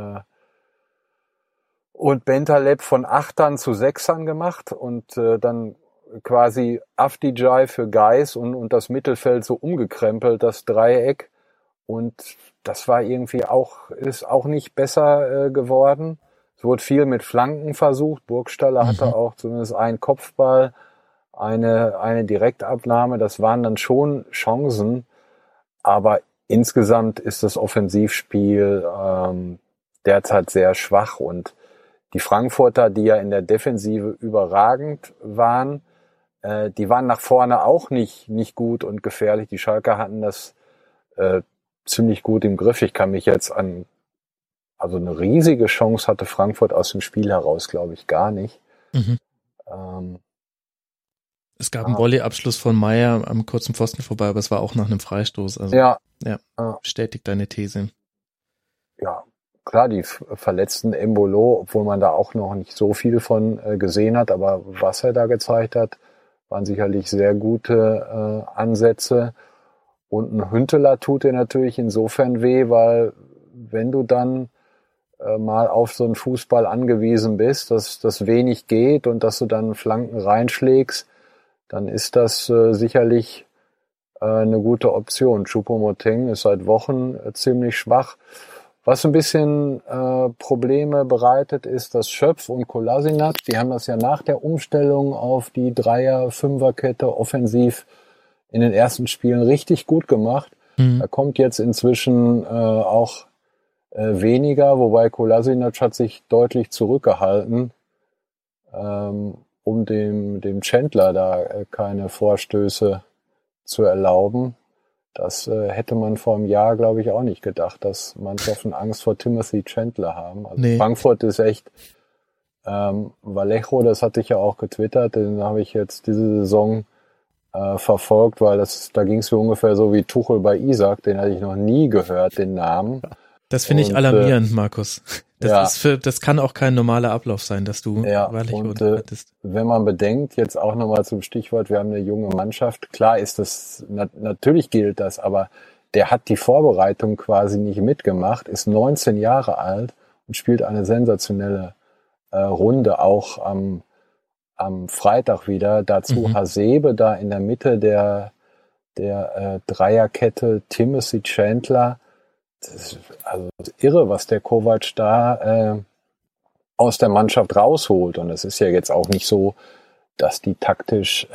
Bentaleb von 8ern zu 6ern gemacht und dann quasi Afdijay für Geis und das Mittelfeld so umgekrempelt, das Dreieck. Und das war irgendwie ist auch nicht besser geworden. Es wurde viel mit Flanken versucht. Burgstaller hatte auch zumindest einen Kopfball, eine Direktabnahme. Das waren dann schon Chancen. Aber insgesamt ist das Offensivspiel derzeit sehr schwach. Und die Frankfurter, die ja in der Defensive überragend waren, die waren nach vorne auch nicht gut und gefährlich. Die Schalker hatten das ziemlich gut im Griff. Ich kann mich jetzt also eine riesige Chance hatte Frankfurt aus dem Spiel heraus, glaube ich, gar nicht. Mhm. Es gab einen Volleyabschluss von Meier am kurzen Pfosten vorbei, aber es war auch nach einem Freistoß. Also, ja. Bestätigt deine These. Ja, klar, die verletzten Embolo, obwohl man da auch noch nicht so viel von gesehen hat, aber was er da gezeigt hat, waren sicherlich sehr gute Ansätze. Und ein Hünteler tut dir natürlich insofern weh, weil wenn du dann mal auf so einen Fußball angewiesen bist, dass das wenig geht und dass du dann Flanken reinschlägst, dann ist das sicherlich eine gute Option. Choupo-Moting ist seit Wochen ziemlich schwach. Was ein bisschen Probleme bereitet, ist, dass Schöpf und Kolasinac, die haben das ja nach der Umstellung auf die Dreier-Fünfer-Kette offensiv in den ersten Spielen richtig gut gemacht. Mhm. Da kommt jetzt inzwischen auch weniger, wobei Kolasinac hat sich deutlich zurückgehalten, um dem Chandler da keine Vorstöße zu erlauben. Das hätte man vor einem Jahr, glaube ich, auch nicht gedacht, dass Mannschaften Angst vor Timothy Chandler haben. Also nee. Frankfurt ist echt Vallejo, das hatte ich ja auch getwittert, den habe ich jetzt diese Saison verfolgt, weil da ging es mir ungefähr so wie Tuchel bei Isaac, den hatte ich noch nie gehört, den Namen. Das finde ich alarmierend, Markus. Das kann auch kein normaler Ablauf sein, dass du Vallejo hattest. Wenn man bedenkt, jetzt auch nochmal zum Stichwort, wir haben eine junge Mannschaft, klar ist das, natürlich gilt das, aber der hat die Vorbereitung quasi nicht mitgemacht, ist 19 Jahre alt und spielt eine sensationelle Runde auch am Freitag wieder. Dazu Hasebe da in der Mitte der Dreierkette, Timothy Chandler. Das ist also irre, was der Kovac da aus der Mannschaft rausholt. Und es ist ja jetzt auch nicht so, dass die taktisch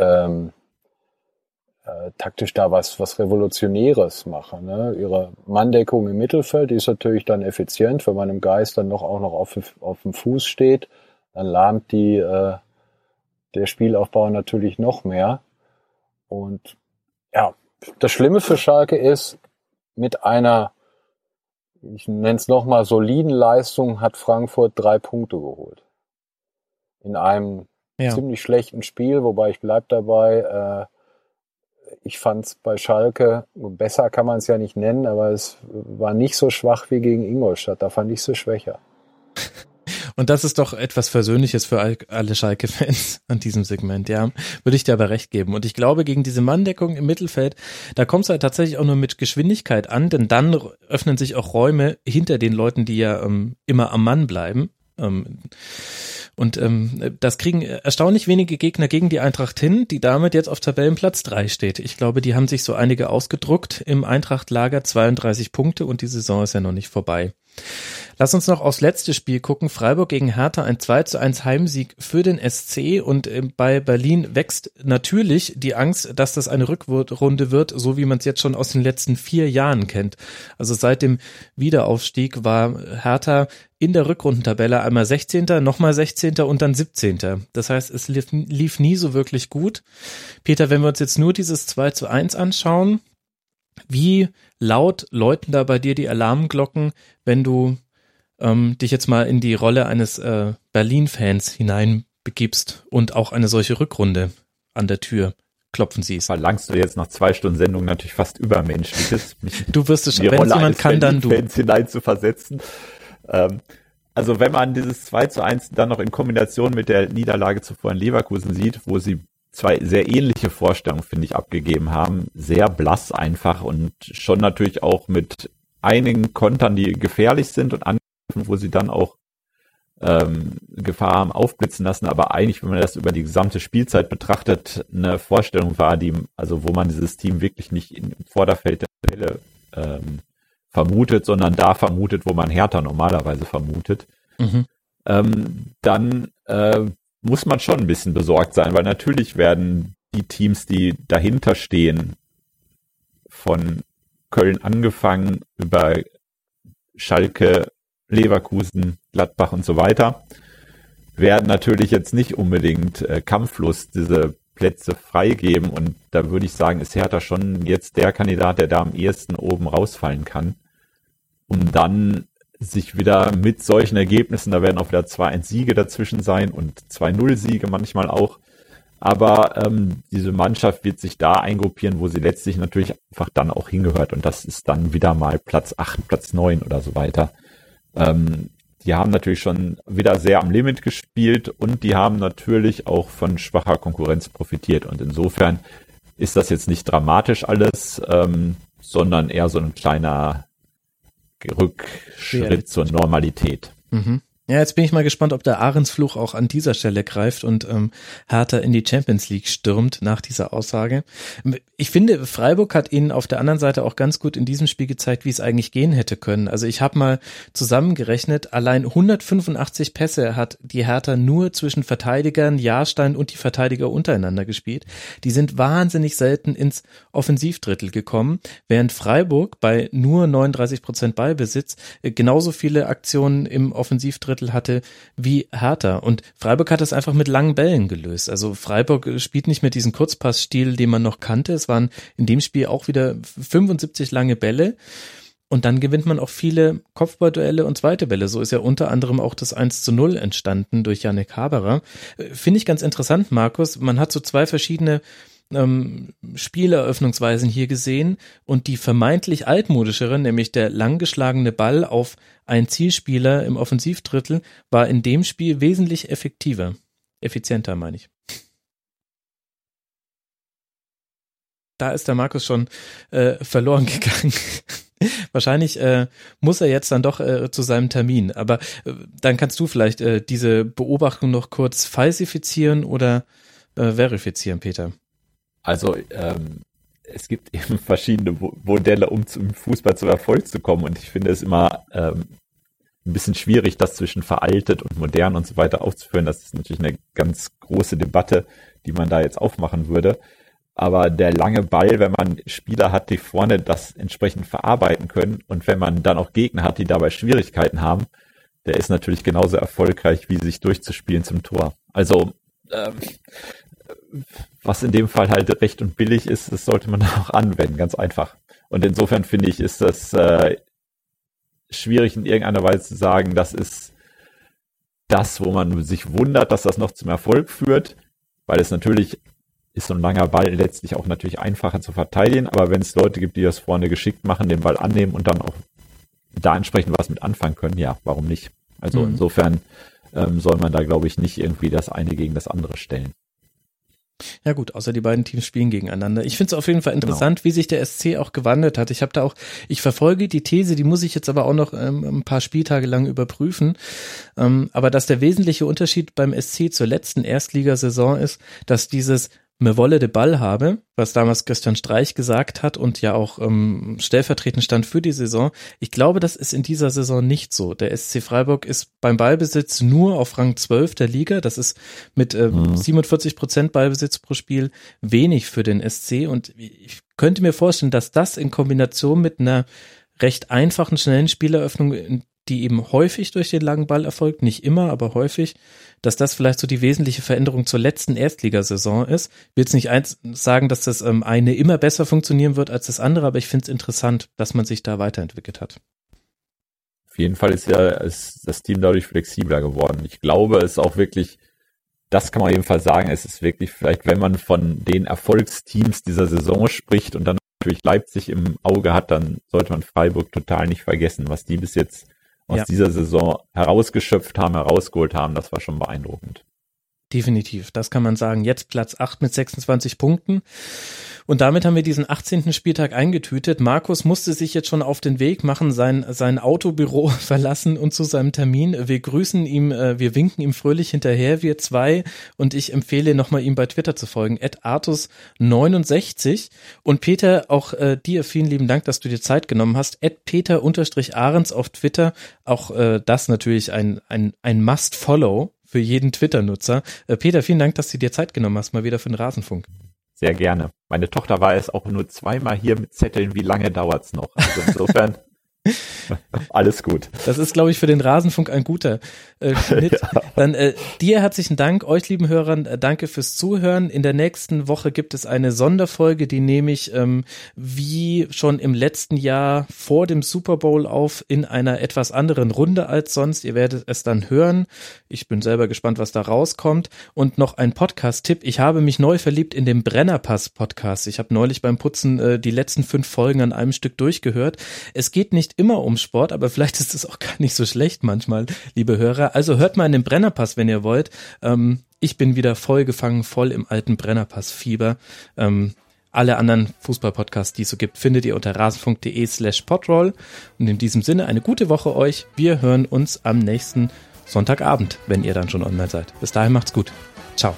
da was Revolutionäres machen. Ne? Ihre Manndeckung im Mittelfeld, die ist natürlich dann effizient, wenn man im Geist dann auch noch auf dem Fuß steht, dann lahmt der Spielaufbau natürlich noch mehr. Und ja, das Schlimme für Schalke ist, mit einer, ich nenne es nochmal, soliden Leistung hat Frankfurt 3 Punkte geholt. In einem ziemlich schlechten Spiel, wobei ich bleib dabei, ich fand es bei Schalke, besser kann man es ja nicht nennen, aber es war nicht so schwach wie gegen Ingolstadt, da fand ich es schwächer. Und das ist doch etwas Versöhnliches für alle Schalke-Fans an diesem Segment, ja. Würde ich dir aber recht geben. Und ich glaube, gegen diese Manndeckung im Mittelfeld, da kommt es halt tatsächlich auch nur mit Geschwindigkeit an, denn dann öffnen sich auch Räume hinter den Leuten, die ja immer am Mann bleiben. Und Und das kriegen erstaunlich wenige Gegner gegen die Eintracht hin, die damit jetzt auf Tabellenplatz 3 steht. Ich glaube, die haben sich so einige ausgedruckt im Eintracht-Lager, 32 Punkte und die Saison ist ja noch nicht vorbei. Lass uns noch aufs letzte Spiel gucken. Freiburg gegen Hertha, ein 2:1 Heimsieg für den SC und bei Berlin wächst natürlich die Angst, dass das eine Rückrunde wird, so wie man es jetzt schon aus den letzten 4 Jahren kennt. Also seit dem Wiederaufstieg war Hertha in der Rückrundentabelle einmal 16., nochmal 16. und dann 17. Das heißt, es lief nie so wirklich gut. Peter, wenn wir uns jetzt nur dieses 2:1 anschauen, wie laut läuten da bei dir die Alarmglocken, wenn du dich jetzt mal in die Rolle eines Berlin-Fans hineinbegibst und auch eine solche Rückrunde an der Tür klopfen siehst? Verlangst du jetzt nach 2 Stunden Sendung natürlich fast Übermenschliches, mich du wirst es schon, wenn es jemand kann, dann du. Fans hinein zu versetzen. Also wenn man dieses 2:1 dann noch in Kombination mit der Niederlage zuvor in Leverkusen sieht, wo sie 2 sehr ähnliche Vorstellungen, finde ich, abgegeben haben, sehr blass einfach und schon natürlich auch mit einigen Kontern, die gefährlich sind und Angriffen, wo sie dann auch Gefahr haben aufblitzen lassen, aber eigentlich, wenn man das über die gesamte Spielzeit betrachtet, eine Vorstellung war, die, also wo man dieses Team wirklich nicht im Vorderfeld der Tabelle vermutet, sondern da vermutet, wo man Hertha normalerweise vermutet, dann muss man schon ein bisschen besorgt sein, weil natürlich werden die Teams, die dahinter stehen, von Köln angefangen über Schalke, Leverkusen, Gladbach und so weiter, werden natürlich jetzt nicht unbedingt kampflos diese Plätze freigeben und da würde ich sagen, ist Hertha schon jetzt der Kandidat, der da am ehesten oben rausfallen kann, um dann sich wieder mit solchen Ergebnissen, da werden auch wieder 2:1 Siege dazwischen sein und 2:0 Siege manchmal auch, aber diese Mannschaft wird sich da eingruppieren, wo sie letztlich natürlich einfach dann auch hingehört und das ist dann wieder mal Platz 8, Platz 9 oder so weiter. Die haben natürlich schon wieder sehr am Limit gespielt und die haben natürlich auch von schwacher Konkurrenz profitiert und insofern ist das jetzt nicht dramatisch alles, sondern eher so ein kleiner Rückschritt zur Normalität. Mhm. Ja, jetzt bin ich mal gespannt, ob der Ahrensfluch auch an dieser Stelle greift und Hertha in die Champions League stürmt nach dieser Aussage. Ich finde, Freiburg hat ihnen auf der anderen Seite auch ganz gut in diesem Spiel gezeigt, wie es eigentlich gehen hätte können. Also ich habe mal zusammengerechnet, allein 185 Pässe hat die Hertha nur zwischen Verteidigern, Jahrstein und die Verteidiger untereinander gespielt. Die sind wahnsinnig selten ins Offensivdrittel gekommen, während Freiburg bei nur 39% Ballbesitz genauso viele Aktionen im Offensivdrittel hatte wie Hertha. Und Freiburg hat das einfach mit langen Bällen gelöst. Also Freiburg spielt nicht mehr diesen Kurzpassstil, den man noch kannte. Es waren in dem Spiel auch wieder 75 lange Bälle. Und dann gewinnt man auch viele Kopfballduelle und zweite Bälle. So ist ja unter anderem auch das 1:0 entstanden durch Yannick Haberer. Finde ich ganz interessant, Markus. Man hat so 2 verschiedene Spieleröffnungsweisen hier gesehen und die vermeintlich altmodischere, nämlich der langgeschlagene Ball auf einen Zielspieler im Offensivdrittel, war in dem Spiel wesentlich effizienter, meine ich. Da ist der Markus schon verloren gegangen. Wahrscheinlich muss er jetzt dann doch zu seinem Termin, aber dann kannst du vielleicht diese Beobachtung noch kurz falsifizieren oder verifizieren, Peter. Also es gibt eben verschiedene Modelle, um zum Fußball zum Erfolg zu kommen und ich finde es immer ein bisschen schwierig, das zwischen veraltet und modern und so weiter aufzuführen. Das ist natürlich eine ganz große Debatte, die man da jetzt aufmachen würde. Aber der lange Ball, wenn man Spieler hat, die vorne das entsprechend verarbeiten können und wenn man dann auch Gegner hat, die dabei Schwierigkeiten haben, der ist natürlich genauso erfolgreich, wie sich durchzuspielen zum Tor. Also was in dem Fall halt recht und billig ist, das sollte man auch anwenden, ganz einfach. Und insofern finde ich, ist das schwierig in irgendeiner Weise zu sagen, das ist das, wo man sich wundert, dass das noch zum Erfolg führt, weil es natürlich ist so ein langer Ball letztlich auch natürlich einfacher zu verteidigen, aber wenn es Leute gibt, die das vorne geschickt machen, den Ball annehmen und dann auch da entsprechend was mit anfangen können, ja, warum nicht? Also insofern soll man da, glaube ich, nicht irgendwie das eine gegen das andere stellen. Ja gut, außer die beiden Teams spielen gegeneinander. Ich finde es auf jeden Fall interessant, wie sich der SC auch gewandelt hat. Ich verfolge die These, die muss ich jetzt aber auch noch ein paar Spieltage lang überprüfen, aber dass der wesentliche Unterschied beim SC zur letzten Erstligasaison ist, dass dieses "Me wolle de Ball" habe, was damals Christian Streich gesagt hat und ja auch stellvertretend stand für die Saison. Ich glaube, das ist in dieser Saison nicht so. Der SC Freiburg ist beim Ballbesitz nur auf Rang 12 der Liga. Das ist mit 47% Ballbesitz pro Spiel wenig für den SC und ich könnte mir vorstellen, dass das in Kombination mit einer recht einfachen, schnellen Spieleröffnung, die eben häufig durch den langen Ball erfolgt, nicht immer, aber häufig, dass das vielleicht so die wesentliche Veränderung zur letzten Erstligasaison ist. Ich will jetzt nicht sagen, dass das eine immer besser funktionieren wird als das andere, aber ich finde es interessant, dass man sich da weiterentwickelt hat. Auf jeden Fall ist das Team dadurch flexibler geworden. Ich glaube, es ist auch wirklich, das kann man auf jeden Fall sagen, es ist wirklich vielleicht, wenn man von den Erfolgsteams dieser Saison spricht und dann natürlich Leipzig im Auge hat, dann sollte man Freiburg total nicht vergessen, was die bis jetzt aus dieser Saison herausgeholt haben, das war schon beeindruckend. Definitiv, das kann man sagen. Jetzt Platz 8 mit 26 Punkten. Und damit haben wir diesen 18. Spieltag eingetütet. Markus musste sich jetzt schon auf den Weg machen, sein Autobüro verlassen und zu seinem Termin. Wir grüßen ihm, wir winken ihm fröhlich hinterher, wir zwei. Und ich empfehle nochmal, ihm bei Twitter zu folgen, @artus69. Und Peter, auch dir vielen lieben Dank, dass du dir Zeit genommen hast. @peter_ahrens auf Twitter. Auch das natürlich ein Must-Follow für jeden Twitter-Nutzer. Peter, vielen Dank, dass du dir Zeit genommen hast, mal wieder für den Rasenfunk. Sehr gerne. Meine Tochter war jetzt auch nur zweimal hier mit Zetteln, wie lange dauert's noch? Also insofern alles gut. Das ist, glaube ich, für den Rasenfunk ein guter Schnitt. Ja. Dann dir herzlichen Dank, euch lieben Hörern, danke fürs Zuhören. In der nächsten Woche gibt es eine Sonderfolge, die nehme ich wie schon im letzten Jahr vor dem Super Bowl auf, in einer etwas anderen Runde als sonst. Ihr werdet es dann hören. Ich bin selber gespannt, was da rauskommt. Und noch ein Podcast-Tipp. Ich habe mich neu verliebt in den Brennerpass-Podcast. Ich habe neulich beim Putzen die letzten 5 Folgen an einem Stück durchgehört. Es geht nicht immer um Sport, aber vielleicht ist es auch gar nicht so schlecht manchmal, liebe Hörer. Also hört mal in den Brennerpass, wenn ihr wollt. Ich bin wieder voll gefangen, voll im alten Brennerpass-Fieber. Alle anderen Fußball-Podcasts, die es so gibt, findet ihr unter rasen.de/podroll. Und in diesem Sinne eine gute Woche euch. Wir hören uns am nächsten Sonntagabend, wenn ihr dann schon online seid. Bis dahin macht's gut. Ciao.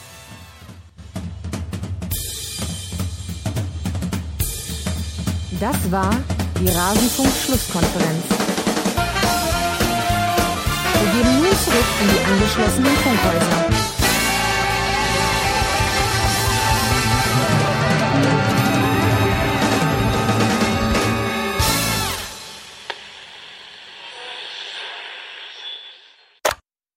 Das war die Rasenfunk-Schlusskonferenz. Wir gehen nun zurück in die angeschlossenen Funkhäuser.